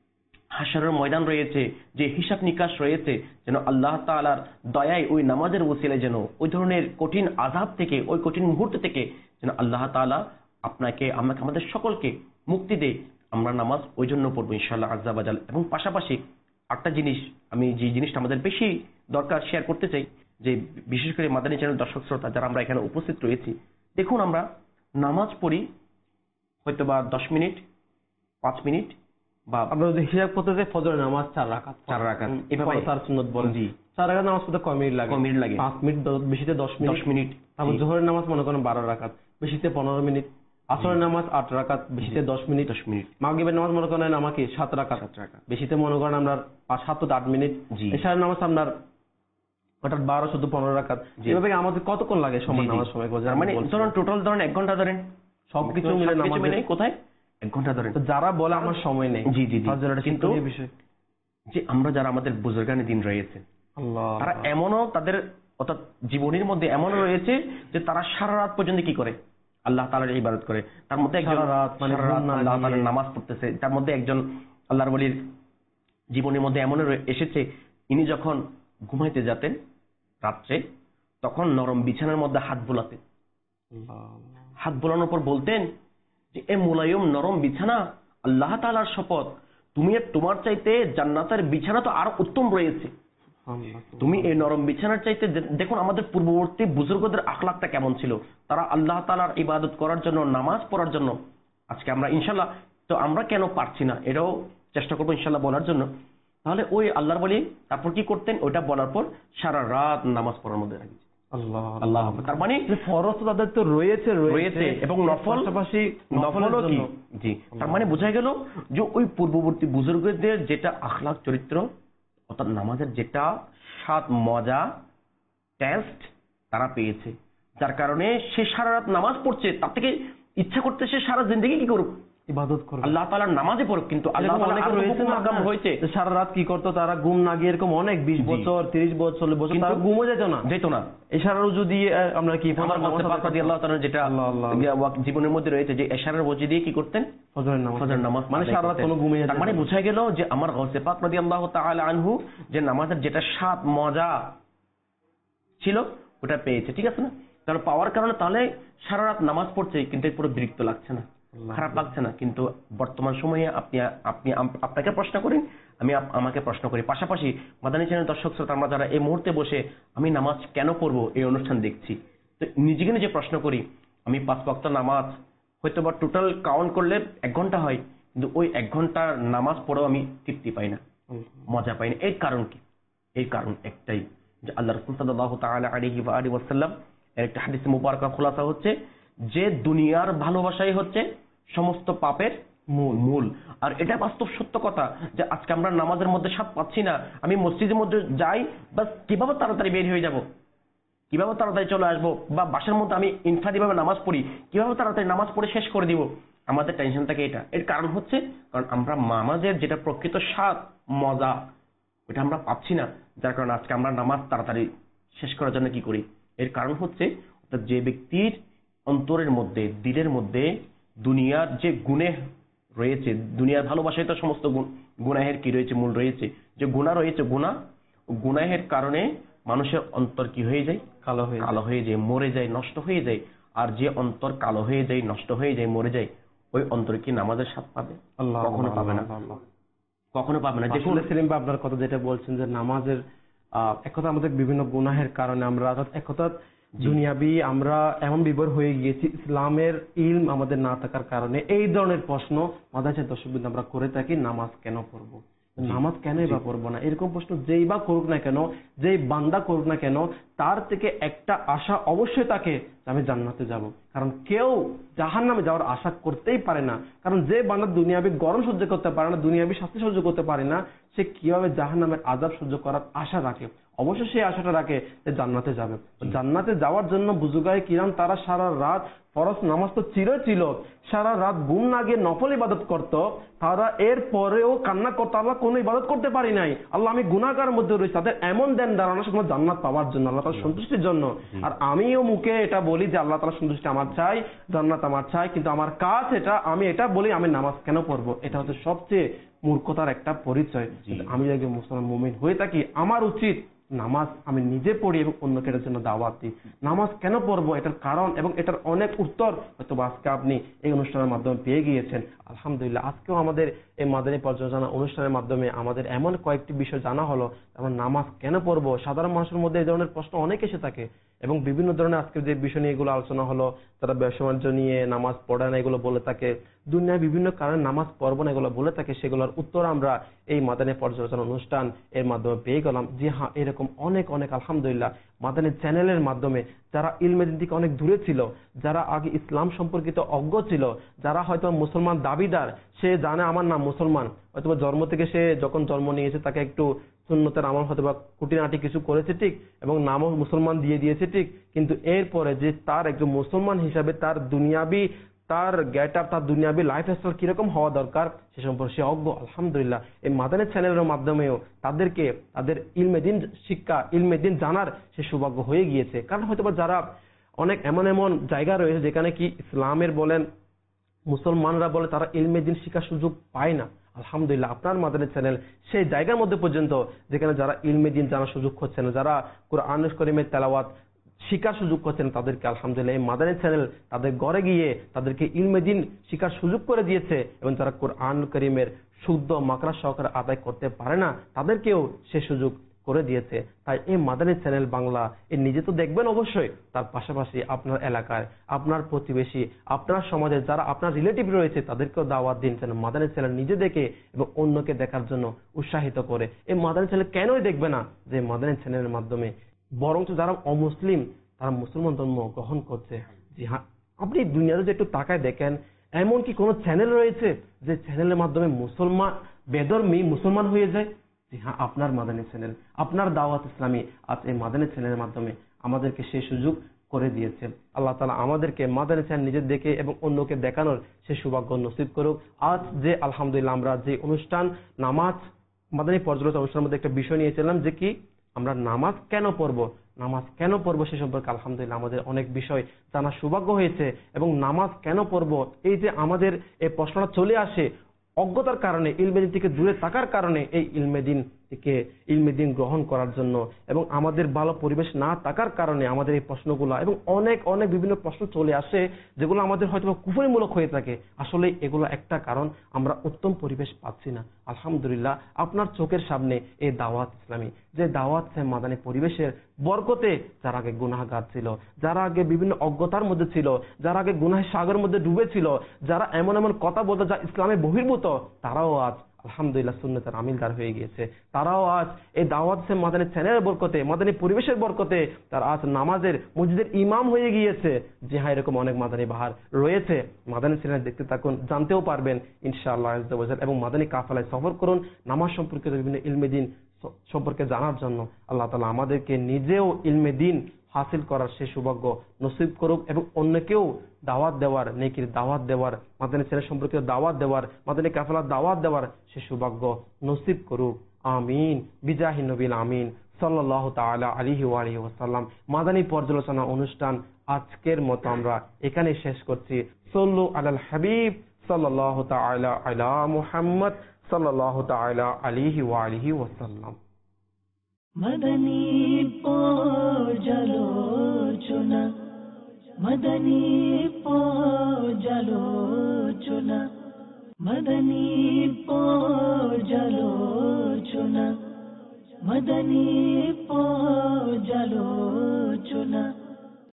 হাসরের ময়দান রয়েছে, যে হিসাব নিকাশ রয়েছে, যেন আল্লাহ তাআলার দয়ায় ওই নামাজের ওসিলায় যেন ওই ধরনের কঠিন আযাব থেকে, ওই কঠিন মুহূর্ত থেকে যেন আল্লাহ তাআলা আপনাকে আমাকে আমাদের সকলকে মুক্তি দেয়। আমরা নামাজ ওই জন্য পড়বো ইনশাআল্লাহ আজ্জা ওয়াজাল। এবং পাশাপাশি একটা জিনিস আমি যে জিনিসটা আমাদের বেশি দরকার শেয়ার করতে চাই, যে বিশেষ করে মাদানী চ্যানেল দর্শক শ্রোতা যারা আমরা এখানে উপস্থিত রয়েছি, দেখুন আমরা নামাজ পড়ি হয়তো বা দশ মিনিট, পাঁচ মিনিট, বা আমরা যদি হিসাব করতে চাই ফজরের নামাজ চার রাকাত চার রাকাত এভাবে তার সুন্নাত বলেন, জি চার রাকাত নামাজ পড়তে কয় মিনিট লাগে? কয় মিনিট লাগে? পাঁচ মিনিট, বেশিতে দশ মিনিট। দশ মিনিট। তারপর জোহরের নামাজ মনে করেন বারো রাকাত, বেশিতে পনেরো মিনিট। আসরের নামাজ আট রাকাত, বেশিতে দশ মিনিট। দশ মিনিট। মাগরিবের নামাজ মনে করেন আমাকে সাত রাকাত, সাত রাকাত, বেশিতে মনে করেন আমরা পাঁচ সাত আট মিনিট। এশারের নামাজ আপনার অর্থাৎ বারো চোদ্দ পনেরো রাকাত। এভাবে আমাদের কতক্ষণ লাগে সময় নামাজ সময়? মানে ধরুন টোটাল ধরেন এক ঘন্টা ধরেন, সবকিছু মিলে নামাজ কোথায় এক ঘন্টা ধরেন। তো যারা বলে আমার সময় নেই, জি জি জি তার জন্য এটা কিন্তু শিক্ষণীয় বিষয়। যে আমরা যারা আমাদের বুজুর্গানে দিন রয়েছে, আল্লাহ, তারা এমনও তাদের অর্থাৎ জীবনের মধ্যে এমনও রয়েছে যে তারা সারা রাত পর্যন্ত কি করে, আল্লাহ তাআলার ইবাদত করে। তার মধ্যে একজন সারা রাত মানে সারা রাত ঘুম না আল্লাহ দিয়ে। তাআলার নামাজ পড়তেছে। তার মধ্যে একজন আল্লাহর ওলির জীবনের মধ্যে এমনও রয়ে- এসেছে, ইনি যখন ঘুমাইতে যেতেন রাত্রে, তখন নরম বিছানার মধ্যে হাত বোলাতেন। হাত বোলানোর পর বলতেন যে এ মুলায়ম নরম বিছানা, আল্লাহ তাআলার শপথ, তুমি তোমার চাইতে জান্নাতের বিছানা তো আরো উত্তম রয়েছে। তুমি এই নরম বিছানার চাইতে দে- দেখুন আমাদের পূর্ববর্তী বুজুর্গদের আখলাকটা কেমন ছিল। তারা আল্লাহ তাআলার ইবাদত করার জন্য, নামাজ পড়ার জন্য। আজকে আমরা ইনশাল্লাহ, তো আমরা কেন পারছি না এটাও চেষ্টা করবো ইনশাল্লাহ বলার জন্য। তাহলে ওই আল্লাহর বলি তারপর কি করতেন, ওইটা বলার পর সারা রাত নামাজ পড়ার মধ্যে রাখি। আল্লাহ আল্লাহ, তার মানে যে ফরজ তো তাদের তো রয়েছে রয়েছে এবং নফল, পাশাপাশি নফলও কি, জি। তার মানে বোঝা গেল যে ওই পূর্ববর্তী বুজুর্গদের যেটা আখলাক চরিত্র, অর্থাৎ নামাজের যেটা স্বাদ, মজা, টেস্ট তারা পেয়েছে, যার কারণে সে সারা রাত নামাজ পড়ছে। তার থেকে ইচ্ছা করতে সে সারা জিন্দগি কি করুক, ইবাদত করবে, আল্লাহ তাআলার নামাজে পড়ুক। কিন্তু আল্লাহ তাআলা অনেকে আরো রয়েছে না হুকুম হয়েছে, যে সারা রাত কি করতো, তারা ঘুম না গিয়ে এরকম অনেক বিশ জি। বছর তিরিশ বছর চল্লিশ বছর কিন্তু তারা ঘুমও যেত না, যেত না। এছাড়াও যদি আহ, আমরা কি আমার কাছে পাক রাদিয়াল্লাহু তাআলা যেটা আল্লাহ, আল্লাহ। জীবনের মধ্যে রয়েছে যে এশারের ওয়াজি দিয়ে কি করতেন, ফজরের নামাজ, ফজর নামাজ মানে আদায় সারা রাত করতেন। কোনো ঘুমিয়ে যেত তার মানে না। বোঝা গেল যে আমার গাউসে পাক রাদিয়াল্লাহু তাআলা আনহু যে নামাজের যেটা স্বাদ, মজা ছিল ওটা পেয়েছে, ঠিক আছে না? তাহলে পাওয়ার কারণে তাহলে সারা রাত নামাজ পড়ছে, কিন্তু এর পুরো বিরক্ত লাগছে না, খারাপ লাগছে না। কিন্তু বর্তমান সময়ে আপনি আপনি আম- আপনাকে প্রশ্ন করেন, আমি আপ- আমাকে প্রশ্ন করি, পাশাপাশি মাদানী চ্যানেল দর্শক শ্রোতা আমরা যারা এই মুহূর্তে বসে আমি নামাজ কেন পড়বো এই অনুষ্ঠান দেখছি, তো নিজেকে নিজে প্রশ্ন করি, আমি পাঁচ ওয়াক্ত নামাজ হয়তো বা টোটাল কাউন্ট করলে এক ঘন্টা হয়, কিন্তু ওই এক ঘন্টার নামাজ পড়েও আমি তৃপ্তি পাই না, মজা পাই না। এর কারণ কি? এর কারণ একটাই, যে আল্লাহ রাসূল সাল্লাল্লাহু তাআলা আলাইহি ওয়া আলিহি ওয়াসাল্লাম এর একটা হাদিসে মুবারাকা খোলাসা হচ্ছে যে দুনিয়ার ভালোবাসাই হচ্ছে সমস্ত পাপের মূল মূল আর এটা বাস্তব সত্য কথা যে আজকে আমরা নামাজের মধ্যে স্বাদ পাচ্ছি না। আমি মসজিদের মধ্যে যাই, বাস কিভাবে তাড়াতাড়ি বের হয়ে যাব, কিভাবে তাড়াতাড়ি চলে আসবো, বা বাসার মধ্যে আমি ইনফাদি ভাবে নামাজ পড়ি, কিভাবে তাড়াতাড়ি নামাজ পড়ে শেষ করে দিব। আমাদের টেনশন থাকে এটা। এর কারণ হচ্ছে কারণ আমরা নামাজের যেটা প্রকৃত স্বাদ, মজা, ওটা আমরা পাচ্ছি না, যার কারণে আজকে আমরা নামাজ তাড়াতাড়ি শেষ করার জন্য কি করি। এর কারণ হচ্ছে অর্থাৎ যে ব্যক্তির অন্তরের মধ্যে, দিলের মধ্যে দুনিয়ার যে গুণে রয়েছে, দুনিয়ার ভালোবাসায় তো সমস্ত গুনাহের কি রয়েছে, মূল রয়েছে, যে গুনাহ রয়েছে, গুনাহ গুনাহের কারণে মানুষের অন্তর কি হয়ে যায়, কালো হয়ে কালো হয়ে যায়, মরে যায়, নষ্ট হয়ে যায়। আর যে অন্তর কালো হয়ে যায়, নষ্ট হয়ে যায়, মরে যায়, ওই অন্তর কি নামাজের স্বাদ পাবে? আল্লাহ, কখনো পাবে না, কখনো পাবে না। দেখুন আসলে সেলিম ভাই আপনার কথা যেটা বলছেন যে নামাজের আহ, এক কথা আমাদের বিভিন্ন গুনাহের কারণে আমরা, অর্থাৎ এক কথা দুনিয়াবি আমরা এমন বিভোর হয়ে গিয়েছি, ইসলামের ইলম আমাদের না থাকার কারণে এই ধরনের প্রশ্ন মাদ্রাসার দর্শকবৃন্দ আমরা করে থাকি, নামাজ কেন পড়বো, নামাজ কেনই বা পড়বো না, এরকম প্রশ্ন যেই বা করুক না কেন, যেই বান্দা করুক না কেন, তার থেকে একটা আশা অবশ্যই থাকে যে আমি জান্নাতে যাব। কারণ কেউ জাহান্নামে যাওয়ার আশা করতেই পারে না। কারণ যে বান্দা দুনিয়াবি গরম সহ্য করতে পারে না, দুনিয়াবি শাস্তি সহ্য করতে পারে না, সে কিভাবে জাহান্নামের আযাব সহ্য করার আশা রাখে? অবশ্যই সেই আশাটা রাখে যে জান্নাতে যাবে। জান্নাতে যাওয়ার জন্য বুজুর্গায়ে কিরাম তারা সারা রাত ফরজ নামাজ তো চিরই ছিল, সারা রাত ঘুম না গিয়ে নফল ইবাদত করতো, তারা এর পরেও কান্না করতো, আল্লাহ কোনো ইবাদত করতে পারি নাই, আল্লাহ আমি গুনাহগার মধ্যে রয়েছি। তাদের এমন দেন ধারণা সেগুলো জান্নাত পাওয়ার জন্য, আল্লাহ তাআলার সন্তুষ্টির জন্য। আর আমিও মুখে এটা বলি যে আল্লাহ তাআলার সন্তুষ্টি আমার চাই, জান্নাত আমার চাই, কিন্তু আমার কাজ এটা, আমি এটা বলি আমি নামাজ কেন পড়বো, এটা হচ্ছে সবচেয়ে মূর্খতার একটা পরিচয়। আমি যদি মুসলমান মুমিন হয়ে থাকি, আমার উচিত নামাজ আমি নিজে পড়ি এবং অন্যকে এটার জন্য দাওয়াত দিই। নামাজ কেন পড়বো, এটার কারণ এবং এটার অনেক উত্তর হয়তো আজকে আপনি এই অনুষ্ঠানের মাধ্যমে পেয়ে গিয়েছেন। আলহামদুলিল্লাহ, আজকেও আমাদের এই মাদানী পর্যালোচনা অনুষ্ঠানের মাধ্যমে আমাদের এমন কয়েকটি বিষয় জানা হলো। যেমন নামাজ কেন পড়বো, সাধারণ মানুষের মধ্যে এই ধরনের প্রশ্ন অনেক এসে থাকে এবং বিভিন্ন ধরনের আজকের যে বিষয় নিয়ে এগুলো আলোচনা হলো, তারা ব্যবসা বাণিজ্য নিয়ে নামাজ পড়ে না এগুলো বলে থাকে, দুনিয়ায় বিভিন্ন কারণে নামাজ পড়বো না এগুলো বলে থাকে, সেগুলোর উত্তর আমরা এই মাদানী পর্যালোচনা অনুষ্ঠান এর মাধ্যমে পেয়ে গেলাম। যে হ্যাঁ, এরকম অনেক অনেক আলহামদুলিল্লাহ মাদানী চ্যানেলের মাধ্যমে যারা ইলমের দিক থেকে অনেক দূরে ছিল, যারা আগে ইসলাম সম্পর্কিত অজ্ঞ ছিল, যারা হয়তো মুসলমান দাবিদার, সে জানে আমার নাম মুসলমান, হয়তো জন্ম থেকে সে যখন জন্ম নিয়েছে তাকে একটু সুন্নতের আমল হয়তো বা খুঁটিনাটি কিছু করেছে ঠিক, এবং নামও মুসলমান দিয়ে দিয়েছে ঠিক, কিন্তু এরপরে যে তার একজন মুসলমান হিসাবে তার দুনিয়াবি তার গেট আপ, তার দুনিয়াবী লাইফ স্টাইল কিরকম হওয়া দরকার সে সম্পর্কে সে অজ্ঞ। আলহামদুলিল্লাহ এই মাদানী চ্যানেলের মাধ্যমেও তাদেরকে তাদের ইলমে দিন শিক্ষা, ইলমে দিন জানার সে সৌভাগ্য হয়ে গিয়েছে। কারণ হয়তো যারা অনেক এমন এমন জায়গা রয়েছে যেখানে কি ইসলামের বলেন মুসলমানরা বলে তারা ইলমে দিন শিক্ষার সুযোগ পায় না। আলহামদুলিল্লাহ আপনার মাদানী চ্যানেল সেই জায়গার মধ্যে পর্যন্ত যেখানে যারা ইলমে দিন জানার সুযোগ হচ্ছে না, যারা কুরআন কারীমের তেলাওয়াত শিকার সুযোগ করছেন তাদেরকে আলহামদুলিল্লাহ এই মাদানী চ্যানেল তাদের ঘরে গিয়ে তাদেরকে ইলমে দিন শিকার সুযোগ করে দিয়েছে। এবং যারা কুরআন কারীমের শুদ্ধ মাকরা সহকারে আদায় করতে পারে না তাদেরকেও সে সুযোগ করে দিয়েছে। তাই এই মাদানী চ্যানেল বাংলা এ নিজে তো দেখবেন অবশ্যই, তার পাশাপাশি আপনার এলাকায়, আপনার প্রতিবেশী, আপনার সমাজে যারা আপনার রিলেটিভ রয়েছে তাদেরকেও দাওয়াত দিন যেন মাদানী চ্যানেল নিজে দেখে এবং অন্যকে দেখার জন্য উৎসাহিত করে। এই মাদানী চ্যানেল কেনই দেখবে না যে মাদানী চ্যানেলের মাধ্যমে বরঞ্চ যারা অমুসলিম তারা মুসলমান ধর্ম গ্রহণ করছে। জি হ্যাঁ, আপনি দুনিয়াতে যে একটু তাকায় দেখেন এমন কি কোন চ্যানেল রয়েছে যে চ্যানেলের মাধ্যমে মুসলমান বেধর্মী মুসলমান হয়ে যায়? জি হ্যাঁ, আপনার মাদানী চ্যানেল, আপনার দাওয়াত ইসলামী আজ এই মাদানী চ্যানেলের মাধ্যমে আমাদেরকে সেই সুযোগ করে দিয়েছে। আল্লাহ তাআলা আমাদেরকে মাদানী চ্যানেল নিজের দেখে এবং অন্যকে দেখানোর সে সৌভাগ্য নসিব করুক। আজ যে আলহামদুলিল্লাহ আমরা যে অনুষ্ঠান নামাজ মাদানী পর্যালোচনা অনুষ্ঠানের মধ্যে একটা বিষয় নিয়েছিলাম যে কি আমরা নামাজ কেন পড়বো, নামাজ কেন পড়বো সে সম্পর্কে আলহামদুলিল্লাহ আমাদের অনেক বিষয় জানার সৌভাগ্য হয়েছে। এবং নামাজ কেন পড়বো এই যে আমাদের এই প্রশ্নটা চলে আসে অজ্ঞতার কারণে, ইলমে দিন থেকে দূরে থাকার কারণে, এই ইলমে দিন থেকে ইলমে দিন গ্রহণ করার জন্য এবং আমাদের ভালো পরিবেশ না থাকার কারণে আমাদের এই প্রশ্নগুলো এবং অনেক অনেক বিভিন্ন প্রশ্ন চলে আসে যেগুলো আমাদের হয়তো কুফরিমূলক হয়ে থাকে। আসলে এগুলো একটা কারণ আমরা উত্তম পরিবেশ পাচ্ছি না। আলহামদুলিল্লাহ আপনার চোখের সামনে এই দাওয়াত ইসলামী যে দাওয়াত সে মাদানী পরিবেশের বরকতে যারা আগে গুনাহগার ছিল, যারা আগে বিভিন্ন অজ্ঞতার মধ্যে ছিল, যারা আগে গুনাহের সাগরের মধ্যে ডুবে ছিল, যারা এমন এমন কথা বলতো যা ইসলামে বহির্ভূত, তারাও আজ আলহামদুলিল্লাহ সুন্নতের আমিলদার হয়ে গিয়েছে। তারাও আজ এই দাওয়াত সে মাদানী চ্যানেলের বরকতে, মাদানী পরিবেশের বরকতে তারা আজ নামাজের মসজিদের ইমাম হয়ে গিয়েছে। যে হ্যাঁ, এরকম অনেক মাদানী বাহার রয়েছে। মাদানী চ্যানেল দেখতে থাকুন, জানতেও পারবেন ইনশাআল্লাহ আজ্জা ওয়া জাল। এবং মাদানী কাফেলায় সফর করুন নামাজ সম্পর্কিত বিভিন্ন ইলমে দিন সম্পর্কে জানার জন্য। আল্লাহ তাআলা আমাদেরকে নিজেও ইলমে দিন হাসিল করার সে সৌভাগ্য নসিব করুক এবং অন্যকেও দাওয়াত দেওয়ার, নেকির দাওয়াত দেওয়ার, মাদানী চ্যানেল সম্পর্কিত দাওয়াত দেওয়ার, মাদানী কাফেলার দাওয়াত দেওয়ার সে সৌভাগ্য নসিব করুক। আমিন বিজাহি নবীল আমিন সাল্লাল্লাহু তাআলা আলাইহি ওয়া আলিহি ওয়াসাল্লাম। মাদানী পর্যালোচনা অনুষ্ঠান আজকের মতো আমরা এখানে শেষ করছি। সাল্লু আলাল হাবিব সাল্লাল্লাহু তাআলা আলা মুহাম্মদ সাল্লাল্লাহু তাআলা আলাইহি ওয়া আলিহি ওয়াসাল্লাম। মাদানী পর্যালোচনা, মাদানী পর্যালোচনা, মাদানী পর্যালোচনা, মাদানী পর্যালোচনা।